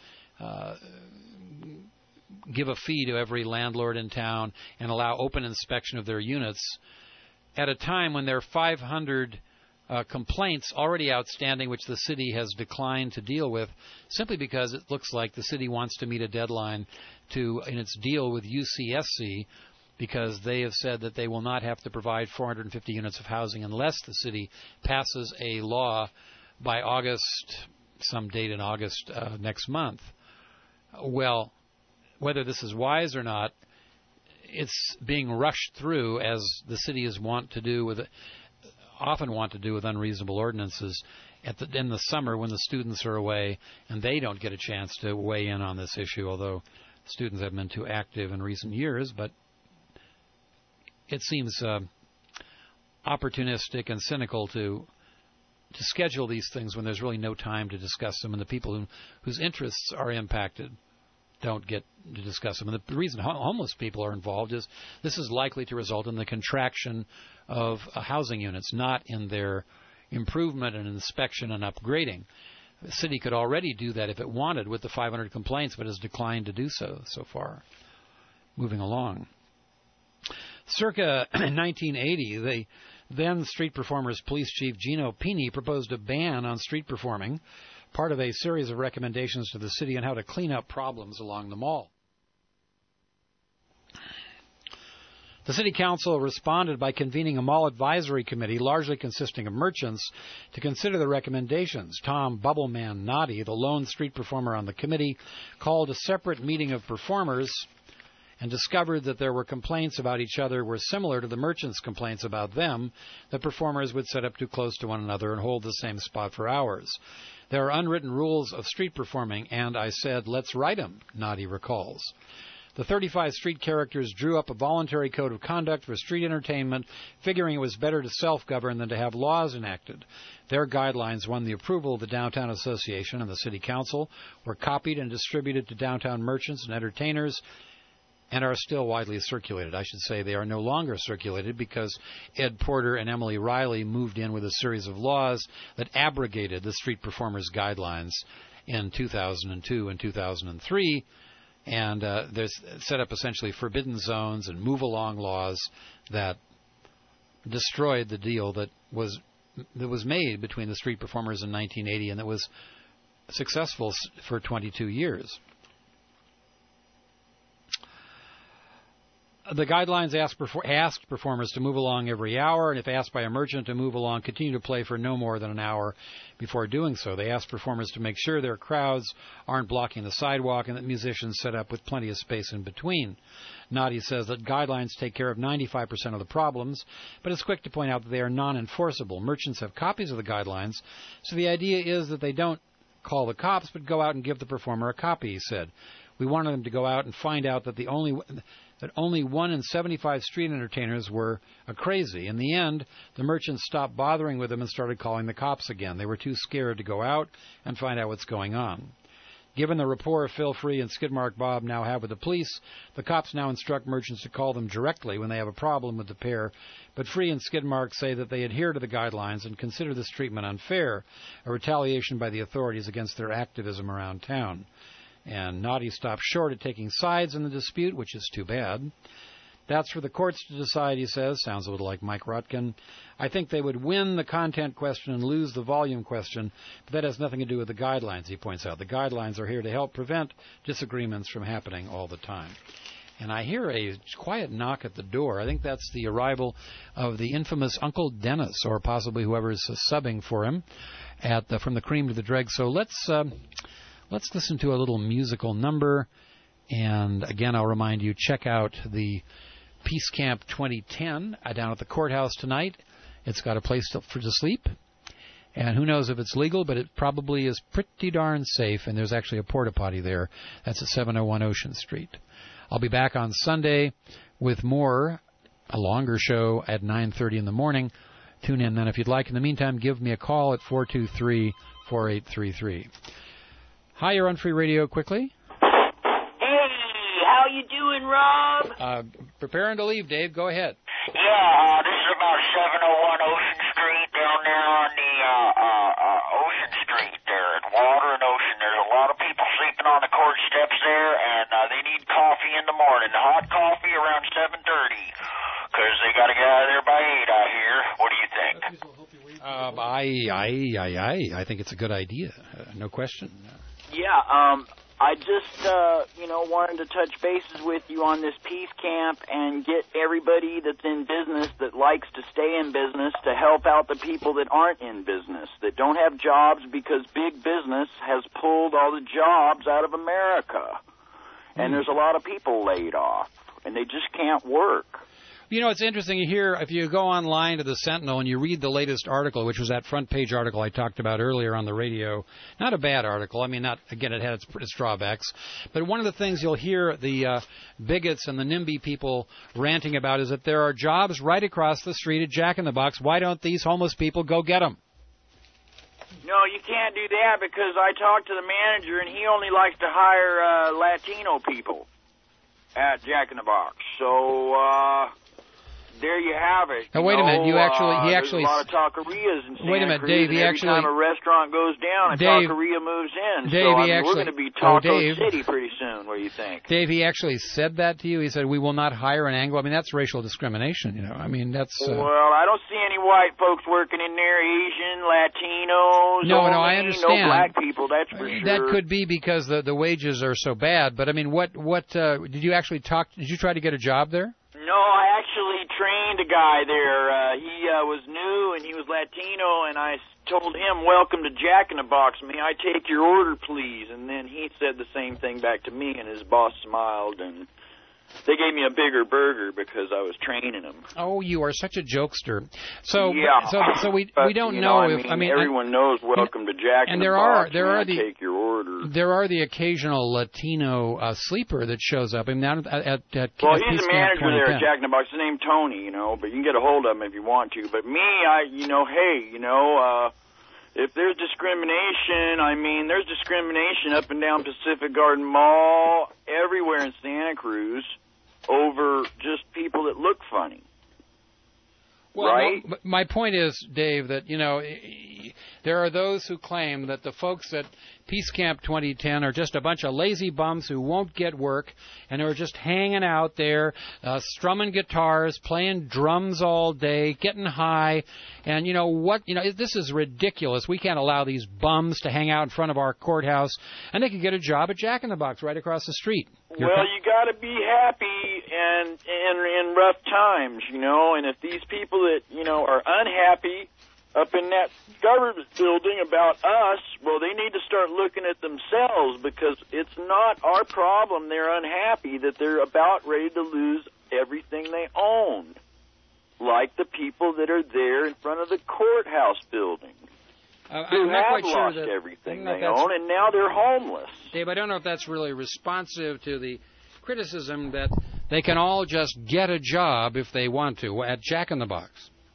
give a fee to every landlord in town and allow open inspection of their units at a time when there are 500 complaints already outstanding which the city has declined to deal with simply because it looks like the city wants to meet a deadline in its deal with UCSC, because they have said that they will not have to provide 450 units of housing unless the city passes a law by August, some date in August next month. Well, whether this is wise or not, it's being rushed through as the city is often want to do with unreasonable ordinances in the summer when the students are away and they don't get a chance to weigh in on this issue, although students have been too active in recent years, but it seems opportunistic and cynical to schedule these things when there's really no time to discuss them, and the people whose interests are impacted don't get to discuss them. And the reason homeless people are involved is this is likely to result in the contraction of housing units, not in their improvement and inspection and upgrading. The city could already do that if it wanted with the 500 complaints, but has declined to do so far. Moving along. Circa 1980, the then Street Performers Police Chief Gino Pini proposed a ban on street performing, part of a series of recommendations to the city on how to clean up problems along the mall. The City Council responded by convening a mall advisory committee, largely consisting of merchants, to consider the recommendations. Tom Bubbleman Noddy, the lone street performer on the committee, called a separate meeting of performers and discovered that there were complaints about each other were similar to the merchants' complaints about them, that performers would sit up too close to one another and hold the same spot for hours. There are unwritten rules of street performing, and I said, let's write them, Noddy recalls. The 35 street characters drew up a voluntary code of conduct for street entertainment, figuring it was better to self-govern than to have laws enacted. Their guidelines won the approval of the Downtown Association and the City Council, were copied and distributed to downtown merchants and entertainers, and are still widely circulated. I should say they are no longer circulated because Ed Porter and Emily Riley moved in with a series of laws that abrogated the street performers' guidelines in 2002 and 2003, and there's set up essentially forbidden zones and move-along laws that destroyed the deal that was made between the street performers in 1980 and that was successful for 22 years. The guidelines asked performers to move along every hour, and if asked by a merchant to move along, continue to play for no more than an hour before doing so. They asked performers to make sure their crowds aren't blocking the sidewalk and that musicians set up with plenty of space in between. Nadi says that guidelines take care of 95% of the problems, but is quick to point out that they are non-enforceable. Merchants have copies of the guidelines, so the idea is that they don't call the cops, but go out and give the performer a copy, he said. We wanted them to go out and find out that only 1 in 75 street entertainers were crazy. In the end, the merchants stopped bothering with them and started calling the cops again. They were too scared to go out and find out what's going on. Given the rapport Phil Free and Skidmark Bob now have with the police, the cops now instruct merchants to call them directly when they have a problem with the pair, but Free and Skidmark say that they adhere to the guidelines and consider this treatment unfair, a retaliation by the authorities against their activism around town. And Nadi stopped short at taking sides in the dispute, which is too bad. That's for the courts to decide, he says. Sounds a little like Mike Rotkin. I think they would win the content question and lose the volume question, but that has nothing to do with the guidelines, he points out. The guidelines are here to help prevent disagreements from happening all the time. And I hear a quiet knock at the door. I think that's the arrival of the infamous Uncle Dennis, or possibly whoever is subbing for him from the cream to the dregs. So let's listen to a little musical number. And again, I'll remind you, check out the Peace Camp 2010 down at the courthouse tonight. It's got a place to sleep. And who knows if it's legal, but it probably is pretty darn safe. And there's actually a porta-potty there. That's at 701 Ocean Street. I'll be back on Sunday with more, a longer show at 9:30 in the morning. Tune in then if you'd like. In the meantime, give me a call at 423-4833. Hi, you're on Free Radio. Quickly. How you doing, Rob? Preparing to leave, Dave. Go ahead. Yeah, this is about 701 Ocean Street down there on the Ocean Street there at Water and Ocean. There's a lot of people sleeping on the court steps there, and they need coffee in the morning. Hot coffee around 7:30, because they got to get out of there by 8, I hear. What do you think? I think it's a good idea. No question. Yeah, I just, wanted to touch bases with you on this peace camp and get everybody that's in business that likes to stay in business to help out the people that aren't in business, that don't have jobs because big business has pulled all the jobs out of America. And there's a lot of people laid off, and they just can't work. You know, it's interesting. You hear, if you go online to the Sentinel and you read the latest article, which was that front page article I talked about earlier on the radio, not a bad article. I mean, again, it had its drawbacks. But one of the things you'll hear the bigots and the NIMBY people ranting about is that there are jobs right across the street at Jack in the Box. Why don't these homeless people go get them? No, you can't do that because I talked to the manager and he only likes to hire Latino people at Jack in the Box. So, there you have it. Now, wait a minute. He actually. There's a lot of taquerias in Santa Wait a minute, Cruz, Dave. and every time a restaurant goes down, a taqueria moves in. Dave, so we're going to be Taco City pretty soon. What do you think? Dave, he actually said that to you. He said, "We will not hire an Anglo." I mean, that's racial discrimination. You know, I mean, that's. Well, I don't see any white folks working in there. Asian, Latinos. No, I understand. No black people. That's for sure. That could be because the wages are so bad. But I mean, what did you actually talk? Did you try to get a job there? No, I actually trained a guy there. He was new and he was Latino, and I told him, "Welcome to Jack in the Box. May I take your order, please?" And then he said the same thing back to me, and his boss smiled, and they gave me a bigger burger because I was training him. Oh, you are such a jokester. So yeah, so we don't know if everyone knows welcome to Jack in the Box. Take your order. There are the occasional Latino sleeper that shows up. I mean, down at well, he's the manager there at Jack in the Box. His name's Tony, but you can get a hold of him if you want to. But me, if there's discrimination, I mean, there's discrimination up and down Pacific Garden Mall, everywhere in Santa Cruz, over just people that look funny. Well, right? My point is, Dave, that, there are those who claim that the folks at Peace Camp 2010 are just a bunch of lazy bums who won't get work and who are just hanging out there, strumming guitars, playing drums all day, getting high. And you know what? You know, this is ridiculous. We can't allow these bums to hang out in front of our courthouse, and they could get a job at Jack in the Box right across the street. Well, you got to be happy and in rough times, you know. And if these people that, you know, are unhappy up in that government building about us, well, they need to start looking at themselves, because it's not our problem they're unhappy, that they're about ready to lose everything they own, like the people that are there in front of the courthouse building. Who have lost everything they own, and now they're homeless. Dave, I don't know if that's really responsive to the criticism that they can all just get a job if they want to at Jack in the Box.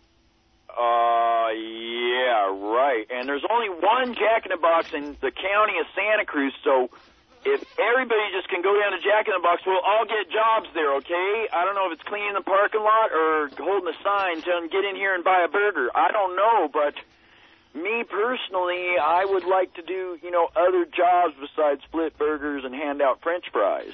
Yeah, right. And there's only one Jack in the Box in the county of Santa Cruz, so if everybody just can go down to Jack in the Box, we'll all get jobs there, okay? I don't know if it's cleaning the parking lot or holding a sign telling them get in here and buy a burger. I don't know, but me personally, I would like to do, you know, other jobs besides split burgers and hand out French fries.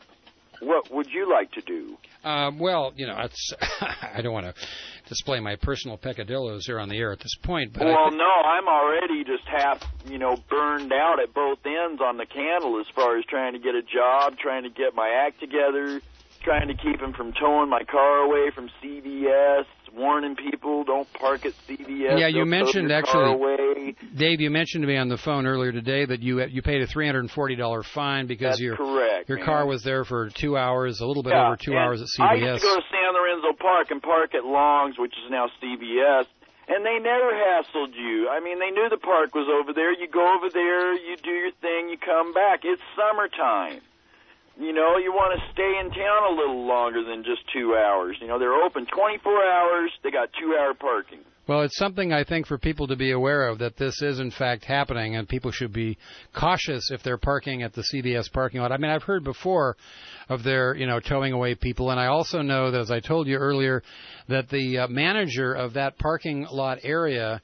What would you like to do? Well, you know, it's I don't want to display my personal peccadillos here on the air at this point. But well, no, I'm already just half, you know, burned out at both ends on the candle as far as trying to get a job, trying to get my act together, trying to keep him from towing my car away from CVS, warning people don't park at CVS. Yeah, you mentioned actually, Dave, you mentioned to me on the phone earlier today that you paid a $340 fine because your car was there for 2 hours, a little bit over 2 hours at CVS. I used to go to San Lorenzo Park and park at Long's, which is now CVS, and they never hassled you. I mean, they knew the park was over there. You go over there, you do your thing, you come back. It's summertime. You know, you want to stay in town a little longer than just 2 hours. You know, they're open 24 hours. They got 2-hour parking. Well, it's something I think for people to be aware of, that this is in fact happening, and people should be cautious if they're parking at the CVS parking lot. I mean, I've heard before of their, you know, towing away people, and I also know that, as I told you earlier, that the manager of that parking lot area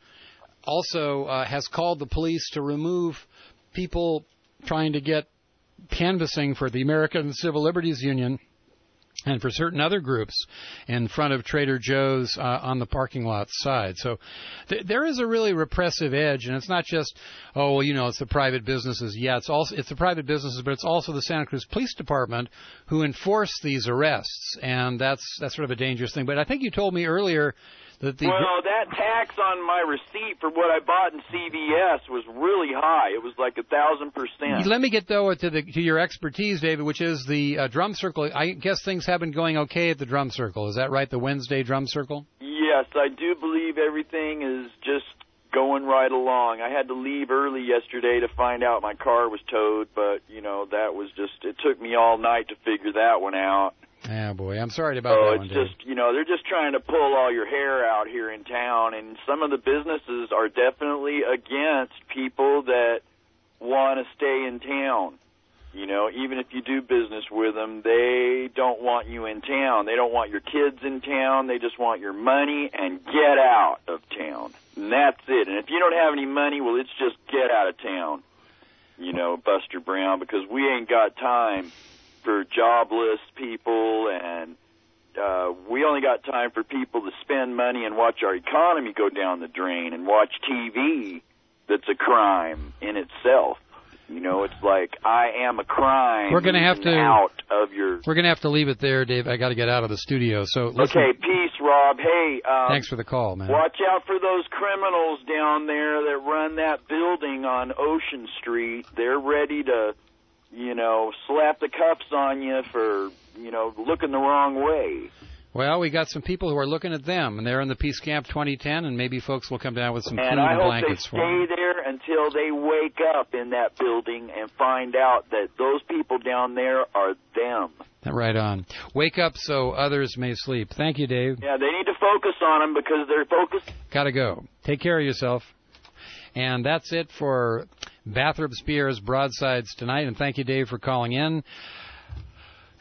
also has called the police to remove people trying to get canvassing for the American Civil Liberties Union and for certain other groups in front of Trader Joe's on the parking lot side. So there is a really repressive edge, and it's not just, oh, well, you know, it's the private businesses. Yeah, it's the private businesses, but it's also the Santa Cruz Police Department who enforce these arrests, and that's sort of a dangerous thing. But I think you told me earlier that well, that tax on my receipt for what I bought in CVS was really high. It was like 1,000%. Let me get, though, to your expertise, David, which is the drum circle. I guess things have been going okay at the drum circle. Is that right, the Wednesday drum circle? Yes, I do believe everything is just going right along. I had to leave early yesterday to find out my car was towed, but, you know, that was just, it took me all night to figure that one out. Yeah, boy, I'm sorry about that one, Dave. It's just, you know, they're just trying to pull all your hair out here in town, and some of the businesses are definitely against people that want to stay in town. You know, even if you do business with them, they don't want you in town. They don't want your kids in town. They just want your money and get out of town. And that's it. And if you don't have any money, well, it's just get out of town, you know, Buster Brown, because we ain't got time for jobless people, and we only got time for people to spend money and watch our economy go down the drain and watch TV that's a crime in itself. You know, it's like, I am a crime. We're going to have to out of your. We're going to have to leave it there, Dave. I got to get out of the studio. So okay, peace, Rob. Hey, thanks for the call, man. Watch out for those criminals down there that run that building on Ocean Street. They're ready to, you know, slap the cuffs on you for, you know, looking the wrong way. Well, we got some people who are looking at them, and they're in the Peace Camp 2010, and maybe folks will come down with some food and blankets for them. And I hope they stay there until they wake up in that building and find out that those people down there are them. Right on. Wake up so others may sleep. Thank you, Dave. Yeah, they need to focus on them because they're focused. Gotta go. Take care of yourself. And that's it for Bathrop Spears Broadsides tonight, and thank you, Dave, for calling in.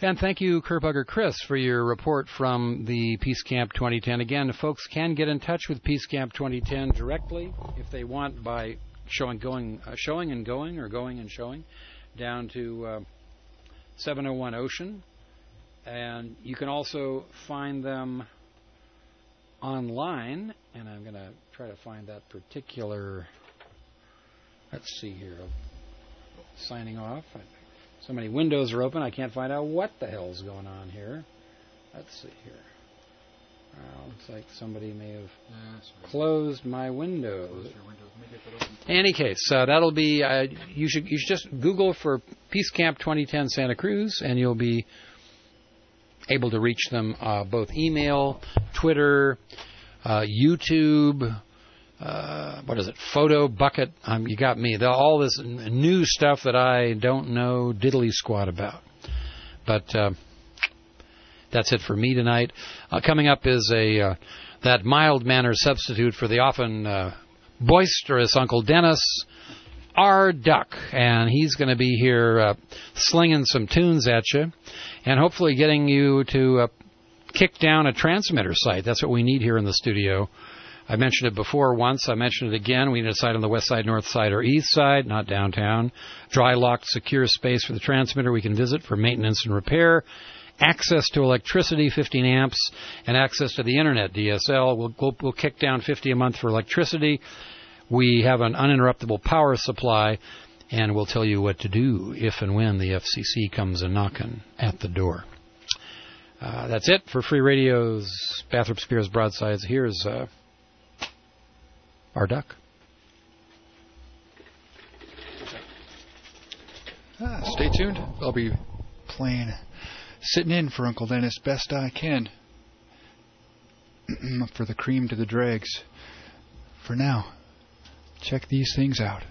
And thank you, Kerbugger Chris, for your report from the Peace Camp 2010. Again, folks can get in touch with Peace Camp 2010 directly if they want by showing and showing down to 701 Ocean. And you can also find them online. And I'm going to try to find that particular... Let's see here. Signing off. So many windows are open, I can't find out what the hell's going on here. Let's see here. Looks like somebody may have closed my windows. In any case, that'll be. You should just Google for Peace Camp 2010 Santa Cruz, and you'll be able to reach them both email, Twitter, YouTube. What is it? Photo Bucket. You got me. All this new stuff that I don't know diddly squat about. But that's it for me tonight. Coming up is that mild-mannered substitute for the often boisterous Uncle Dennis, R. Duck. And he's going to be here slinging some tunes at you and hopefully getting you to kick down a transmitter site. That's what we need here in the studio. I mentioned it before once. I mentioned it again. We need a site on the west side, north side, or east side, not downtown. Dry locked, secure space for the transmitter we can visit for maintenance and repair. Access to electricity, 15 amps, and access to the Internet, DSL. We'll kick down $50 a month for electricity. We have an uninterruptible power supply, and we'll tell you what to do if and when the FCC comes a-knocking at the door. That's it for Free Radio's Bathrop Spears Broadsides. Here's... our duck. Stay tuned. I'll be sitting in for Uncle Dennis best I can for the cream to the dregs. For now, check these things out.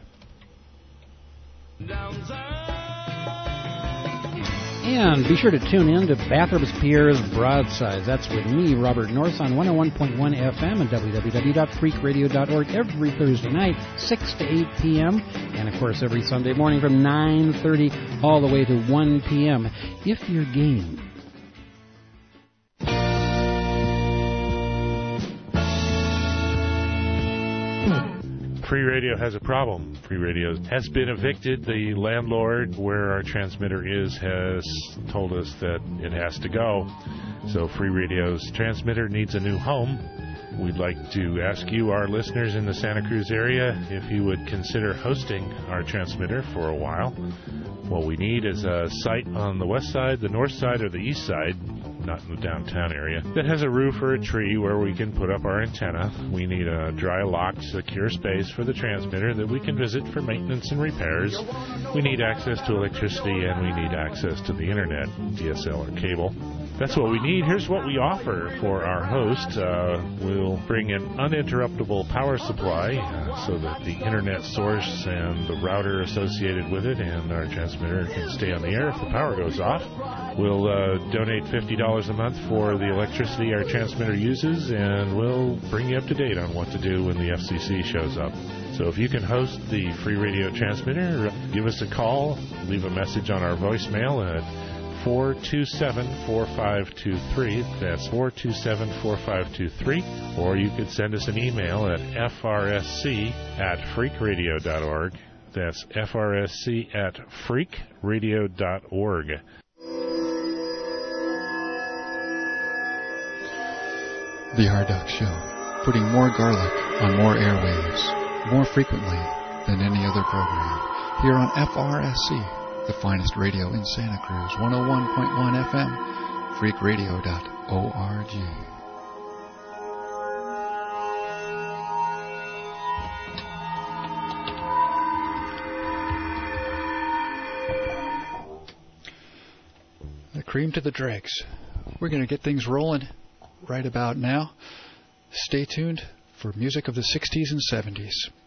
And be sure to tune in to Bathrop Spears Broadsides. That's with me, Robert Norris, on 101.1 FM and www.freakradio.org every Thursday night, 6 to 8 p.m. And, of course, every Sunday morning from 9:30 all the way to 1 p.m. if you're game. Free Radio has a problem. Free Radio has been evicted. The landlord where our transmitter is has told us that it has to go. So Free Radio's transmitter needs a new home. We'd like to ask you, our listeners in the Santa Cruz area, if you would consider hosting our transmitter for a while. What we need is a site on the west side, the north side, or the east side, not in the downtown area, that has a roof or a tree where we can put up our antenna. We need a dry, locked, secure space for the transmitter that we can visit for maintenance and repairs. We need access to electricity, and we need access to the Internet, DSL or cable. That's what we need. Here's what we offer for our host. We'll bring an uninterruptible power supply so that the Internet source and the router associated with it and our transmitter can stay on the air if the power goes off. We'll donate $50 a month for the electricity our transmitter uses, and we'll bring you up to date on what to do when the FCC shows up. So if you can host the Free Radio transmitter, give us a call, leave a message on our voicemail at 427-4523. That's 427-4523. Or you could send us an email at frsc@freakradio.org. That's frsc@freakradio.org. The R. Duck Show, putting more garlic on more airwaves, more frequently than any other program, here on FRSC, the finest radio in Santa Cruz, 101.1 FM, freakradio.org. The cream to the dregs. We're going to get things rolling right about now. Stay tuned for music of the 60s and 70s.